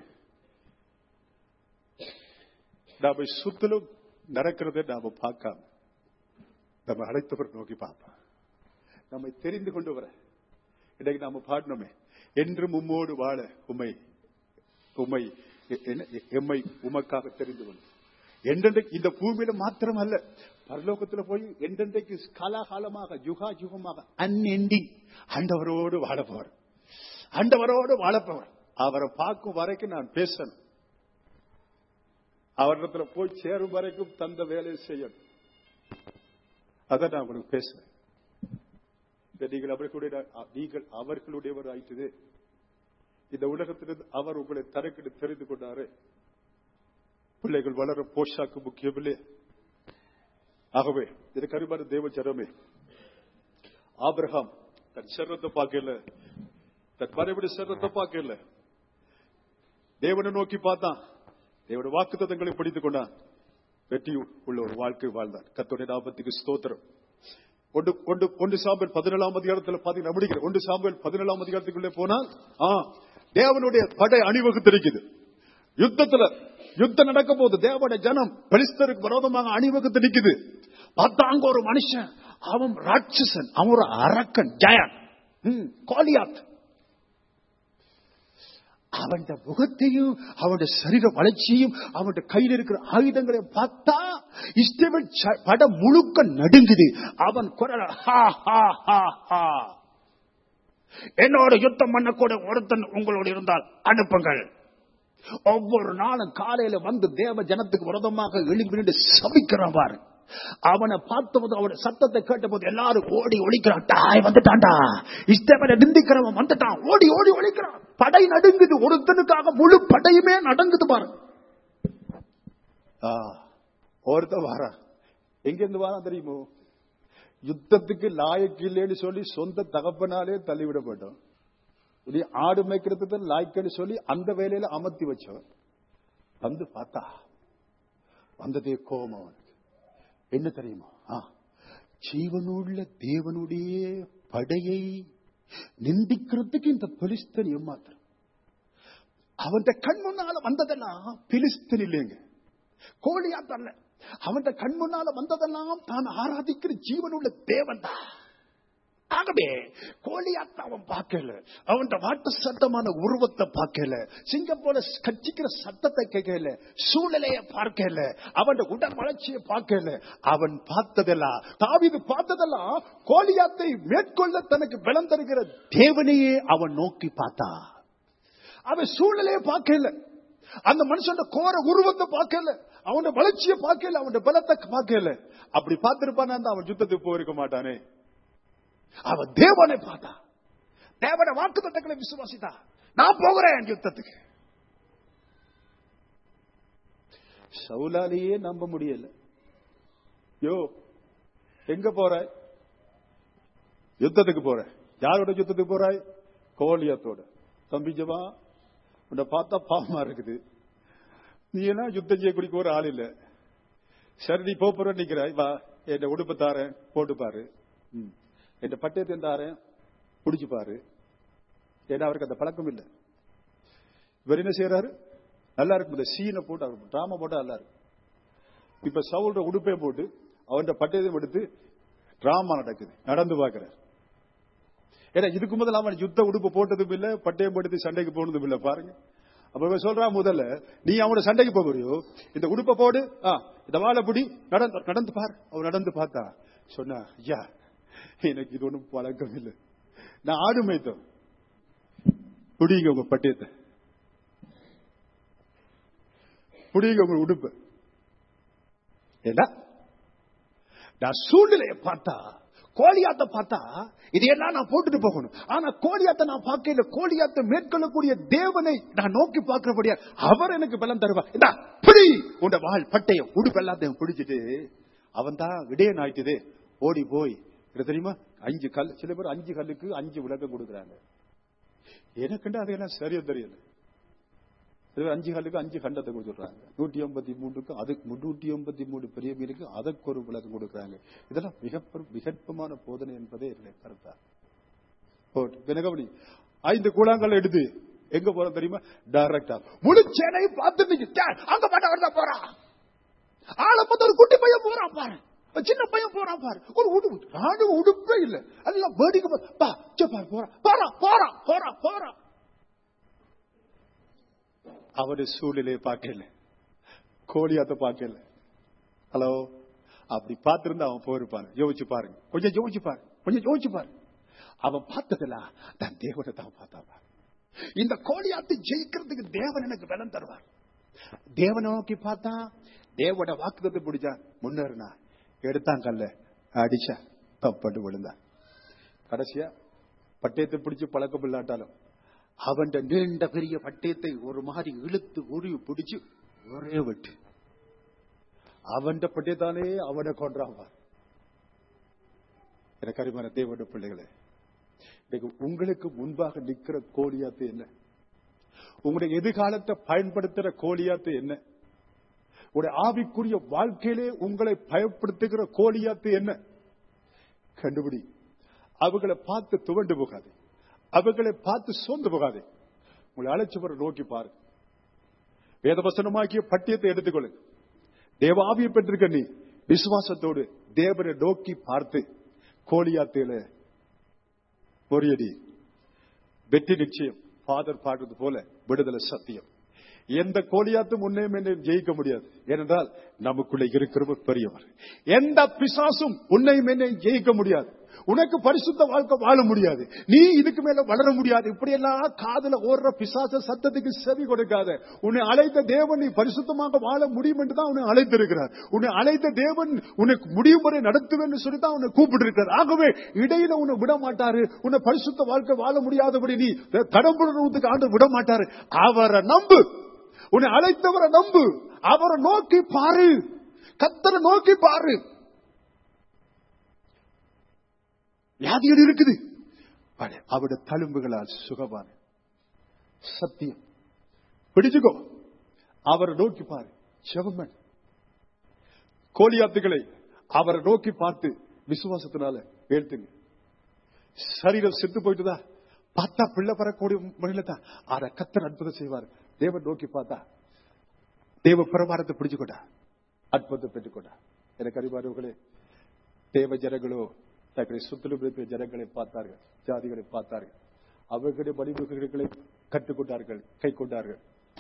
நாம சுத்திலும் நடக்கிறதை நாம பார்க்காம நம்ம அழைத்தவர் நோக்கி பார்ப்போம். நம்மை தெரிந்து கொண்டு வர இன்றைக்கு நாம பாடணுமே, என்றும் உம்மோடு வாழ எம்மை உமக்காக தெரிந்து கொண்டு என்றென்றைக்கு இந்த பூமியில மாத்திரம் அல்ல, பரலோகத்தில் போய் என்றென்றைக்கு காலாகாலமாக யுகா யுகமாக அன்எண்டிங் ஆண்டவரோடு வாழப்போவர். அவரை பார்க்கும் வரைக்கும் நான் பேசணும். அவரிடத்துல போய் சேரும் வரைக்கும் தந்த வேலையை செய்யணும். அதான் நான் உங்களுக்கு பேசுறேன். நீங்கள் அவர்களுடையவர் ஆயிட்டது. இந்த உலகத்திலிருந்து அவர் உங்களை தரக்கிட்டு தெரிந்து கொண்டாரு. பிள்ளைகள் வளர போஷாக்கு முக்கியமில்லை. ஆகவே இது கருமான தேவ ஜனமே, ஆபிரகாம் தன் சரீரத்தை பார்க்கல, தன் மனைவிட சரீரத்தை பார்க்கல, தேவனை நோக்கி பார்த்தான். தேவனுடைய வாக்குத்தத்தங்களை படித்துக் கொண்டான். வெற்றி உள்ள ஒரு வாழ்க்கை வாழ்ந்தான். கர்த்தருடைய நாமத்துக்கு ஸ்தோத்திரம். 1 சாமுவேல் 17ஆம் அதிகாரத்தில் பாத்தீங்கன்னா 1 சாமுவேல் 17ஆம் அதிகாரத்துக்குள்ளே போனால் தேவனுடைய படை அணிவகுத்திருக்குது. யுத்தம் நடக்க போது தேவனுடைய ஜனம் பெலிஸ்தருக்கு விரோதமாக அணிவகுத்து நிக்குது. பார்த்தாங்க ஒரு மனுஷன், அவன் ராட்சசன், அவன் ஒரு அரக்கன், ஜெயன், கோலியாத். அவன் முகத்தையும் அவனுடைய சரீர வளர்ச்சியும் அவனுடைய கையில் இருக்கிற ஆயுதங்களையும் பார்த்தா இஸ்ரவேல் படம் முழுக்க நடுங்குது. அவன் குரல், என்னோட யுத்தம் பண்ணக்கூட ஒருத்தன் உங்களோடு இருந்தால் அனுப்புங்கள். ஒவ்வொரு நாளும் காலையில வந்து தேவ ஜனத்துக்கு விரோதமாக எழுப்பி நின்று சபிக்கிறான் பாரு. அவனை பார்த்தபோது அவனுடைய சத்தத்தை கேட்ட போது எல்லாரும் ஓடி ஒழிக்கிறான். வந்துட்டான்டா, இஸ்ரவேலை நிந்திக்கிறவன் வந்துட்டான், ஓடி ஓடி ஒழிக்கிறான். படை நடுங்குது. ஒருத்தனுக்காக முழு படையுமே நடங்குது பாரு. ஒருத்தன் வாரான். எங்க இருந்து வாரான் தெரியுமோ? யுத்தத்துக்கு லாயக்கு இல்லைன்னு சொல்லி சொந்த தகப்பனாலே தள்ளிவிடப்பட்டோம். ஆடு மேய்க்கிறதுக்கு லாய்க்குன்னு சொல்லி அந்த வேலையில அமர்த்தி வச்சவன் வந்து பார்த்தா வந்ததே கோபம் அவனுக்கு. என்ன தெரியுமா? ஜீவனுள்ள தேவனுடைய படையை நிந்திக்கிறதுக்கு இந்த பெலிஸ்தன் ஏமாத்திரம். அவன் கண் முன்னால வந்ததெல்லாம் பெலிஸ்தன் இல்லைங்க, கோலியாத் அல்ல. அவன் கண் முன்னால வந்ததெல்லாம் தான் ஆராதிக்கிற ஜீவனுள்ள தேவன் தான். ஆகவே கோலியாத் அவன் பார்க்கல, அவன் வாட்ட சத்தமான உருவத்தை பார்க்கல, சிங்கப்பூர கட்சிக்கிற சத்தத்தை கேட்கல, சூழ்நிலையை பார்க்கல, அவன் உடல் வளர்ச்சியை பார்க்கல. அவன் பார்த்ததெல்லாம், தாவீது பார்த்ததெல்லாம் கோலியாத்தை மேற்கொள்ள தனக்கு பலம் தருகிற தேவனையே அவன் நோக்கி பார்த்தா. அவன் சூழ்நிலையை பார்க்கல, அந்த மனுஷன் கோர உருவத்தை பார்க்கல, அவன் வளர்ச்சியை பார்க்கல, அவன் பலத்தை பார்க்கல. அப்படி பார்த்திருப்பான அவன் யுத்தத்துக்கு போயிருக்க மாட்டானே. அவன் தேவனை பார்த்தா, தேவனை வாக்குத்தத்தங்களை விசுவாசித்தா. நான் போகிறேன் யுத்தத்துக்கு. சவுலாலேயே நம்ப முடியல. யோ எங்க போறாய்? யுத்தத்துக்கு போற. யாரோட யுத்தத்துக்கு போறாய்? கோலியாத்தோட. தம்பி ஜவா, உன்னை பார்த்தா பாவமா இருக்குது. நீ என்ன யுத்தம் செய்யக்கூடிய ஒரு ஆள் இல்ல. சரி, நீ போற நிக்கிறாய். வா, என் உடுப்பு தாரேன், போட்டு பாரு. என் பட்டயத்தை தாரேன், பிடிச்சு பாரு. ஏன்னா அவருக்கு அந்த பழக்கம் இல்லை. இவர் என்ன செய்யறாரு? நல்லா இருக்கும், இந்த சீனை போட்டு அவர் டிராமா போட்டா நல்லா இருக்கும். இப்ப சவுல்ற உடுப்பை போட்டு அவன் பட்டயத்தையும் எடுத்து டிராமா நடக்குது, நடந்து பாக்குறாரு. ஏன்னா இதுக்கு முதல்ல அவன் யுத்த உடுப்பு போட்டதும் இல்ல, பட்டயம் போட்டு சண்டைக்கு போனதும் இல்ல. பாருங்க, அப்ப சொல்றான், முதல்ல நீ அவனோட சண்டைக்கு போறியோ, இந்த உடுப்பை போடு, இந்த வாழைப்பிடி, நடந்து பாரு. அவன் நடந்து பார்த்தா சொன்னா, ஐயா எனக்கு இது ஒண்ணும் பழக்கம் இல்லை, நான் ஆடு மேய்த்தோம். புடிங்க உங்க பட்டயத்தை, புடிங்க உங்க உடுப்பு. ஏன்னா நான் சூழ்நிலையை பார்த்தா, கோலியாத்தை பார்த்தா இதையெல்லாம் நான் போட்டுட்டு போகணும். ஆனா கோலியாத்தை நான் பார்க்கல. கோலியாத்தை மேற்கொள்ளக்கூடிய தேவனை நான் நோக்கி பார்க்கிறபடியா அவர் எனக்கு பலம் தருவார். பிடி உண்ட வாழ் பட்டயம் உடுப்பு எல்லாத்தையும் பிடிச்சிட்டு அவன் தான் விடயன் ஆயிட்டுது. ஓடி போய் தெரியுமா, 5 கல். சில பேர் 5 கல்லுக்கு 5 விளக்கம் கொடுக்குறாங்க. எனக்குண்டு அதையெல்லாம் சரியா தெரியல. 5 கல்லுக்கு 5 கண்டத்தை கொடுத்துடுறாங்க. 183க்கு அதுக்கு 183 பெரிய மீனுக்கு அதற்கு ஒரு விளக்கம் கொடுக்குறாங்க. இதெல்லாம் மிகப்பமான போதனை என்பதே இல்லை கருத்தா. 5 கூழாங்கல் எடுத்து எங்க போற தெரியுமா? டைரக்டா முழுச்சேனை பார்த்து அங்க பாட்டா போறான். ஆளை பார்த்து ஒரு குட்டி பையன் போறான் பாரு, சின்ன பையன் போறான் பாரு. ஒரு உடுப்பு, ராணுவ உடுப்பே இல்ல, எல்லாம் வேடிக்கை போறான். அவருடைய சூழ்நிலையை பார்க்கல, கோலியாத்த பார்க்கல. ஹலோ, அப்படி பார்த்திருந்தா அவன் போயிருப்பான். யோசிச்சு பாருங்க, கொஞ்சம் யோசிச்சு பாரு. அவன் பார்த்ததுல தன் தேவனை தான் பார்த்தாவா. இந்த கோலியாத்தை ஜெயிக்கிறதுக்கு தேவன் எனக்கு பலம் தருவார். தேவனை நோக்கி பார்த்தா, தேவனோட வாக்குத்தத்தை பிடிச்சா, முன்னேறினா, எடுத்தான் கல்ல அடிச்சா, தப்பட்டு விழுந்தான். கடைசியா பட்டயத்தை பிடிச்சு பழக்கம் இல்லாட்டாலும் அவன் நீண்ட பெரிய பட்டயத்தை ஒரு மாதிரி இழுத்து உருவி பிடிச்சு ஒரே வெட்டு. அவன் பட்டயத்தாலே அவனை கொன்றான். எனக்கு அருமையான தேவனுடைய பிள்ளைகளே, உங்களுக்கு முன்பாக நிற்கிற கோலியாத்து என்ன? உங்களுடைய எதிர்காலத்தை பயன்படுத்துற கோலியாத்து என்ன? உடைய ஆவிக்குரிய வாழ்க்கையிலே உங்களை பயப்படுத்துகிற கோலியாத்து என்ன? கண்டுபிடி. அவர்களை பார்த்து துவண்டு போகாது, அவர்களை பார்த்து சோர்ந்து போகாது. உங்களை அழைச்சவரை நோக்கி பாரு. வேதவசனமாக்கிய பட்டியத்தை எடுத்துக்கொள்ளுங்க. தேவ ஆவியை பெற்றிருக்க நீ விசுவாசத்தோடு தேவனை நோக்கி பார்த்து கோலியாத்தில பொறியடி வெற்றி நிச்சயம். ஃபாதர் பாடுறது போல விடுதலை சத்தியம். எந்த கோலியாத்தும் உன்னையும் என்னையும் ஜெயிக்க முடியாது. ஏனென்றால் நமக்குள்ள இருக்கிறவர் பெரியவர். எந்த பிசாசும் உன்னையும் என்னையும் ஜெயிக்க முடியாது. உனக்கு பரிசுத்த வாழ்க்கை வாழ முடியாது. நீ இதுக்கு மேல வளர முடியாது. இப்படியெல்லாம் காதுல ஓடுற பிசாச சத்தத்துக்கு செவி கொடுக்காத. உன்னை அழைத்த தேவன் நீ பரிசுத்தமாக வாழ முடியும் என்று தான் உன்னை அழைத்திருக்கிறார். உன்னை அழைத்த தேவன் உனக்கு முடியும் வரை நடத்துவேன் சொல்லி தான் உன்னை கூப்பிட்டு இருக்கிறார். ஆகவே இடையில உன்னை விட மாட்டாரு. உன்னை பரிசுத்த வாழ்க்கை வாழ முடியாதபடி நீ தடம்புறதுக்கு ஆண்டு விட மாட்டாரு. அவரை நம்பு. உன்னை அழைத்தவரை நம்பு. அவரை நோக்கி பாரு. கர்த்தரை நோக்கி பாரு. வியாதிகள் இருக்குது, அவருடைய தழும்புகளால் சுகமான சத்தியம். பிடிச்சுக்கோ, அவரை நோக்கி பாரு. ஜெபம். கோலியாத்துகளை அவரை நோக்கி பார்த்து விசுவாசத்தினால எழுத்துங்க. சரீரம் செத்து போயிட்டுதா பார்த்தா பிள்ளை பெறக்கூடிய முறையில தான் அதை கர்த்தர் அற்புதம் செய்வார். தேவன் நோக்கி பார்த்தா தேவ பிரமாணத்தை பிடிச்சுக்கொண்டா அற்புதத்தை பெற்றுக்கொண்டா. எனக்கு அறிவார்களே, தேவ ஜனங்களோ தங்களை சுற்றிலும் இருக்கிற ஜனங்களை பார்த்தார்கள், ஜாதிகளை பார்த்தார்கள். அவர்களுடைய வழிமுறைகளை கற்றுக்கொண்டார்கள், கை கொண்டார்கள்.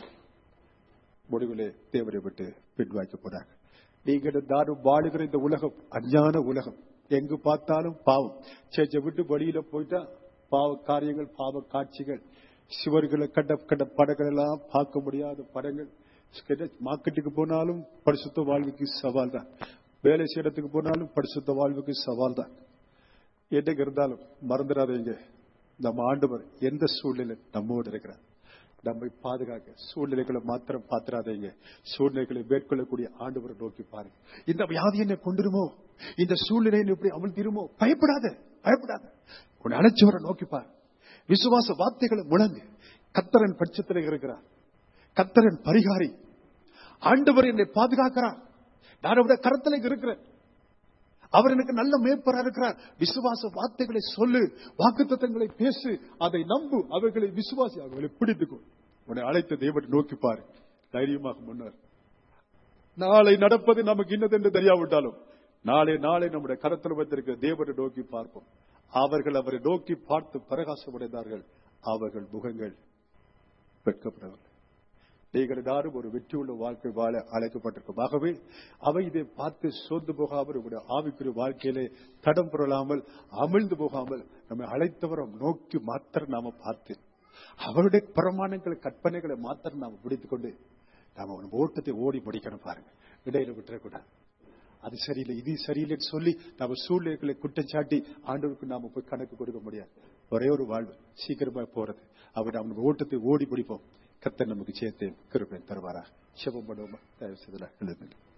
முடிவிலே தேவனை விட்டு பின்வாக்கப்பட்டார்கள். நீங்கள் நானும் வாழுகிற இந்த உலகம் அஞ்ஞான உலகம். எங்கு பார்த்தாலும் பாவம். சேச்சை விட்டு வழியில போயிட்டா பாவ காரியங்கள், பாவ காட்சிகள், சிவர்களை கண்ட படங்கள் எல்லாம் பார்க்க முடியாத படங்கள். மார்க்கெட்டுக்கு போனாலும் பரிசுத்த வாழ்வுக்கு சவால் தான். வேலை செய்யறதுக்கு போனாலும் பரிசுத்த வாழ்வுக்கு சவால் தான். என்னைக்கு இருந்தாலும் மறந்துடாதீங்க, நம்ம ஆண்டவர் எந்த சூழ்நிலை நம்மோடு இருக்கிறார். நம்மை பாதுகாக்க சூழ்நிலைகளை மாத்திரம் பாத்திராதீங்க. சூழ்நிலைகளை மேற்கொள்ளக்கூடிய ஆண்டவரை நோக்கி பாருங்க. இந்த வியாதி என்ன கொண்டுருமோ, இந்த சூழ்நிலை எப்படி அமர்த்திருமோ, பயப்படாத, பயப்படாத. உன்னை அழைச்சவரை நோக்கி பாரு. விசுவாச வார்த்தைகளை முழங்கு. கர்த்தரின் பட்சத்தில் இருக்கிறார். கர்த்தரின் பரிகாரி. ஆண்டவர் என்னை பாதுகாக்கிறார். நான் அவருடைய கரத்தில் இருக்கிறேன். அவர் எனக்கு நல்ல மேய்ப்பரா இருக்கிறார். விசுவாச வார்த்தைகளை சொல்லு, வாக்குத்தத்தங்களை பேசு, அதை நம்பு, அவர்களை விசுவாசி, அவர்களை பிடித்துக்கோ. உன்னை அழைத்த தேவனை நோக்கி பாரு. தைரியமாக முன்னர். நாளை நடப்பது நமக்கு இன்னது என்று தெரியாவிட்டாலும் நாளை நம்முடைய கரத்தில் வைத்திருக்கிற தேவனை நோக்கி பார்ப்போம். அவர்கள் அவரை நோக்கி பார்த்து பிரகாசமடைந்தார்கள். அவர்கள் முகங்கள் வெட்கப்படவில்லை. நீங்கள் எல்லாரும் ஒரு வெற்றியுள்ள வாழ்க்கை வாழ அழைக்கப்பட்டிருக்கும். ஆகவே அவை இதை பார்த்து சோர்ந்து போகாமல் உங்களுடைய ஆவிக்குரிய வாழ்க்கையிலே தடம் புரளாமல் அமிழ்ந்து போகாமல் நம்மை அழைத்தவரை நோக்கி மாத்திரம் நாம பார்த்து அவருடைய பிரமாணங்களை கற்பனைகளை மாத்திரம் நாம பிடித்துக் கொண்டு நாம ஓட்டத்தை ஓடி முடிக்கணும். பாருங்க, இடையில விட்டுறக்கூடாது. அது சரியில்லை, இது சரியில்லைன்னு சொல்லி நம்ம சூழ்நிலைகளை குற்றம் சாட்டி ஆண்டவருக்கு நாம போய் கணக்கு கொடுக்க முடியாது. ஒரே ஒரு வாழ்வு சீக்கிரமா போறது. அவர் நம்ம ஓட்டத்தை ஓடி பிடிப்போம். கர்த்தர் நமக்கு சேர்த்து கிருபை தருவாரா. செபம் பண்ணுவோமா? தயவு செய்து எழுதுங்க.